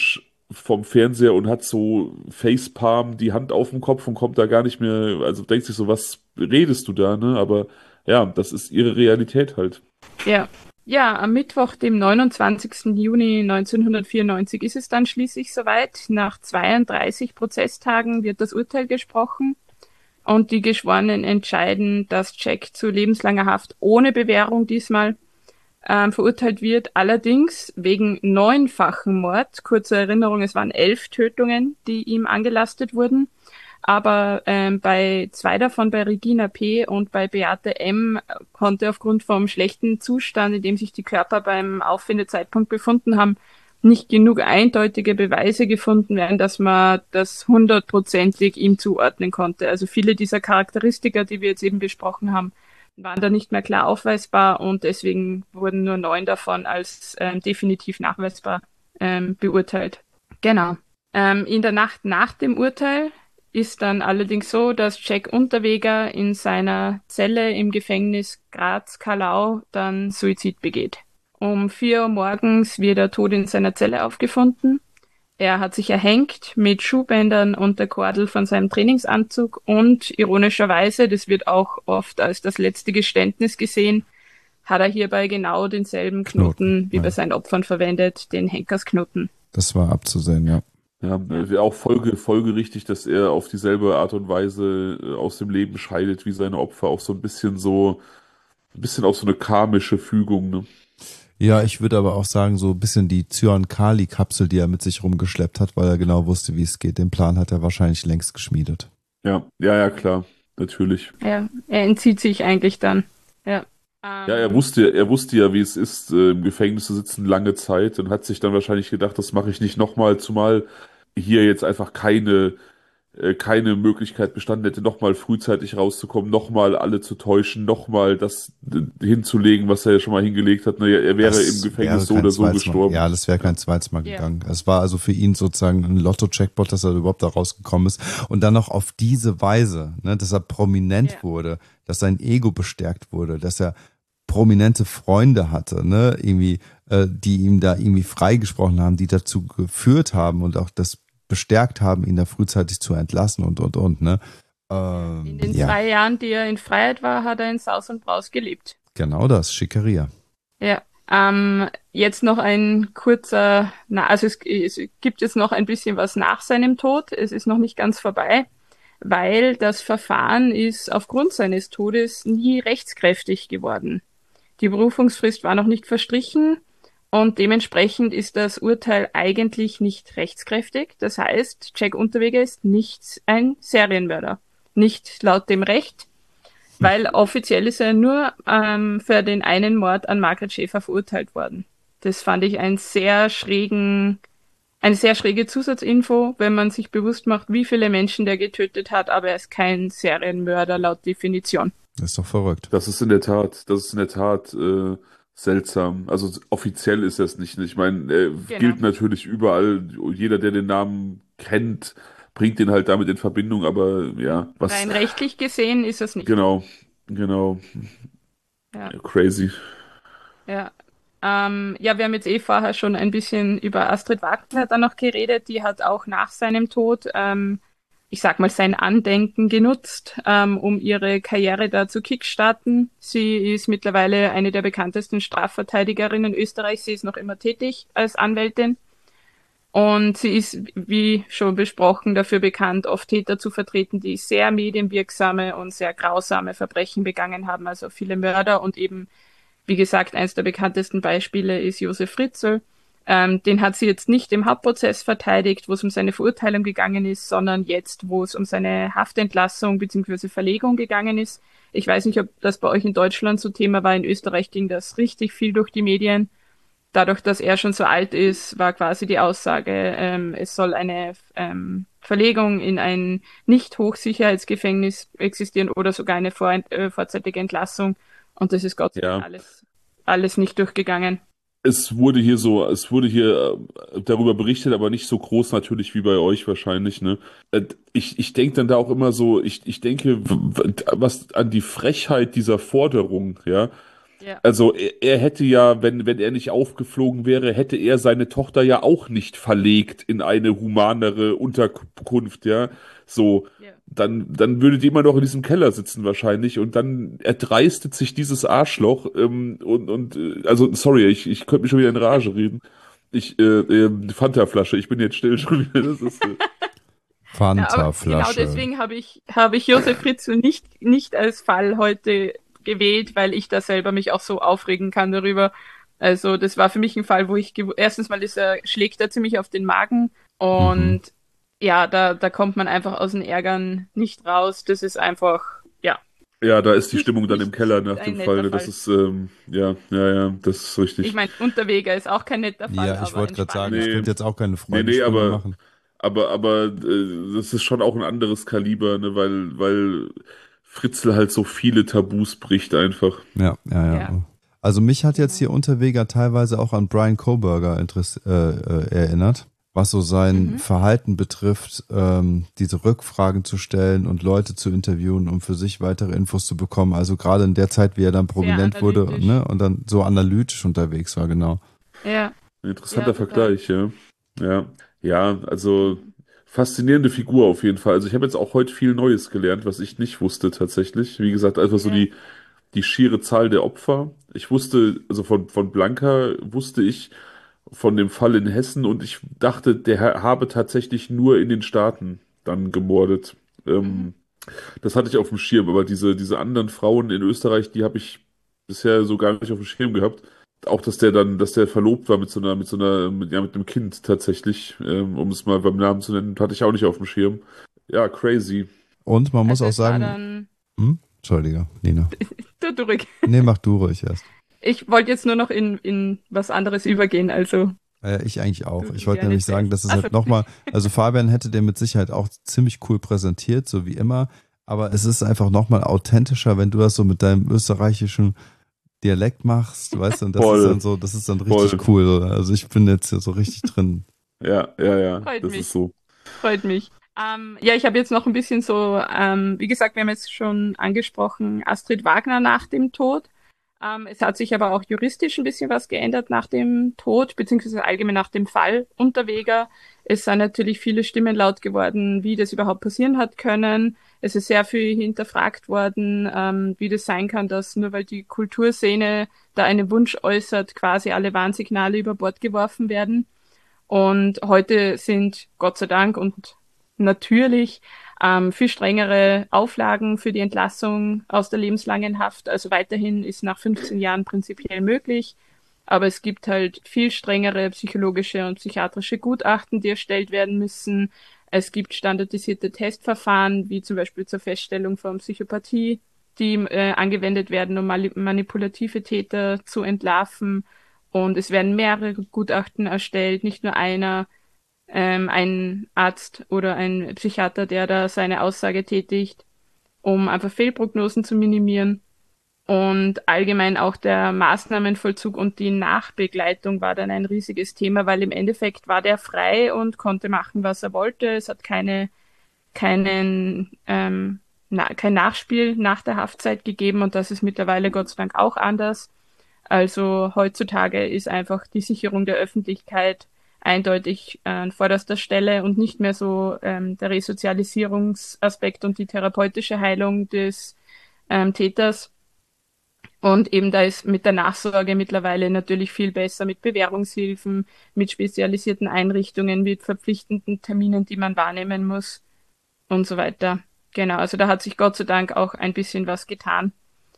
vom Fernseher und hat so Facepalm, die Hand auf dem Kopf und kommt da gar nicht mehr, also denkt sich so, was redest du da, ne? Aber ja, das ist ihre Realität halt. Ja. Ja, am Mittwoch, dem neunundzwanzigsten Juni neunzehnhundertvierundneunzig, ist es dann schließlich soweit. Nach zweiunddreißig Prozesstagen wird das Urteil gesprochen und die Geschworenen entscheiden, dass Jack zu lebenslanger Haft ohne Bewährung diesmal ähm, verurteilt wird. Allerdings wegen neunfachen Mord. Kurze Erinnerung, es waren elf Tötungen, die ihm angelastet wurden. Aber ähm, bei zwei davon, bei Regina P. und bei Beate M., konnte aufgrund vom schlechten Zustand, in dem sich die Körper beim Auffindezeitpunkt befunden haben, nicht genug eindeutige Beweise gefunden werden, dass man das hundertprozentig ihm zuordnen konnte. Also viele dieser Charakteristika, die wir jetzt eben besprochen haben, waren da nicht mehr klar aufweisbar und deswegen wurden nur neun davon als ähm, definitiv nachweisbar ähm, beurteilt. Genau. Ähm, in der Nacht nach dem Urteil ist dann allerdings so, dass Jack Unterweger in seiner Zelle im Gefängnis Graz-Kallau dann Suizid begeht. Um vier Uhr morgens wird er tot in seiner Zelle aufgefunden. Er hat sich erhängt mit Schuhbändern und der Kordel von seinem Trainingsanzug und ironischerweise, das wird auch oft als das letzte Geständnis gesehen, hat er hierbei genau denselben Knoten, Knoten, wie ja. bei seinen Opfern verwendet, den Henkersknoten. Das war abzusehen, ja. Ja, wäre auch Folge, folgerichtig, dass er auf dieselbe Art und Weise äh, aus dem Leben scheidet wie seine Opfer. Auch so ein bisschen so, ein bisschen auch so eine karmische Fügung, ne? Ja, ich würde aber auch sagen, so ein bisschen die Cyan-Kali-Kapsel, die er mit sich rumgeschleppt hat, weil er genau wusste, wie es geht. Den Plan hat er wahrscheinlich längst geschmiedet. Ja, ja, ja, klar, natürlich. Ja, er entzieht sich eigentlich dann. Ja. Ja, er wusste, er wusste ja, wie es ist, äh, im Gefängnis zu sitzen lange Zeit und hat sich dann wahrscheinlich gedacht, das mache ich nicht nochmal, zumal hier jetzt einfach keine, äh, keine Möglichkeit bestanden hätte, nochmal frühzeitig rauszukommen, nochmal alle zu täuschen, nochmal das äh, hinzulegen, was er ja schon mal hingelegt hat. Naja, er wäre Das im Gefängnis wäre so kein oder so zweites Mal- gestorben. Ja, das wäre kein zweites Mal Ja. gegangen. Es war also für ihn sozusagen ein Lotto-Jackpot, dass er überhaupt da rausgekommen ist. Und dann noch auf diese Weise, ne, dass er prominent Ja. wurde, dass sein Ego bestärkt wurde, dass er prominente Freunde hatte, ne, irgendwie, äh, die ihm da irgendwie freigesprochen haben, die dazu geführt haben und auch das bestärkt haben, ihn da frühzeitig zu entlassen und, und, und, ne. Ähm, In den ja, zwei Jahren, die er in Freiheit war, hat er in Saus und Braus gelebt. genau das, Schickeria. Ja. Ähm, jetzt noch ein kurzer, na, also es, es gibt jetzt noch ein bisschen was nach seinem Tod. Es ist noch nicht ganz vorbei, weil das Verfahren ist aufgrund seines Todes nie rechtskräftig geworden. Die Berufungsfrist war noch nicht verstrichen und dementsprechend ist das Urteil eigentlich nicht rechtskräftig. Das heißt, Jack Unterweger ist nicht ein Serienmörder. Nicht laut dem Recht, weil offiziell ist er nur ähm, für den einen Mord an Margaret Schäfer verurteilt worden. Das fand ich einen sehr schrägen, eine sehr schräge Zusatzinfo, wenn man sich bewusst macht, wie viele Menschen der getötet hat, aber er ist kein Serienmörder laut Definition. Das ist doch verrückt. Das ist in der Tat, das ist in der Tat äh, seltsam. Also offiziell ist das nicht. Ich meine, äh, Genau. gilt natürlich überall. Jeder, der den Namen kennt, bringt den halt damit in Verbindung. Aber ja, was Rein rechtlich gesehen ist es nicht. genau, genau, Ja. crazy. Ja. Ähm, ja, wir haben jetzt eh vorher schon ein bisschen über Astrid Wagner dann noch geredet. Die hat auch nach seinem Tod, ähm, ich sag mal, sein Andenken genutzt, ähm, um ihre Karriere da zu kickstarten. Sie ist mittlerweile eine der bekanntesten Strafverteidigerinnen Österreichs. Sie ist noch immer tätig als Anwältin. Und sie ist, wie schon besprochen, dafür bekannt, oft Täter zu vertreten, die sehr medienwirksame und sehr grausame Verbrechen begangen haben, also viele Mörder. Und eben, wie gesagt, eines der bekanntesten Beispiele ist Josef Fritzl. Ähm, den hat sie jetzt nicht im Hauptprozess verteidigt, wo es um seine Verurteilung gegangen ist, sondern jetzt, wo es um seine Haftentlassung bzw. Verlegung gegangen ist. Ich weiß nicht, ob das bei euch in Deutschland so Thema war. In Österreich ging das richtig viel durch die Medien. Dadurch, dass er schon so alt ist, war quasi die Aussage, ähm, es soll eine ähm, Verlegung in ein Nicht-Hochsicherheitsgefängnis existieren oder sogar eine vor, äh, vorzeitige Entlassung. Und das ist Gott sei Dank Ja. alles, alles nicht durchgegangen. Es wurde hier so, es wurde hier äh, darüber berichtet, aber nicht so groß natürlich wie bei euch wahrscheinlich, ne? Äh, Ich, ich denke dann da auch immer so, ich, ich denke, w- w- was an die Frechheit dieser Forderung, ja, Ja. Also er, er hätte ja, wenn, wenn er nicht aufgeflogen wäre, hätte er seine Tochter ja auch nicht verlegt in eine humanere Unterkunft, ja. So, Ja. dann, dann würde die immer noch in diesem Keller sitzen wahrscheinlich und dann erdreistet sich dieses Arschloch ähm, und, und äh, also sorry, ich, ich könnte mich schon wieder in Rage reden. Ich, äh, äh, Fanta-Flasche, ich bin jetzt still schon wieder. Das ist, äh, Ja, aber genau Fanta-Flasche. deswegen habe ich, habe ich Josef Fritzl nicht, nicht als Fall heute gewählt, weil ich da selber mich auch so aufregen kann darüber. Also das war für mich ein Fall, wo ich, gew- erstens mal ist er, schlägt er ziemlich auf den Magen Mhm. und ja, da, da kommt man einfach aus den Ärgern nicht raus. Das ist einfach, ja, ja, da ist die nicht, Stimmung dann im nicht Keller nach dem ein netter Fall. Das Fall. ist, ähm, ja, ja, ja, das ist Ich richtig. meine, Unterweger ist auch kein netter Fall, Ja, ich aber wollte ein gerade sagen, ich spannender. Nee, könnte jetzt auch keine nee, nee, Freudensprünge aber, machen. aber, aber äh, das ist schon auch ein anderes Kaliber, ne, weil, weil Fritzl halt so viele Tabus bricht einfach. Ja, ja, ja. Ja, Also mich hat jetzt genau. hier Unterweger teilweise auch an Brian Koberger interess äh, äh, erinnert, was so sein Mhm. Verhalten betrifft, ähm, diese Rückfragen zu stellen und Leute zu interviewen, um für sich weitere Infos zu bekommen. Also gerade in der Zeit, wie er dann Sehr prominent wurde, analytisch. ne, und dann so analytisch unterwegs war, genau. Ja, Ein ja, interessanter total. Vergleich, ja. Ja, ja, also faszinierende Figur auf jeden Fall. Also ich habe jetzt auch heute viel Neues gelernt, was ich nicht wusste tatsächlich. Wie gesagt, einfach so Ja. die, die schiere Zahl der Opfer. Ich wusste, also von, von Blanca wusste ich von dem Fall in Hessen und ich dachte, der ha- habe tatsächlich nur in den Staaten dann gemordet. Mhm. Ähm, das hatte ich auf dem Schirm, aber diese, diese anderen Frauen in Österreich, die habe ich bisher so gar nicht auf dem Schirm gehabt. Auch, dass der dann, dass der verlobt war mit so einer, mit so einer, mit, ja, mit einem Kind tatsächlich, ähm, um es mal beim Namen zu nennen, hatte ich auch nicht auf dem Schirm. Ja, crazy. Und man muss Also auch es war sagen, dann, hm? Entschuldige, Nina. du, du ruhig. Nee, mach du ruhig erst. Ich wollte jetzt nur noch in, in was anderes übergehen, also Äh, ich eigentlich auch. du, Ich du wollte gerne nämlich sagen, zuerst. dass es Also, halt nochmal, also Fabian hätte den mit Sicherheit auch ziemlich cool präsentiert, so wie immer. Aber es ist einfach nochmal authentischer, wenn du das so mit deinem österreichischen Dialekt machst, weißt du, und das ist dann Voll, so, das ist dann voll. richtig cool. Also ich bin jetzt hier so richtig drin. Ja, ja, ja, freut das ist mich, so. freut mich. Ähm, ja, ich habe jetzt noch ein bisschen so, ähm, wie gesagt, wir haben jetzt schon angesprochen, Astrid Wagner nach dem Tod. Ähm, es hat sich aber auch juristisch ein bisschen was geändert nach dem Tod, beziehungsweise allgemein nach dem Fall Unterweger. Es sind natürlich viele Stimmen laut geworden, wie das überhaupt passieren hat können. Es ist sehr viel hinterfragt worden, ähm, wie das sein kann, dass nur weil die Kulturszene da einen Wunsch äußert, quasi alle Warnsignale über Bord geworfen werden. Und heute sind Gott sei Dank und natürlich ähm, viel strengere Auflagen für die Entlassung aus der lebenslangen Haft. Also weiterhin ist nach fünfzehn Jahren prinzipiell möglich. Aber es gibt halt viel strengere psychologische und psychiatrische Gutachten, die erstellt werden müssen. Es gibt standardisierte Testverfahren, wie zum Beispiel zur Feststellung von Psychopathie, die äh, angewendet werden, um manipulative Täter zu entlarven. Und es werden mehrere Gutachten erstellt, nicht nur einer, ähm, ein Arzt oder ein Psychiater, der da seine Aussage tätigt, um einfach Fehlprognosen zu minimieren. Und allgemein auch der Maßnahmenvollzug und die Nachbegleitung war dann ein riesiges Thema, weil im Endeffekt war der frei und konnte machen, was er wollte. Es hat keine, keinen, ähm, na, kein Nachspiel nach der Haftzeit gegeben und das ist mittlerweile Gott sei Dank auch anders. Also heutzutage ist einfach die Sicherung der Öffentlichkeit eindeutig äh, an vorderster Stelle und nicht mehr so ähm, der Resozialisierungsaspekt und die therapeutische Heilung des ähm, Täters. Und eben da ist mit der Nachsorge mittlerweile natürlich viel besser mit Bewährungshilfen, mit spezialisierten Einrichtungen, mit verpflichtenden Terminen, die man wahrnehmen muss und so weiter. Genau, also da hat sich Gott sei Dank auch ein bisschen was getan.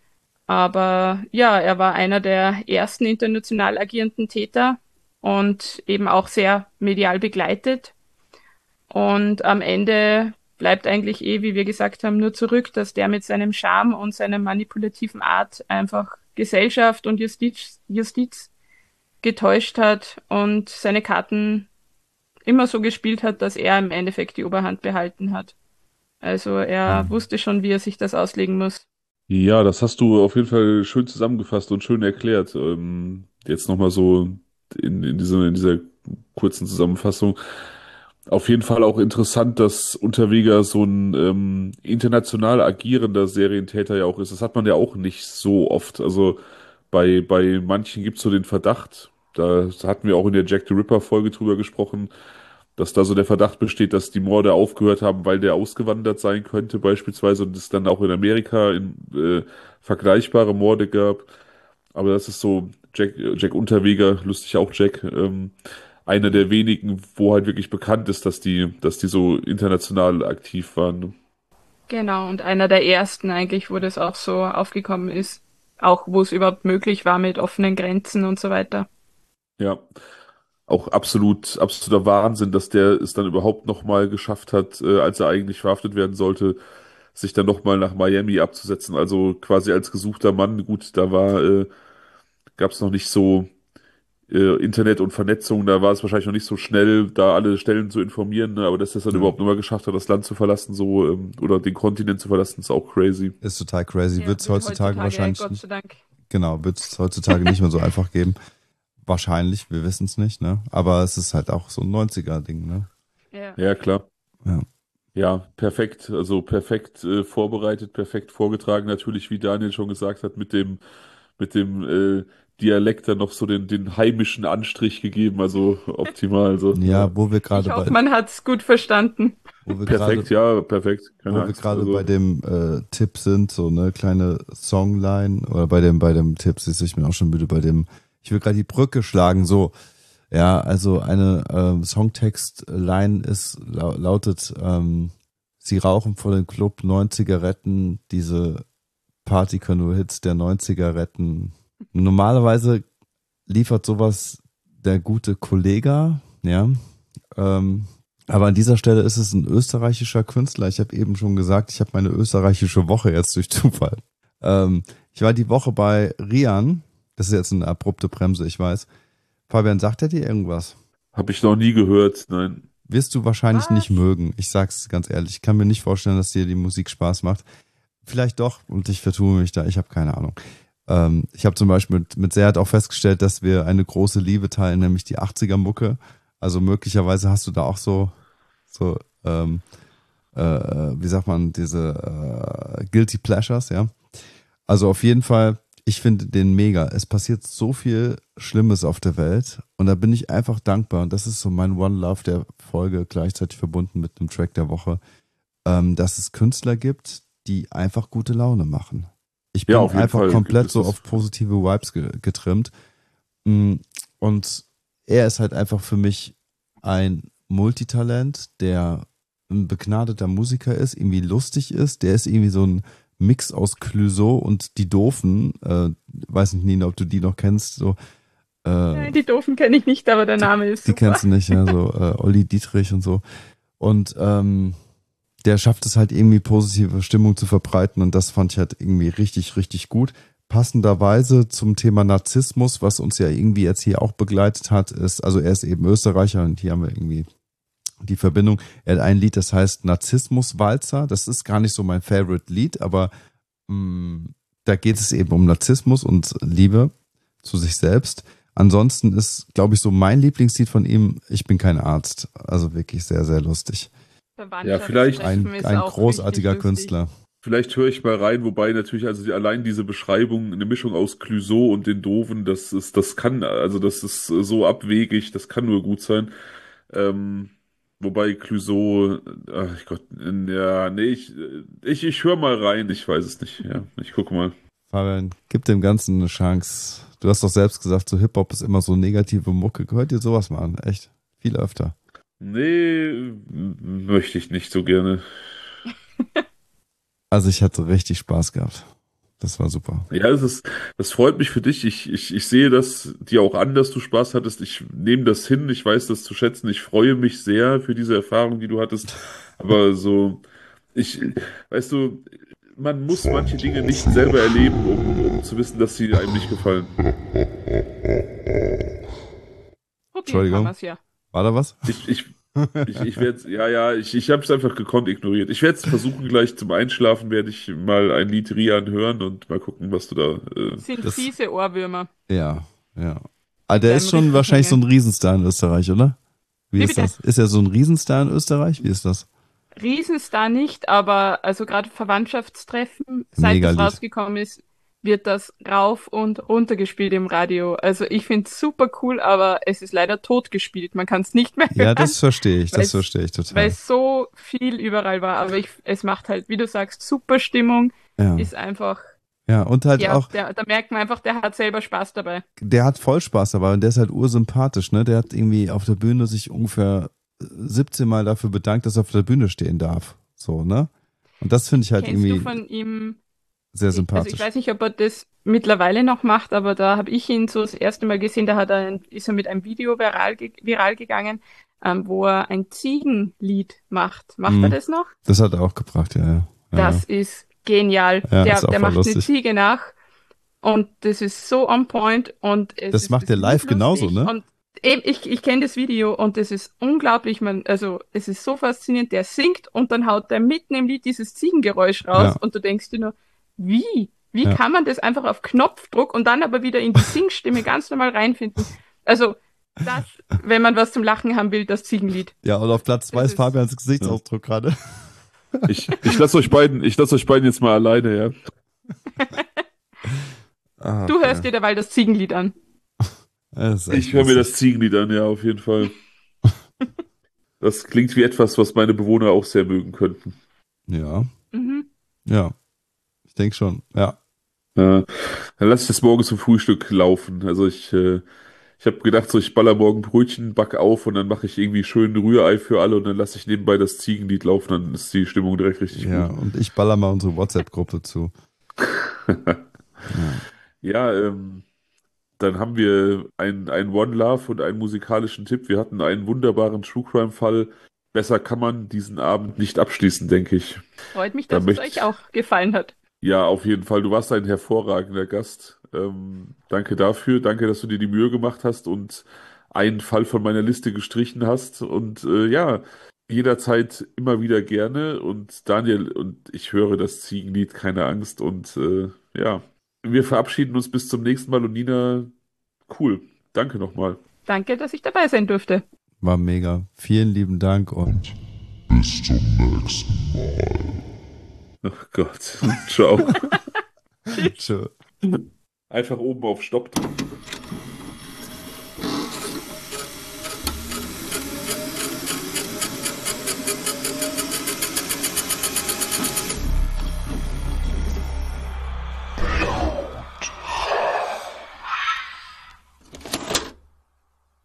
Aber ja, er war einer der ersten international agierenden Täter und eben auch sehr medial begleitet. Und am Ende bleibt eigentlich eh, wie wir gesagt haben, nur zurück, dass der mit seinem Charme und seiner manipulativen Art einfach Gesellschaft und Justiz, Justiz getäuscht hat und seine Karten immer so gespielt hat, dass er im Endeffekt die Oberhand behalten hat. Also er Hm. wusste schon, wie er sich das auslegen muss. Ja, das hast du auf jeden Fall schön zusammengefasst und schön erklärt. Ähm, jetzt nochmal so in, in dieser, in dieser kurzen Zusammenfassung. Auf jeden Fall auch interessant, dass Unterweger so ein ähm, international agierender Serientäter ja auch ist. Das hat man ja auch nicht so oft. Also bei, bei manchen gibt es so den Verdacht, da hatten wir auch in der Jack the Ripper-Folge drüber gesprochen, dass da so der Verdacht besteht, dass die Morde aufgehört haben, weil der ausgewandert sein könnte beispielsweise und es dann auch in Amerika in, äh, vergleichbare Morde gab. Aber das ist so Jack, Jack Unterweger, lustig auch Jack, ähm, einer der wenigen, wo halt wirklich bekannt ist, dass die, dass die so international aktiv waren. Ne? Genau, und einer der ersten eigentlich, wo das auch so aufgekommen ist. Auch wo es überhaupt möglich war mit offenen Grenzen und so weiter. Ja, auch absolut, absoluter Wahnsinn, dass der es dann überhaupt nochmal geschafft hat, äh, als er eigentlich verhaftet werden sollte, sich dann nochmal nach Miami abzusetzen. Also quasi als gesuchter Mann. Gut, da war, äh, gab es noch nicht so äh, Internet und Vernetzung, da war es wahrscheinlich noch nicht so schnell, da alle Stellen zu informieren, ne? Aber dass er es dann Ja. überhaupt nochmal geschafft hat, das Land zu verlassen, so, ähm, oder den Kontinent zu verlassen, ist auch crazy. Ist total crazy. Ja, Wird es wird heutzutage, wahrscheinlich Gott nicht. sei Dank. Genau, wird es heutzutage nicht mehr so einfach geben. Wahrscheinlich, wir wissen es nicht, ne? Aber es ist halt auch so ein neunziger-Ding, ne? Ja. Ja, klar. Ja. Ja, perfekt, also perfekt äh, vorbereitet, perfekt vorgetragen, natürlich, wie Daniel schon gesagt hat, mit dem, mit dem äh, Dialekt dann noch so den, den heimischen Anstrich gegeben, also optimal. Also, Ja, wo wir Ich gerade hoffe, bei, man hat's gut verstanden. wo wir gerade, perfekt, ja, perfekt, wo keine wir Angst. gerade Also, bei dem äh, Tipp sind, so eine kleine Songline oder bei dem, bei dem Tipp, siehst du, ich bin auch schon müde bei dem, ich will gerade die Brücke schlagen, so. Ja, also eine ähm, Songtext-Line ist, lau lautet, ähm, sie rauchen vor dem Club neun Zigaretten, diese Party können nur Hits der neunziger retten. Normalerweise liefert sowas der gute Kollega, ja, ähm, aber an dieser Stelle ist es ein österreichischer Künstler. Ich habe eben schon gesagt, ich habe meine österreichische Woche jetzt durch Zufall. Ähm, ich war die Woche bei Rian, das ist jetzt eine abrupte Bremse, ich weiß. Fabian, sagt er dir irgendwas? habe ich noch nie gehört, nein. Wirst du wahrscheinlich Was? nicht mögen. Ich sag's ganz ehrlich. Ich kann mir nicht vorstellen, dass dir die Musik Spaß macht. Vielleicht doch, und ich vertue mich da, ich habe keine Ahnung. Ähm, ich habe zum Beispiel mit, mit Serhat auch festgestellt, dass wir eine große Liebe teilen, nämlich die achtziger-Mucke. Also möglicherweise hast du da auch so, so ähm, äh, wie sagt man, diese äh, Guilty Pleasures, ja. Also auf jeden Fall, ich finde den mega. Es passiert so viel Schlimmes auf der Welt und da bin ich einfach dankbar. Und das ist so mein One Love der Folge, gleichzeitig verbunden mit dem Track der Woche, ähm, dass es Künstler gibt, die einfach gute Laune machen. Ich bin Ja, auf jeden einfach Fall komplett gibt so es das. auf positive Vibes ge getrimmt. Mm, Und er ist halt einfach für mich ein Multitalent, der ein begnadeter Musiker ist, irgendwie lustig ist. Der ist irgendwie so ein Mix aus Clouseau und Die Doofen. Äh, weiß nicht, Nina, ob du die noch kennst. So, äh, Nein, die Doofen kenne ich nicht, aber der Name ist die super. kennst du nicht, ja, so äh, Olli Dietrich und so. Und ähm, der schafft es halt irgendwie positive Stimmung zu verbreiten und das fand ich halt irgendwie richtig, richtig gut. Passenderweise zum Thema Narzissmus, was uns ja irgendwie jetzt hier auch begleitet hat, ist, also er ist eben Österreicher und hier haben wir irgendwie die Verbindung. Er hat ein Lied, das heißt Narzissmuswalzer. Das ist gar nicht so mein Favorite-Lied, aber mh, da geht es eben um Narzissmus und Liebe zu sich selbst. Ansonsten ist, glaube ich, so mein Lieblingslied von ihm, Ich bin kein Arzt. Also wirklich sehr, sehr lustig. Ja, vielleicht- Ein, Verwandtschaftstreffen ist ein auch großartiger richtig lustig. Künstler. Vielleicht höre ich mal rein, wobei natürlich also die, allein diese Beschreibung, eine Mischung aus Clouseau und den Doofen, das ist, das kann, also das ist so abwegig, das kann nur gut sein. Ähm, wobei Clouseau, ach Gott, ja, nee, ich, ich, ich höre mal rein, ich weiß es nicht, ja, ich gucke mal. Fabian, gib dem Ganzen eine Chance. Du hast doch selbst gesagt, so Hip-Hop ist immer so negative Mucke. Hört dir sowas mal an, echt. Viel öfter. Nee, m- möchte ich nicht so gerne. Also ich hatte richtig Spaß gehabt. Das war super. Ja, das ist, das freut mich für dich. Ich, ich, ich sehe das dir auch an, dass du Spaß hattest. Ich nehme das hin. Ich weiß das zu schätzen. Ich freue mich sehr für diese Erfahrung, die du hattest. Aber so, ich, weißt du, man muss manche Dinge nicht selber erleben, um, um zu wissen, dass sie einem nicht gefallen. Entschuldigung. Kann ja. War da was? Ich, ich, ich, ich werde, ja, ja, ich, ich habe es einfach gekonnt ignoriert. Ich werde es versuchen, gleich zum Einschlafen werde ich mal ein Lied Rian hören und mal gucken, was du da. Äh, Sind Das- fiese Ohrwürmer. Ja, ja. Ah, der Beim ist schon richtigen wahrscheinlich so ein Moment. Riesenstar in Österreich, oder? Wie Wie ist bitte? das? Ist er so ein Riesenstar in Österreich? Wie ist das? Riesenstar nicht, aber also gerade Verwandtschaftstreffen, seit Mega das Lied. rausgekommen ist, wird das rauf und runter gespielt im Radio. Also ich finde es super cool, aber es ist leider tot gespielt. Man kann es nicht mehr hören. Ja, das verstehe ich, das weil's- verstehe ich total. Weil es so viel überall war. Aber ich, es macht halt, wie du sagst, super Stimmung. Ja. Ist einfach, ja, und halt ja, auch, der, da merkt man einfach, der hat selber Spaß dabei. der hat voll Spaß dabei und der ist halt ursympathisch, ne? Der hat irgendwie auf der Bühne sich ungefähr siebzehn Mal dafür bedankt, dass er auf der Bühne stehen darf. So, ne? Und das finde ich halt Kennst irgendwie du von ihm, sehr also sympathisch. ich weiß nicht, ob er das mittlerweile noch macht, aber da habe ich ihn so das erste Mal gesehen, da hat er ein, ist er mit einem Video viral, ge- viral gegangen, ähm, wo er ein Ziegenlied macht. Macht Mhm. er das noch? Das hat er auch gebracht, ja, ja. ja. Das ist genial. Ja, der ist auch der voll macht eine lustig. Ziege nach und das ist so on point und es Das ist macht das der live Lied genauso, lustig ne? Und eben, ich, ich kenne das Video und das ist unglaublich, man, also es ist so faszinierend, der singt und dann haut der mitten im Lied dieses Ziegengeräusch raus Ja. und du denkst dir nur, wie? Wie Ja. kann man das einfach auf Knopfdruck und dann aber wieder in die Singstimme ganz normal reinfinden? Also das, wenn man was zum Lachen haben will, das Ziegenlied. Ja, und auf Platz zwei Das ist ist- Fabians Gesichtsausdruck gerade. Ich, ich lasse euch beiden, ich lasse euch beiden jetzt mal alleine, ja. Ah, Du hörst dir derweil das Ziegenlied an. Das ist echt Ich höre mir lustig. das Ziegenlied an, ja, auf jeden Fall. Das klingt wie etwas, was meine Bewohner auch sehr mögen könnten. Ja, Mhm. ja. Ich denke schon, ja. Ja, dann lasse ich das morgen zum Frühstück laufen. Also ich, äh, ich habe gedacht, so ich baller morgen Brötchen, back auf und dann mache ich irgendwie schön Rührei für alle und dann lasse ich nebenbei das Ziegenlied laufen, dann ist die Stimmung direkt richtig Ja, gut. und ich baller mal unsere WhatsApp-Gruppe zu. Ja, ähm, dann haben wir ein, ein One Love und einen musikalischen Tipp. Wir hatten einen wunderbaren True Crime Fall. Besser kann man diesen Abend nicht abschließen, denke ich. Freut mich, Da dass es möchte euch ich- auch gefallen hat. Ja, auf jeden Fall. Du warst ein hervorragender Gast. Ähm, danke dafür. Danke, dass du dir die Mühe gemacht hast und einen Fall von meiner Liste gestrichen hast. Und äh, ja, jederzeit immer wieder gerne. Und Daniel und ich höre das Ziegenlied, keine Angst. Und äh, ja, wir verabschieden uns bis zum nächsten Mal. Und Nina, cool. Danke nochmal. Danke, dass ich dabei sein durfte. War mega. Vielen lieben Dank und Bis zum nächsten Mal. Oh Gott. Ciao. tschö. Einfach oben auf Stopp drücken.